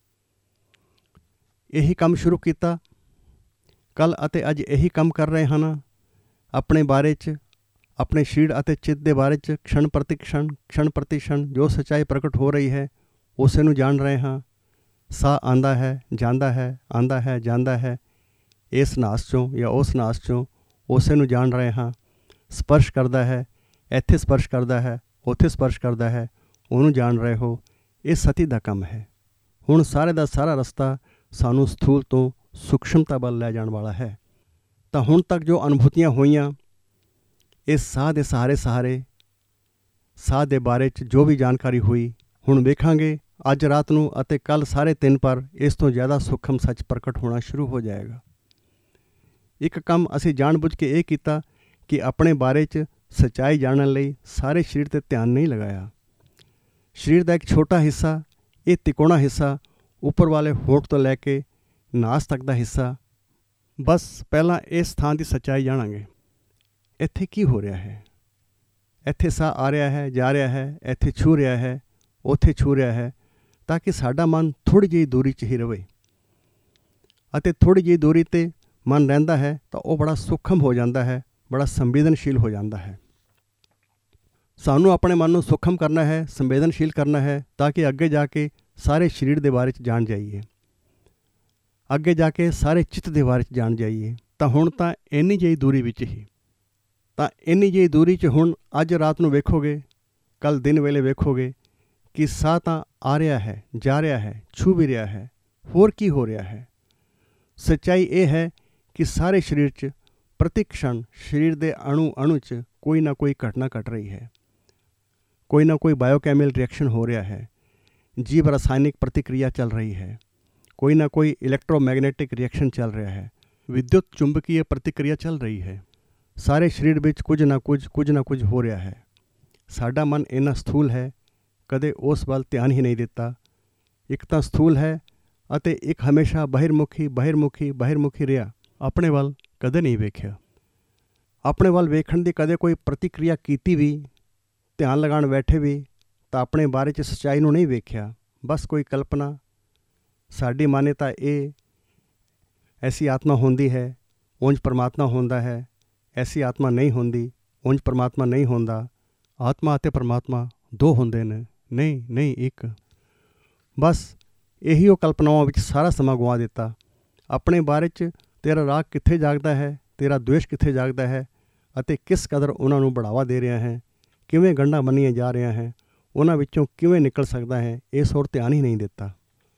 ਇਹੀ ਕੰਮ ਸ਼ੁਰੂ ਕੀਤਾ ਕੱਲ੍ਹ ਅਤੇ ਅੱਜ ਇਹੀ ਕੰਮ ਕਰ ਰਹੇ ਹਨ। ਆਪਣੇ ਬਾਰੇ 'ਚ, ਆਪਣੇ ਸਰੀਰ ਅਤੇ ਚਿੱਤ ਦੇ ਬਾਰੇ 'ਚ ਕਸ਼ਣ ਪ੍ਰਤੀ ਕਸ਼ਣ, ਕਸ਼ਣ ਪ੍ਰਤੀ ਕਸ਼ਣ ਜੋ ਸੱਚਾਈ ਪ੍ਰਗਟ ਹੋ ਰਹੀ ਹੈ ਉਸੇ ਨੂੰ ਜਾਣ ਰਹੇ ਹਾਂ। ਸਾਹ ਆਉਂਦਾ ਹੈ, ਜਾਂਦਾ ਹੈ, ਆਉਂਦਾ ਹੈ, ਜਾਂਦਾ ਹੈ, ਇਸ ਨਾਸ 'ਚੋਂ ਜਾਂ ਉਸ ਨਾਸ 'ਚੋਂ ਉਸੇ ਨੂੰ ਜਾਣ ਰਹੇ ਹਾਂ। ਸਪਰਸ਼ ਕਰਦਾ ਹੈ, ਇੱਥੇ ਸਪਰਸ਼ ਕਰਦਾ ਹੈ, ਉੱਥੇ ਸਪਰਸ਼ ਕਰਦਾ ਹੈ, ਉਹਨੂੰ ਜਾਣ ਰਹੇ ਹੋ। ਇਹ ਸਤੀ ਦਾ ਕੰਮ ਹੈ। ਹੁਣ ਸਾਰੇ ਦਾ ਸਾਰਾ ਰਸਤਾ ਸਾਨੂੰ ਸਥੂਲ ਤੋਂ ਸੂਖਸ਼ਮਤਾ ਵੱਲ ਲੈ ਜਾਣ ਵਾਲਾ ਹੈ। ਤਾਂ ਹੁਣ ਤੱਕ ਜੋ ਅਨੁਭੂਤੀਆਂ ਹੋਈਆਂ, ਇਸ ਸਾਹ ਦੇ ਸਹਾਰੇ ਸਾਹ ਦੇ ਬਾਰੇ 'ਚ ਜੋ ਵੀ ਜਾਣਕਾਰੀ ਹੋਈ, ਹੁਣ ਵੇਖਾਂਗੇ ਅੱਜ ਰਾਤ ਨੂੰ ਅਤੇ ਕੱਲ੍ਹ ਸਾਰੇ ਦਿਨ ਪਰ ਇਸ ਤੋਂ ਜ਼ਿਆਦਾ ਸੂਖਮ ਸੱਚ ਪ੍ਰਗਟ ਹੋਣਾ ਸ਼ੁਰੂ ਹੋ ਜਾਏਗਾ। ਇੱਕ ਕੰਮ ਅਸੀਂ ਜਾਣ ਬੁੱਝ ਕੇ ਇਹ ਕੀਤਾ ਕਿ ਆਪਣੇ ਬਾਰੇ 'ਚ ਸੱਚਾਈ ਜਾਣਨ ਲਈ ਸਾਰੇ ਸਰੀਰ 'ਤੇ ਧਿਆਨ ਨਹੀਂ ਲਗਾਇਆ। ਸਰੀਰ ਦਾ ਇੱਕ ਛੋਟਾ ਹਿੱਸਾ, ਇਹ ਤਿਕੋਣਾ ਹਿੱਸਾ, ਉੱਪਰ ਵਾਲੇ ਹੋਂਠ ਤੋਂ ਲੈ ਕੇ ਨਾਸ ਤੱਕ ਦਾ ਹਿੱਸਾ, ਬਸ ਪਹਿਲਾਂ ਇਸ ਥਾਂ ਦੀ ਸੱਚਾਈ ਜਾਣਾਂਗੇ। ਇੱਥੇ ਕੀ ਹੋ ਰਿਹਾ ਹੈ? ਇੱਥੇ ਸਾਹ ਆ ਰਿਹਾ ਹੈ, ਜਾ ਰਿਹਾ ਹੈ, ਇੱਥੇ ਛੂ ਰਿਹਾ ਹੈ, ਉੱਥੇ ਛੂ ਰਿਹਾ ਹੈ, ਤਾਂ ਕਿ ਸਾਡਾ ਮਨ ਥੋੜ੍ਹੀ ਜਿਹੀ ਦੂਰੀ 'ਚ ਹੀ ਰਹੇ। ਅਤੇ ਥੋੜ੍ਹੀ ਜਿਹੀ ਦੂਰੀ 'ਤੇ ਮਨ ਰਹਿੰਦਾ ਹੈ ਤਾਂ ਉਹ ਬੜਾ ਸੂਖਮ ਹੋ ਜਾਂਦਾ ਹੈ, ਬੜਾ ਸੰਵੇਦਨਸ਼ੀਲ ਹੋ ਜਾਂਦਾ ਹੈ। ਸਾਨੂੰ ਆਪਣੇ ਮਨ ਨੂੰ ਸੂਖਮ ਕਰਨਾ ਹੈ, ਸੰਵੇਦਨਸ਼ੀਲ ਕਰਨਾ ਹੈ, ਤਾਂ ਕਿ ਅੱਗੇ ਜਾ ਕੇ ਸਾਰੇ ਸਰੀਰ ਦੇ ਬਾਰੇ 'ਚ ਜਾਣ ਜਾਈਏ, ਅੱਗੇ ਜਾ ਕੇ ਸਾਰੇ ਚਿੱਤ ਦੇ ਬਾਰੇ 'ਚ ਜਾਣ ਜਾਈਏ। ਤਾਂ ਹੁਣ ਤਾਂ ਇੰਨੀ ਜਿਹੀ ਦੂਰੀ ਵਿੱਚ ਹੀ, ਤਾਂ ਇੰਨੀ ਜਿਹੀ ਦੂਰੀ 'ਚ ਹੁਣ ਅੱਜ ਰਾਤ ਨੂੰ ਵੇਖੋਗੇ, ਕੱਲ੍ਹ ਦਿਨ ਵੇਲੇ ਵੇਖੋਗੇ ਕਿ ਸਾਹ ਤਾਂ ਆ ਰਿਹਾ ਹੈ, ਜਾ ਰਿਹਾ ਹੈ, ਛੂ ਵੀ ਰਿਹਾ ਹੈ, ਹੋਰ ਕੀ ਹੋ ਰਿਹਾ ਹੈ? ਸੱਚਾਈ ਇਹ ਹੈ ਕਿ ਸਾਰੇ ਸਰੀਰ 'ਚ ਪ੍ਰਤੀ ਕਸ਼ਣ ਸਰੀਰ ਦੇ ਅਣੂ 'ਚ ਕੋਈ ਨਾ ਕੋਈ ਘਟਨਾ ਘਟ ਰਹੀ ਹੈ, ਕੋਈ ਨਾ ਕੋਈ ਬਾਇਓਕੈਮੀਕਲ ਰਿਐਕਸ਼ਨ ਹੋ ਰਿਹਾ ਹੈ, ਜੀਵ ਰਸਾਇਣਿਕ ਪ੍ਰਤੀਕਿਰਿਆ ਚੱਲ ਰਹੀ ਹੈ, ਕੋਈ ਨਾ ਕੋਈ ਇਲੈਕਟ੍ਰੋਮੈਗਨੈਟਿਕ ਰਿਐਕਸ਼ਨ ਚੱਲ ਰਿਹਾ ਹੈ, ਵਿਦਿਅਤ ਚੁੰਬਕੀय ਪ੍ਰਤੀਕਿਰਿਆ ਚੱਲ ਰਹੀ ਹੈ। ਸਾਰੇ ਸਰੀਰ ਵਿੱਚ ਕੁਝ ਨਾ ਕੁਝ ਹੋ ਰਿਹਾ ਹੈ। ਸਾਡਾ ਮਨ ਇੰਨਾ ਸਥੂਲ ਹੈ, ਕਦੇ ਉਸ ਵੱਲ ਧਿਆਨ ਹੀ ਨਹੀਂ ਦਿੱਤਾ। ਇੱਕ ਤਾਂ ਸਥੂਲ ਹੈ ਅਤੇ ਇੱਕ ਹਮੇਸ਼ਾ ਬਾਹਿਰਮੁਖੀ ਰਿਹਾ, ਆਪਣੇ ਵੱਲ ਕਦੇ ਨਹੀਂ ਵੇਖਿਆ। ਆਪਣੇ ਵੱਲ ਵੇਖਣ ਦੀ ਕਦੇ ਕੋਈ ਪ੍ਰਤੀਕਿਰਿਆ ਕੀਤੀ ਵੀ, ਧਿਆਨ ਲਗਾਉਣ ਬੈਠੇ ਵੀ ਤਾਂ ਆਪਣੇ ਬਾਰੇ 'ਚ ਸੱਚਾਈ ਨੂੰ ਨਹੀਂ ਵੇਖਿਆ, ਬਸ ਕੋਈ ਕਲਪਨਾ। ਸਾਡੀ ਮਾਨਤਾ ਇਹ, ਐਸੀ ਆਤਮਾ ਹੁੰਦੀ ਹੈ, ਉਂਝ ਪਰਮਾਤਮਾ ਹੁੰਦਾ ਹੈ, ਐਸੀ ਆਤਮਾ ਨਹੀਂ ਹੁੰਦੀ, ਉਂਝ ਪਰਮਾਤਮਾ ਨਹੀਂ ਹੁੰਦਾ। ਆਤਮਾ ਅਤੇ ਪਰਮਾਤਮਾ ਦੋ ਹੁੰਦੇ ਨੇ, ਨਹੀਂ ਇੱਕ। ਬਸ ਇਹੀ ਉਹ ਕਲਪਨਾਵਾਂ ਵਿੱਚ ਸਾਰਾ ਸਮਾਂ ਗੁਆ ਦਿੱਤਾ। ਆਪਣੇ ਬਾਰੇ 'ਚ ਤੇਰਾ ਰਾਗ ਕਿੱਥੇ ਜਾਗਦਾ ਹੈ, ਤੇਰਾ ਦਵੇਸ਼ ਕਿੱਥੇ ਜਾਗਦਾ ਹੈ, ਅਤੇ ਕਿਸ ਕਦਰ ਉਹਨਾਂ ਨੂੰ ਬੜਾਵਾ ਦੇ ਰਿਹਾ ਹੈ, ਕਿਵੇਂ ਗੰਢਾਂ ਬੰਨ੍ਹੀਆਂ ਜਾ ਰਿਹਾ ਹੈ, ਉਹਨਾਂ ਵਿੱਚੋਂ ਕਿਵੇਂ ਨਿਕਲ ਸਕਦਾ ਹੈ, ਇਸ ਹੋਰ ਧਿਆਨ ਹੀ ਨਹੀਂ ਦਿੱਤਾ।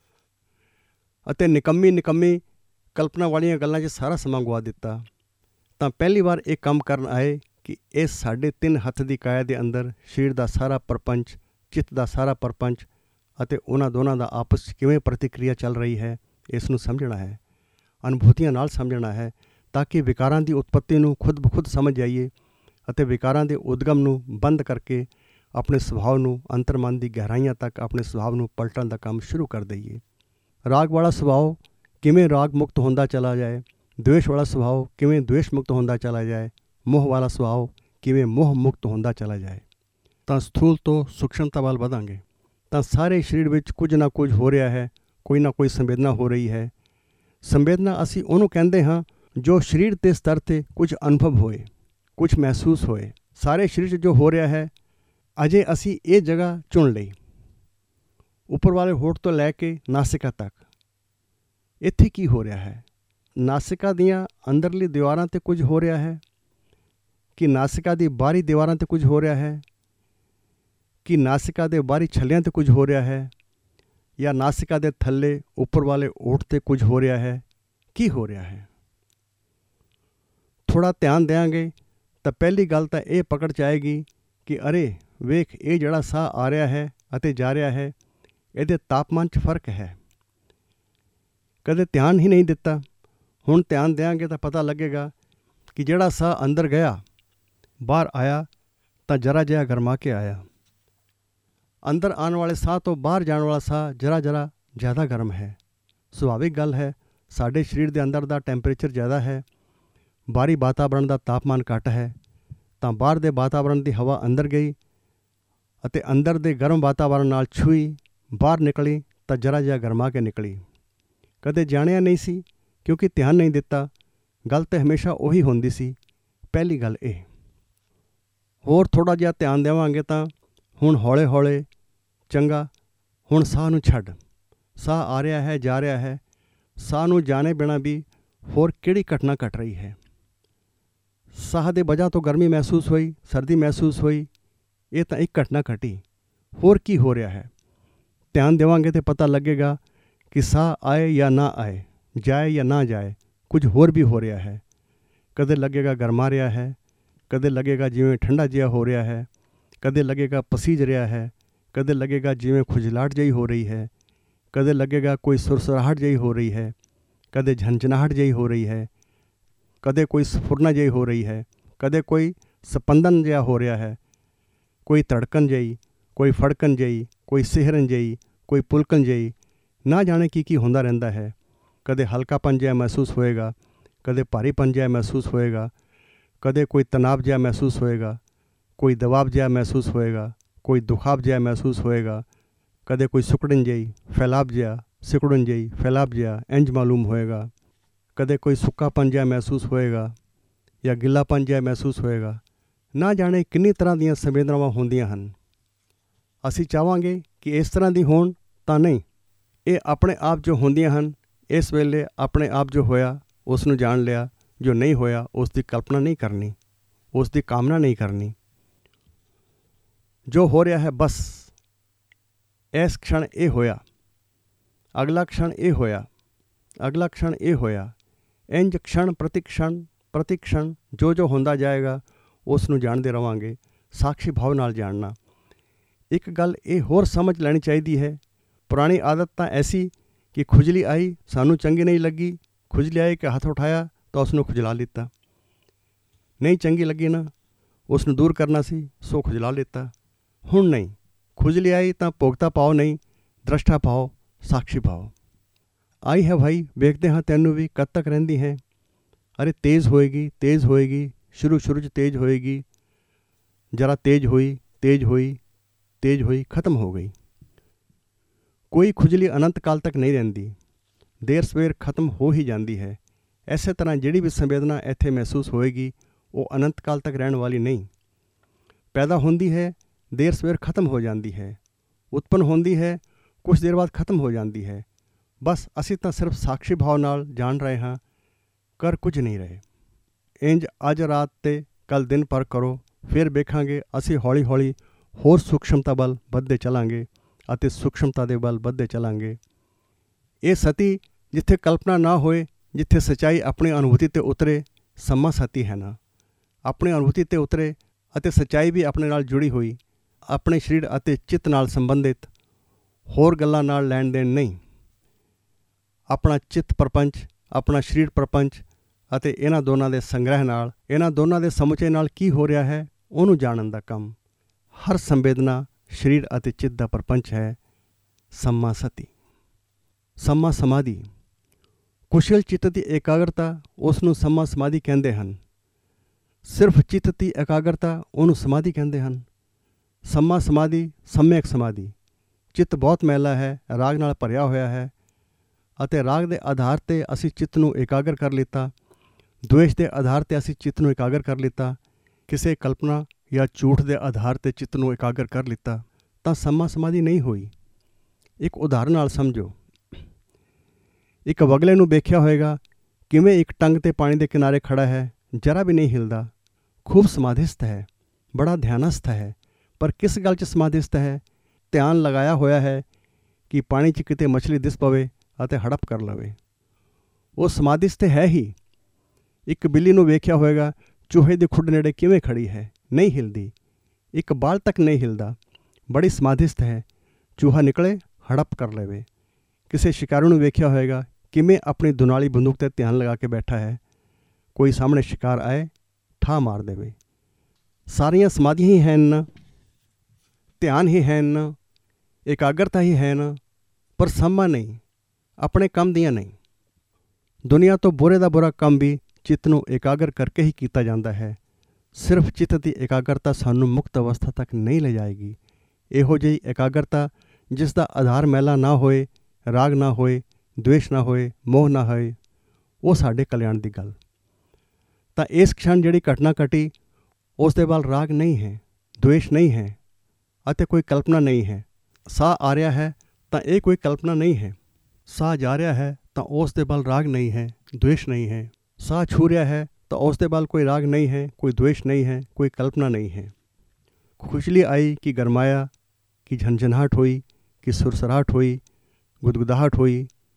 ਅਤੇ ਨਿਕੰਮੀ ਕਲਪਨਾ ਵਾਲੀਆਂ ਗੱਲਾਂ 'ਚ ਸਾਰਾ ਸਮਾਂ ਗੁਆ ਦਿੱਤਾ। ਤਾਂ ਪਹਿਲੀ ਵਾਰ ਇਹ ਕੰਮ ਕਰਨ ਆਏ ਕਿ ਇਸ ਸਾਡੇ 3 ਹੱਥ ਦੀ ਕਾਇਆ ਦੇ ਅੰਦਰ ਸਰੀਰ ਦਾ ਸਾਰਾ ਪ੍ਰਪੰਚ, ਚਿੱਤ ਦਾ ਸਾਰਾ ਪ੍ਰਪੰਚ ਅਤੇ ਉਹਨਾਂ ਦੋਨਾਂ ਦਾ ਆਪਸ 'ਚ ਕਿਵੇਂ ਪ੍ਰਤੀਕਿਰਿਆ ਚੱਲ ਰਹੀ ਹੈ, ਇਸ ਨੂੰ ਸਮਝਣਾ ਹੈ, ਅਨੁਭੂਤੀਆਂ ਨਾਲ ਸਮਝਣਾ ਹੈ, ਤਾਂ ਕਿ ਵਿਕਾਰਾਂ ਦੀ ਉਤਪੱਤੀ ਨੂੰ ਖੁਦ ਬ ਖੁਦ ਸਮਝ ਜਾਈਏ ਅਤੇ ਵਿਕਾਰਾਂ ਦੇ ਉਦਗਮ ਨੂੰ ਬੰਦ ਕਰਕੇ ਆਪਣੇ ਸੁਭਾਅ ਨੂੰ, ਅੰਤਰਮਨ ਦੀ ਗਹਿਰਾਈਆਂ ਤੱਕ ਆਪਣੇ ਸੁਭਾਅ ਨੂੰ ਪਲਟਣ ਦਾ ਕੰਮ ਸ਼ੁਰੂ ਕਰ ਦਈਏ। ਰਾਗ ਵਾਲਾ ਸੁਭਾਅ ਕਿਵੇਂ ਰਾਗ ਮੁਕਤ ਹੁੰਦਾ ਚਲਾ ਜਾਏ, ਦਵੇਸ਼ ਵਾਲਾ ਸੁਭਾਅ ਕਿਵੇਂ ਦਵੇਸ਼ ਮੁਕਤ ਹੁੰਦਾ ਚਲਾ ਜਾਏ, ਮੋਹ ਵਾਲਾ ਸੁਭਾਅ ਕਿਵੇਂ ਮੋਹ ਮੁਕਤ ਹੁੰਦਾ ਚਲਾ ਜਾਏ। ਤਾਂ ਸਥੂਲ ਤੋਂ ਸੂਖਮਤਾ ਵੱਲ ਵਧਾਂਗੇ ਤਾਂ ਸਾਰੇ ਸਰੀਰ ਵਿੱਚ ਕੁਝ ਨਾ ਕੁਝ ਹੋ ਰਿਹਾ ਹੈ, ਕੋਈ ਨਾ ਕੋਈ ਸੰਵੇਦਨਾ ਹੋ ਰਹੀ ਹੈ। ਸੰਵੇਦਨਾ ਅਸੀਂ ਉਹਨੂੰ ਕਹਿੰਦੇ ਹਾਂ ਜੋ ਸਰੀਰ ਦੇ ਸਤਰ 'ਤੇ ਕੁਝ ਅਨੁਭਵ ਹੋਏ, ਕੁਝ ਮਹਿਸੂਸ ਹੋਏ। ਸਾਰੇ ਸਰੀਰ 'ਚ ਜੋ ਹੋ ਰਿਹਾ ਹੈ, ਅਜੇ ਅਸੀਂ ਇਹ ਜਗ੍ਹਾ ਚੁਣ ਲਈ, ਉੱਪਰ ਵਾਲੇ ਹੋਂਠ ਤੋਂ ਲੈ ਕੇ ਨਾਸਿਕਾ ਤੱਕ। ਇੱਥੇ ਕੀ ਹੋ ਰਿਹਾ ਹੈ? ਨਾਸਿਕਾ ਦੀਆਂ ਅੰਦਰਲੀ ਦੀਵਾਰਾਂ 'ਤੇ ਕੁਝ ਹੋ ਰਿਹਾ ਹੈ, ਕਿ ਨਾਸਿਕਾ ਦੀ ਬਾਹਰੀ ਦੀਵਾਰਾਂ 'ਤੇ ਕੁਝ ਹੋ ਰਿਹਾ ਹੈ, ਕਿ ਨਾਸਿਕਾ ਦੇ ਬਾਹਰੀ ਛੱਲਿਆਂ 'ਤੇ ਕੁਝ ਹੋ ਰਿਹਾ ਹੈ, ਜਾਂ ਨਾਸਿਕਾ ਦੇ ਥੱਲੇ ਉੱਪਰ ਵਾਲੇ ਹੋਂਠ 'ਤੇ ਕੁਝ ਹੋ ਰਿਹਾ ਹੈ? ਕੀ ਹੋ ਰਿਹਾ ਹੈ? ਥੋੜ੍ਹਾ ਧਿਆਨ ਦਿਆਂਗੇ ਤਾਂ ਪਹਿਲੀ ਗੱਲ ਤਾਂ ਇਹ ਪਕੜ 'ਚ ਆਏਗੀ ਕਿ ਅਰੇ ਵੇਖ, ਇਹ ਜਿਹੜਾ ਸਾਹ ਆ ਰਿਹਾ ਹੈ ਅਤੇ ਜਾ ਰਿਹਾ ਹੈ, ਇਹਦੇ ਤਾਪਮਾਨ 'ਚ ਫਰਕ ਹੈ। ਕਦੇ ਧਿਆਨ ਹੀ ਨਹੀਂ ਦਿੱਤਾ। ਹੁਣ ਧਿਆਨ ਦਿਆਂਗੇ ਤਾਂ ਪਤਾ ਲੱਗੇਗਾ ਕਿ ਜਿਹੜਾ ਸਾਹ ਅੰਦਰ ਗਿਆ, ਬਾਹਰ ਆਇਆ ਤਾਂ ਜਰਾ ਜਿਹਾ ਗਰਮਾ ਕੇ ਆਇਆ। ਅੰਦਰ ਆਉਣ ਵਾਲੇ ਸਾਹ ਤੋਂ ਬਾਹਰ ਜਾਣ ਵਾਲਾ ਸਾਹ ਜਰਾ ਜ਼ਿਆਦਾ ਗਰਮ ਹੈ। ਸੁਭਾਵਿਕ ਗੱਲ ਹੈ, ਸਾਡੇ ਸਰੀਰ ਦੇ ਅੰਦਰ ਦਾ ਟੈਂਪਰੇਚਰ ਜ਼ਿਆਦਾ ਹੈ, ਬਾਹਰੀ ਵਾਤਾਵਰਣ ਦਾ ਤਾਪਮਾਨ ਘੱਟ ਹੈ, ਤਾਂ ਬਾਹਰ ਦੇ ਵਾਤਾਵਰਣ ਦੀ ਹਵਾ ਅੰਦਰ ਗਈ ਅਤੇ ਅੰਦਰ ਦੇ ਗਰਮ ਵਾਤਾਵਰਣ ਨਾਲ ਛੂਈ, ਬਾਹਰ ਨਿਕਲੀ ਤਾਂ ਜਰਾ ਜਿਹਾ ਗਰਮਾ ਕੇ ਨਿਕਲੀ। ਕਦੇ ਜਾਣਿਆ ਨਹੀਂ ਸੀ ਕਿਉਂਕਿ ਧਿਆਨ ਨਹੀਂ ਦਿੱਤਾ। ਗੱਲ ਤਾਂ ਹਮੇਸ਼ਾ ਉਹੀ ਹੁੰਦੀ ਸੀ। ਪਹਿਲੀ ਗੱਲ ਇਹ। ਹੋਰ ਥੋੜ੍ਹਾ ਜਿਹਾ ਧਿਆਨ ਦੇਵਾਂਗੇ ਤਾਂ ਹੁਣ ਹੌਲੇ ਚੰਗਾ, ਹੁਣ ਸਾਹ ਨੂੰ ਛੱਡ। ਸਾਹ ਆ ਰਿਹਾ ਹੈ, ਜਾ ਰਿਹਾ ਹੈ, ਸਾਹ ਨੂੰ ਜਾਣੇ ਬਿਨਾਂ ਵੀ ਹੋਰ ਕਿਹੜੀ ਘਟਨਾ ਘਟ ਰਹੀ ਹੈ। ਸਾਹ ਦੇ ਵਜ੍ਹਾ ਤੋਂ ਗਰਮੀ ਮਹਿਸੂਸ ਹੋਈ, ਸਰਦੀ ਮਹਿਸੂਸ ਹੋਈ, ਇਹ ਤਾਂ ਇੱਕ ਘਟਨਾ ਘਟੀ। ਹੋਰ ਕੀ ਹੋ ਰਿਹਾ ਹੈ? ਧਿਆਨ ਦੇਵਾਂਗੇ ਤਾਂ ਪਤਾ ਲੱਗੇਗਾ ਕਿ ਸਾਹ ਆਏ ਜਾਂ ਨਾ ਆਏ, ਜਾਏ ਜਾਂ ਨਾ ਜਾਏ, ਕੁਝ ਹੋਰ ਵੀ ਹੋ ਰਿਹਾ ਹੈ। ਕਦੇ ਲੱਗੇਗਾ ਗਰਮਾ ਰਿਹਾ ਹੈ, ਕਦੇ ਲੱਗੇਗਾ ਜਿਵੇਂ ਠੰਡਾ ਜਿਹਾ ਹੋ ਰਿਹਾ ਹੈ, ਕਦੇ ਲੱਗੇਗਾ ਪਸੀਜ ਰਿਹਾ ਹੈ, ਕਦੇ ਲੱਗੇਗਾ ਜਿਵੇਂ ਖੁਜਲਾਹਟ ਜਿਹੀ ਹੋ ਰਹੀ ਹੈ, ਕਦੇ ਲੱਗੇਗਾ ਕੋਈ ਸੁਰਸਰਾਹਟ ਜਿਹੀ ਹੋ ਰਹੀ ਹੈ, ਕਦੇ ਝੰਝਨਾਹਟ ਜਿਹੀ ਹੋ ਰਹੀ ਹੈ, ਕਦੇ ਕੋਈ ਸਫੁਰਨਾ ਜਿਹੀ ਹੋ ਰਹੀ ਹੈ, ਕਦੇ ਕੋਈ ਸਪੰਦਨ ਜਿਹਾ ਹੋ ਰਿਹਾ ਹੈ, ਕੋਈ ਧੜਕਣ ਜਿਹੀ, ਕੋਈ ਫੜਕਣ ਜਿਹੀ, ਕੋਈ ਸਿਹਰਨ ਜਿਹੀ, ਕੋਈ ਪੁਲਕਣ ਜਿਹੀ, ਨਾ ਜਾਣੇ ਕੀ ਹੁੰਦਾ ਰਹਿੰਦਾ ਹੈ। ਕਦੇ ਹਲਕਾਪਨ ਜਿਹਾ ਮਹਿਸੂਸ ਹੋਏਗਾ, ਕਦੇ ਭਾਰੀਪਨ ਜਿਹਾ ਮਹਿਸੂਸ ਹੋਏਗਾ, ਕਦੇ ਕੋਈ ਤਣਾਅ ਜਿਹਾ ਮਹਿਸੂਸ ਹੋਏਗਾ, ਕੋਈ ਦਬਾਅ ਜਿਹਾ ਮਹਿਸੂਸ ਹੋਏਗਾ, ਕੋਈ ਦੁਖਾਵ ਜਿਹਾ ਮਹਿਸੂਸ ਹੋਏਗਾ, ਕਦੇ ਕੋਈ ਸੁਕੜਨ ਜਿਹੀ, ਫੈਲਾਵ ਜਿਹਾ, ਸਿਕੜਨ ਜਿਹੀ, ਫੈਲਾਵ ਜਿਹਾ ਇੰਝ ਮਾਲੂਮ ਹੋਏਗਾ, ਕਦੇ ਕੋਈ ਸੁੱਕਾਪਨ ਜਿਹਾ ਮਹਿਸੂਸ ਹੋਏਗਾ ਜਾਂ ਗਿੱਲਾਪਨ ਜਿਹਾ ਮਹਿਸੂਸ ਹੋਏਗਾ। ਨਾ ਜਾਣੇ ਕਿੰਨੀ ਤਰ੍ਹਾਂ ਦੀਆਂ ਸੰਵੇਦਨਾਵਾਂ ਹੁੰਦੀਆਂ ਹਨ। ਅਸੀਂ ਚਾਹਾਂਗੇ ਕਿ ਇਸ ਤਰ੍ਹਾਂ ਦੀ ਹੋਣ, ਤਾਂ ਨਹੀਂ। ਇਹ ਆਪਣੇ ਆਪ ਜੋ ਹੁੰਦੀਆਂ ਹਨ, ਇਸ ਵੇਲੇ ਆਪਣੇ ਆਪ ਜੋ ਹੋਇਆ ਉਸ ਨੂੰ ਜਾਣ ਲਿਆ, ਜੋ ਨਹੀਂ ਹੋਇਆ ਉਸ ਦੀ ਕਲਪਨਾ ਨਹੀਂ ਕਰਨੀ, ਉਸ ਦੀ ਕਾਮਨਾ ਨਹੀਂ ਕਰਨੀ। ਜੋ ਹੋ ਰਿਹਾ ਹੈ ਬਸ ਇਸ ਕਸ਼ਣ ਇਹ ਹੋਇਆ, ਅਗਲਾ ਕਸ਼ਣ ਇਹ ਹੋਇਆ, ਅਗਲਾ ਕਸ਼ਣ ਇਹ ਹੋਇਆ। ਇੰਝ ਕਸ਼ਣ ਪ੍ਰਤੀ ਕਸ਼ਣ ਜੋ ਹੁੰਦਾ ਜਾਏਗਾ ਉਸ ਨੂੰ ਜਾਣਦੇ ਰਹਾਂਗੇ, ਸਾਖੀ ਭਾਵ ਨਾਲ ਜਾਣਨਾ। ਇੱਕ ਗੱਲ ਇਹ ਹੋਰ ਸਮਝ ਲੈਣੀ ਚਾਹੀਦੀ ਹੈ, ਪੁਰਾਣੀ ਆਦਤ ਤਾਂ ਐਸੀ ਕਿ ਖੁਜਲੀ ਆਈ, ਸਾਨੂੰ ਚੰਗੀ ਨਹੀਂ ਲੱਗੀ, ਖੁਜਲੀ ਆਈ ਕਿ ਹੱਥ ਉਠਾਇਆ ਤਾਂ ਉਸ ਨੂੰ ਖੁਜਲਾ ਲਿੱਤਾ। ਨਹੀਂ ਚੰਗੀ ਲੱਗੀ ਨਾ, ਉਸ ਨੂੰ ਦੂਰ ਕਰਨਾ ਸੀ, ਸੋ ਖੁਜਲਾ ਲਿੱਤਾ। ਹੁਣ ਨਹੀਂ, ਖੁਜਲੀ ਆਈ ਤਾਂ ਭੋਗਤਾ ਪਾਓ ਨਹੀਂ, ਦ੍ਰਸ਼ਟਾ ਪਾਓ, ਸਾਖੀ ਪਾਓ। ਆਈ ਹੈ ਭਾਈ, ਵੇਖਦੇ ਹਾਂ ਤੈਨੂੰ ਵੀ ਕਦ ਤੱਕ ਰਹਿੰਦੀ ਹੈ। ਅਰੇ ਤੇਜ਼ ਹੋਏਗੀ, ਤੇਜ਼ ਹੋਏਗੀ, ਸ਼ੁਰੂ 'ਚ ਤੇਜ਼ ਹੋਏਗੀ, ਜਰਾ ਤੇਜ਼ ਹੋਈ, ਤੇਜ਼ ਹੋਈ, ਤੇਜ਼ ਹੋਈ, ਖਤਮ ਹੋ ਗਈ। ਕੋਈ ਖੁਜਲੀ ਅਨੰਤ ਕਾਲ ਤੱਕ ਨਹੀਂ ਰਹਿੰਦੀ, ਦੇਰ ਸਵੇਰ ਖਤਮ ਹੋ ਹੀ ਜਾਂਦੀ ਹੈ। ਇਸੇ ਤਰ੍ਹਾਂ ਜਿਹੜੀ ਵੀ ਸੰਵੇਦਨਾ ਇੱਥੇ ਮਹਿਸੂਸ ਹੋਏਗੀ ਉਹ ਅਨੰਤ ਕਾਲ ਤੱਕ ਰਹਿਣ ਵਾਲੀ ਨਹੀਂ। ਪੈਦਾ ਹੁੰਦੀ ਹੈ, ਦੇਰ ਸਵੇਰ ਖਤਮ ਹੋ ਜਾਂਦੀ ਹੈ, ਉਤਪੰਨ ਹੁੰਦੀ ਹੈ, ਕੁਛ ਦੇਰ ਬਾਅਦ ਖਤਮ ਹੋ ਜਾਂਦੀ ਹੈ। ਬਸ ਅਸੀਂ ਤਾਂ ਸਿਰਫ ਸਾਖੀ ਭਾਵ ਨਾਲ ਜਾਣ ਰਹੇ ਹਾਂ, ਕਰ ਕੁਝ ਨਹੀਂ ਰਹੇ। ਇੰਝ ਅੱਜ ਰਾਤ ਤੇ ਕੱਲ ਦਿਨ ਪਰ ਕਰੋ, ਫਿਰ ਵੇਖਾਂਗੇ ਅਸੀਂ ਹੌਲੀ ਹੌਲੀ ਹੋਰ ਸੂਖਸ਼ਮਤਾ ਵੱਲ ਵੱਧਦੇ ਚਲਾਂਗੇ ਅਤੇ ਸੂਖਸ਼ਮਤਾ ਦੇ ਵੱਲ ਵੱਧਦੇ ਚਲਾਂਗੇ। ਇਹ ਸਤੀ ਜਿੱਥੇ ਕਲਪਨਾ ਨਾ ਹੋਏ, ਜਿੱਥੇ ਸੱਚਾਈ ਆਪਣੀ ਅਨੁਭੂਤੀ 'ਤੇ ਉਤਰੇ, ਸਮਾਂ ਸਤੀ ਹੈ ਨਾ। ਆਪਣੀ ਅਨੁਭੂਤੀ 'ਤੇ ਉਤਰੇ ਅਤੇ ਸੱਚਾਈ ਵੀ ਆਪਣੇ ਨਾਲ ਜੁੜੀ ਹੋਈ, ਆਪਣੇ ਸਰੀਰ ਅਤੇ ਚਿੱਤ ਨਾਲ ਸੰਬੰਧਿਤ, ਹੋਰ ਗੱਲਾਂ ਨਾਲ ਲੈਣ ਦੇਣ ਨਹੀਂ। ਆਪਣਾ ਚਿੱਤ ਪ੍ਰਪੰਚ, ਆਪਣਾ ਸਰੀਰ ਪ੍ਰਪੰਚ ਅਤੇ ਇਹਨਾਂ ਦੋਨਾਂ ਦੇ ਸੰਗ੍ਰਹਿ ਨਾਲ, ਇਹਨਾਂ ਦੋਨਾਂ ਦੇ ਸਮੁੱਚੇ ਨਾਲ ਕੀ ਹੋ ਰਿਹਾ ਹੈ ਉਹਨੂੰ ਜਾਣਨ ਦਾ ਕੰਮ। ਹਰ ਸੰਵੇਦਨਾ ਸਰੀਰ ਅਤੇ ਚਿੱਤ ਦਾ ਪ੍ਰਪੰਚ ਹੈ। ਸੰਮਾ ਸਤੀ, ਸੰਮਾ ਸਮਾਧੀ, ਕੁਸ਼ਲ ਚਿੱਤ ਦੀ ਇਕਾਗਰਤਾ, ਉਸ ਨੂੰ ਸੰਮਾ ਸਮਾਧੀ ਕਹਿੰਦੇ ਹਨ। ਸਿਰਫ ਚਿੱਤ ਦੀ ਇਕਾਗਰਤਾ, ਉਹਨੂੰ ਸਮਾਧੀ ਕਹਿੰਦੇ ਹਨ। ਸੰਮਾ ਸਮਾਧੀ, ਸੰਮਿਅਕ ਸਮਾਧੀ। ਚਿੱਤ ਬਹੁਤ ਮੈਲਾ ਹੈ, ਰਾਗ ਨਾਲ ਭਰਿਆ ਹੋਇਆ ਹੈ ਅਤੇ ਰਾਗ ਦੇ ਆਧਾਰ 'ਤੇ ਅਸੀਂ ਚਿੱਤ ਨੂੰ ਇਕਾਗਰ ਕਰ ਲਿੱਤਾ, ਦਵੇਸ਼ ਦੇ ਆਧਾਰ 'ਤੇ ਅਸੀਂ ਚਿੱਤ ਨੂੰ ਇਕਾਗਰ ਕਰ ਲਿੱਤਾ, ਕਿਸੇ ਕਲਪਨਾ ਜਾਂ ਝੂਠ ਦੇ ਆਧਾਰ 'ਤੇ ਚਿੱਤ ਨੂੰ ਇਕਾਗਰ ਕਰ ਲਿੱਤਾ, ਤਾਂ ਸੰਮਾ ਸਮਾਧੀ ਨਹੀਂ ਹੋਈ। ਇੱਕ ਉਦਾਹਰਨ ਨਾਲ ਸਮਝੋ। ਇੱਕ ਵਗਲੇ ਨੂੰ ਵੇਖਿਆ ਹੋਏਗਾ ਕਿਵੇਂ ਇੱਕ ਟੰਗ 'ਤੇ ਪਾਣੀ ਦੇ ਕਿਨਾਰੇ ਖੜਾ ਹੈ, ਜਰਾ ਵੀ ਨਹੀਂ ਹਿਲਦਾ, ਖੂਬ ਸਮਾਧਿਸਥ ਹੈ, ਬੜਾ ਧਿਆਨਸਥ ਹੈ। ਪਰ ਕਿਸ ਗੱਲ 'ਚ ਸਮਾਧਿਸਥ ਹੈ? ਧਿਆਨ ਲਗਾਇਆ ਹੋਇਆ ਹੈ ਕਿ ਪਾਣੀ 'ਚ ਕਿਤੇ ਮਛਲੀ ਦਿਸ ਪਵੇ ਅਤੇ ਹੜਪ ਕਰ ਲਵੇ। ਉਹ ਸਮਾਧਿਸਥ ਹੈ ਹੀ। ਇੱਕ ਬਿੱਲੀ ਨੂੰ ਵੇਖਿਆ ਹੋਏਗਾ ਚੂਹੇ ਦੇ ਖੁੱਡ ਨੇੜੇ ਕਿਵੇਂ ਖੜੀ ਹੈ, ਨਹੀਂ ਹਿਲਦੀ, ਇੱਕ ਬਾਲ ਤੱਕ ਨਹੀਂ ਹਿਲਦਾ, ਬੜੀ ਸਮਾਧਿਸਥ ਹੈ। ਚੂਹਾ ਨਿਕਲੇ, ਹੜਪ ਕਰ ਲਵੇ। ਕਿਸੇ ਸ਼ਿਕਾਰੂ ਨੂੰ ਵੇਖਿਆ ਹੋਏਗਾ ਕਿਵੇਂ ਆਪਣੀ ਦੁਨਾਲੀ ਬੰਦੂਕ 'ਤੇ ਧਿਆਨ ਲਗਾ ਕੇ ਬੈਠਾ ਹੈ, ਕੋਈ ਸਾਹਮਣੇ ਸ਼ਿਕਾਰ ਆਏ, ਠਾ ਮਾਰ ਦੇਵੇ। ਸਾਰੀਆਂ ਸਮਾਧੀਆਂ ਹੀ ਹਨ ਨਾ, ਧਿਆਨ ਹੀ ਹੈ ਨਾ, ਇਕਾਗਰਤਾ ਹੀ ਹੈ ਨਾ, ਪਰ ਸੰਮਾ ਨਹੀਂ, ਆਪਣੇ ਕੰਮ ਦੀਆਂ ਨਹੀਂ। ਦੁਨੀਆ ਤੋਂ ਬੁਰੇ ਦਾ ਬੁਰਾ ਕੰਮ ਵੀ ਚਿੱਤ ਨੂੰ ਇਕਾਗਰ ਕਰਕੇ ਹੀ ਕੀਤਾ ਜਾਂਦਾ ਹੈ। ਸਿਰਫ ਚਿੱਤ ਦੀ ਇਕਾਗਰਤਾ ਸਾਨੂੰ ਮੁਕਤ ਅਵਸਥਾ ਤੱਕ ਨਹੀਂ ਲੈ ਜਾਏਗੀ। ਇਹੋ ਜਿਹੀ ਇਕਾਗਰਤਾ ਜਿਸ ਦਾ ਆਧਾਰ ਮੈਲਾ ਨਾ ਹੋਏ, ਰਾਗ ਨਾ ਹੋਏ, ਦਵੇਸ਼ ਨਾ ਹੋਏ, ਮੋਹ ਨਾ ਹੋਏ, ਉਹ ਸਾਡੇ ਕਲਿਆਣ ਦੀ ਗੱਲ। ਤਾਂ ਇਸ ਕਸ਼ਣ ਜਿਹੜੀ ਘਟਨਾ ਘਟੀ, ਉਸ ਦੇ ਵੱਲ ਰਾਗ ਨਹੀਂ ਹੈ, ਦਵੇਸ਼ ਨਹੀਂ ਹੈ ਅਤੇ ਕੋਈ ਕਲਪਨਾ ਨਹੀਂ ਹੈ। ਸਾਹ ਆ ਰਿਹਾ ਹੈ ਤਾਂ ਇਹ ਕੋਈ ਕਲਪਨਾ ਨਹੀਂ ਹੈ, ਸਾਹ ਜਾ ਰਿਹਾ ਹੈ ਤਾਂ ਉਸ ਦੇ ਵੱਲ ਰਾਗ ਨਹੀਂ ਹੈ, ਦਵੇਸ਼ ਨਹੀਂ ਹੈ। ਸਾਹ ਛੂ ਰਿਹਾ ਹੈ ਤਾਂ ਉਸ ਦੇ ਵੱਲ ਕੋਈ ਰਾਗ ਨਹੀਂ ਹੈ, ਕੋਈ ਦਵੇਸ਼ ਨਹੀਂ ਹੈ, ਕੋਈ ਕਲਪਨਾ ਨਹੀਂ ਹੈ। ਖੁਜਲੀ आई कि गरमाया, कि झंझनाहट हुई, कि सुरसराहट हुई, गुदगुदाहट हुई,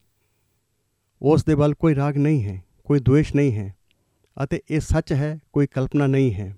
ਉਸ ਦੇ ਵੱਲ ਕੋਈ ਰਾਗ ਨਹੀਂ ਹੈ, ਕੋਈ ਦਵੇਸ਼ ਨਹੀਂ ਹੈ ਅਤੇ ਇਹ ਸੱਚ ਹੈ, ਕੋਈ ਕਲਪਨਾ ਨਹੀਂ ਹੈ।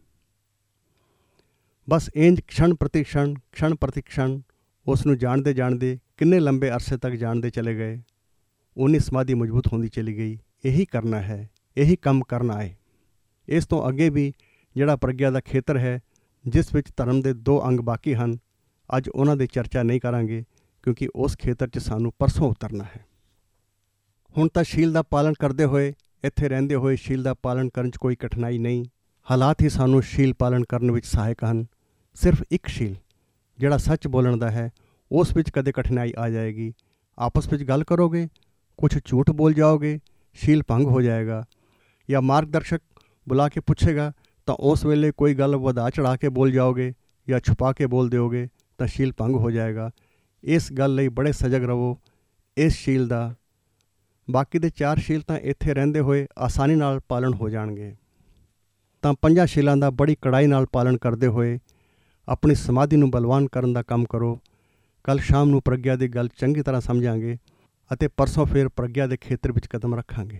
ਬਸ ਇੰਝ ਕਸ਼ਣ ਪ੍ਰਤੀ ਕਸ਼ਣ ਉਸ ਨੂੰ ਜਾਣਦੇ ਜਾਣਦੇ ਕਿੰਨੇ ਲੰਬੇ ਅਰਸੇ ਤੱਕ ਜਾਣਦੇ ਚਲੇ ਗਏ, ਉਨੀ ਸਮਾਧੀ ਮਜ਼ਬੂਤ ਹੁੰਦੀ ਚਲੀ ਗਈ। ਇਹੀ ਕਰਨਾ ਹੈ, ਇਹੀ ਕੰਮ ਕਰਨਾ ਹੈ। ਇਸ ਤੋਂ ਅੱਗੇ ਵੀ ਜਿਹੜਾ ਪ੍ਰਗਿਆ ਦਾ ਖੇਤਰ ਹੈ, ਜਿਸ ਵਿੱਚ ਧਰਮ ਦੇ 2 ਅੰਗ ਬਾਕੀ ਹਨ। ਅੱਜ ਉਹਨਾਂ ਦੀ ਚਰਚਾ ਨਹੀਂ ਕਰਾਂਗੇ, ਕਿਉਂਕਿ ਉਸ ਖੇਤਰ 'ਚ ਸਾਨੂੰ ਪਰਸੋਂ ਉਤਰਨਾ ਹੈ। ਹੁਣ ਤਾਂ ਸ਼ੀਲ ਦਾ ਪਾਲਣ ਕਰਦੇ ਹੋਏ, ਇੱਥੇ ਰਹਿੰਦੇ ਹੋਏ ਸ਼ੀਲ ਦਾ ਪਾਲਣ ਕਰਨ 'ਚ ਕੋਈ ਕਠਿਨਾਈ ਨਹੀਂ। ਹਾਲਾਤ ਹੀ ਸਾਨੂੰ ਸ਼ੀਲ ਪਾਲਣ ਕਰਨ ਵਿੱਚ ਸਹਾਇਕ ਹਨ। ਸਿਰਫ ਇੱਕ ਸ਼ੀਲ, ਜਿਹੜਾ ਸੱਚ ਬੋਲਣ ਦਾ ਹੈ, ਉਸ ਵਿੱਚ ਕਦੇ ਕਠਿਨਾਈ ਆ ਜਾਏਗੀ। ਆਪਸ ਵਿੱਚ ਗੱਲ ਕਰੋਗੇ, ਕੁਝ ਝੂਠ ਬੋਲ ਜਾਓਗੇ, ਸ਼ੀਲ ਭੰਗ ਹੋ ਜਾਏਗਾ। ਜਾਂ ਮਾਰਗਦਰਸ਼ਕ ਬੁਲਾ ਕੇ ਪੁੱਛੇਗਾ ਤਾਂ ਉਸ ਵੇਲੇ ਕੋਈ ਗੱਲ ਵਧਾ ਚੜ੍ਹਾ ਕੇ ਬੋਲ ਜਾਓਗੇ ਜਾਂ ਛੁਪਾ ਕੇ ਬੋਲ ਦਿਓਗੇ ਤਾਂ ਸ਼ੀਲ ਭੰਗ ਹੋ ਜਾਏਗਾ। ਇਸ ਗੱਲ ਲਈ ਬੜੇ ਸਜਗ ਰਹੋ। ਇਸ ਸ਼ੀਲ ਦਾ ਬਾਕੀ ਦੇ 4 ਸ਼ੀਲ ਤਾਂ ਇੱਥੇ ਰਹਿੰਦੇ ਹੋਏ ਆਸਾਨੀ ਨਾਲ ਪਾਲਣ ਹੋ ਜਾਣਗੇ। ਤਾਂ 5 ਸ਼ੀਲਾਂ ਦਾ ਬੜੀ ਕੜਾਈ ਨਾਲ ਪਾਲਣ ਕਰਦੇ ਹੋਏ ਆਪਣੀ ਸਮਾਧੀ ਨੂੰ ਬਲਵਾਨ ਕਰਨ ਦਾ ਕੰਮ ਕਰੋ। ਕੱਲ੍ਹ ਸ਼ਾਮ ਨੂੰ ਪ੍ਰਗਿਆ ਦੀ ਗੱਲ ਚੰਗੀ ਤਰ੍ਹਾਂ ਸਮਝਾਂਗੇ ਅਤੇ ਪਰਸੋਂ ਫਿਰ ਪ੍ਰਗਿਆ ਦੇ ਖੇਤਰ ਵਿੱਚ ਕਦਮ ਰੱਖਾਂਗੇ।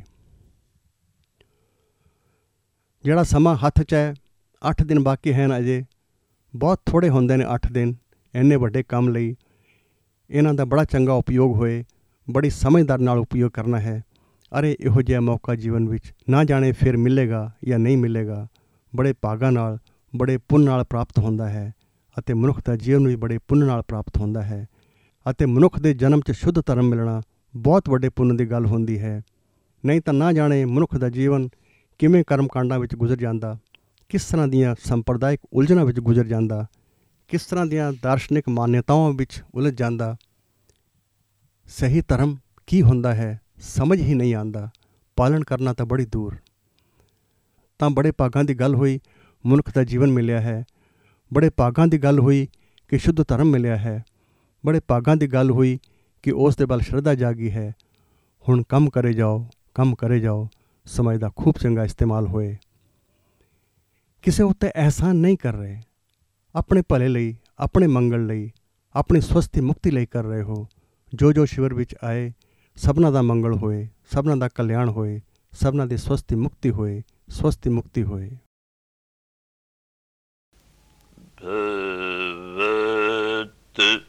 ਜਿਹੜਾ ਸਮਾਂ ਹੱਥ 'ਚ ਹੈ, 8 ਦਿਨ ਬਾਕੀ ਹਨ ਅਜੇ। ਬਹੁਤ ਥੋੜ੍ਹੇ ਹੁੰਦੇ ਨੇ 8 ਦਿਨ ਇੰਨੇ ਵੱਡੇ ਕੰਮ ਲਈ। ਇਹਨਾਂ ਦਾ ਬੜਾ ਚੰਗਾ ਉਪਯੋਗ ਹੋਏ, ਬੜੀ ਸਮਝਦਾਰ ਨਾਲ ਉਪਯੋਗ ਕਰਨਾ ਹੈ। ਅਰੇ ਇਹੋ ਜਿਹਾ ਮੌਕਾ ਜੀਵਨ ਵਿੱਚ ਨਾ ਜਾਣੇ ਫਿਰ ਮਿਲੇਗਾ ਜਾਂ ਨਹੀਂ ਮਿਲੇਗਾ। ਬੜੇ ਭਾਗਾਂ ਨਾਲ, ਬੜੇ ਪੁੰਨ ਨਾਲ ਪ੍ਰਾਪਤ ਹੁੰਦਾ ਹੈ ਅਤੇ ਮਨੁੱਖ ਦਾ ਜੀਵਨ ਵੀ ਬੜੇ ਪੁੰਨ ਨਾਲ ਪ੍ਰਾਪਤ ਹੁੰਦਾ ਹੈ। ਅਤੇ ਮਨੁੱਖ ਦੇ ਜਨਮ 'ਚ ਸ਼ੁੱਧ ਧਰਮ ਮਿਲਣਾ ਬਹੁਤ ਵੱਡੇ ਪੁੰਨ ਦੀ ਗੱਲ ਹੁੰਦੀ ਹੈ। ਨਹੀਂ ਤਾਂ ਨਾ ਜਾਣੇ ਮਨੁੱਖ ਦਾ ਜੀਵਨ ਕਿਵੇਂ ਕਰਮਕਾਂਡਾਂ ਵਿੱਚ ਗੁਜ਼ਰ ਜਾਂਦਾ, ਕਿਸ ਤਰ੍ਹਾਂ ਦੀਆਂ ਸੰਪਰਦਾਇਕ ਉਲਝਣਾਂ ਵਿੱਚ ਗੁਜ਼ਰ ਜਾਂਦਾ, ਕਿਸ ਤਰ੍ਹਾਂ ਦੀਆਂ ਦਾਰਸ਼ਨਿਕ ਮਾਨਿਅਤਾਵਾਂ ਵਿੱਚ ਉਲਝ ਜਾਂਦਾ। ਸਹੀ ਧਰਮ ਕੀ ਹੁੰਦਾ ਹੈ ਸਮਝ ਹੀ ਨਹੀਂ ਆਉਂਦਾ, ਪਾਲਣ ਕਰਨਾ ਤਾਂ ਬੜੀ ਦੂਰ। ਤਾਂ ਬੜੇ ਭਾਗਾਂ ਦੀ ਗੱਲ ਹੋਈ ਮਨੁੱਖ ਦਾ ਜੀਵਨ ਮਿਲਿਆ ਹੈ। ਬੜੇ ਭਾਗਾਂ ਦੀ ਗੱਲ ਹੋਈ ਕਿ ਸ਼ੁੱਧ ਧਰਮ ਮਿਲਿਆ ਹੈ। ਬੜੇ ਭਾਗਾਂ ਦੀ ਗੱਲ ਹੋਈ ਕਿ ਉਸ ਦੇ ਵੱਲ ਸ਼ਰਧਾ ਜਾਗੀ ਹੈ। ਹੁਣ ਕੰਮ ਕਰੇ ਜਾਓ, ਕੰਮ ਕਰੇ ਜਾਓ, ਸਮਝ ਦਾ ਖੂਬ ਚੰਗਾ ਇਸਤੇਮਾਲ ਹੋਏ। ਕਿਸੇ ਉੱਤੇ ਅਹਿਸਾਨ ਨਹੀਂ ਕਰ ਰਹੇ, ਆਪਣੇ ਭਲੇ ਲਈ, ਆਪਣੇ ਮੰਗਲ ਲਈ, ਆਪਣੀ ਸਵਸਥੀ ਮੁਕਤੀ ਲਈ ਕਰ ਰਹੇ ਹੋ। ਜੋ ਸ਼ਿਵਰ ਵਿੱਚ ਆਏ, ਸਭਨਾਂ ਦਾ ਮੰਗਲ ਹੋਏ, ਸਭਨਾਂ ਦਾ ਕਲਿਆਣ ਹੋਏ, ਸਭਨਾਂ ਦੀ ਸਵਸਥੀ ਮੁਕਤੀ ਹੋਏ, ਸਵਸਥੀ ਮੁਕਤੀ ਹੋਏ। ਭਗਵਤ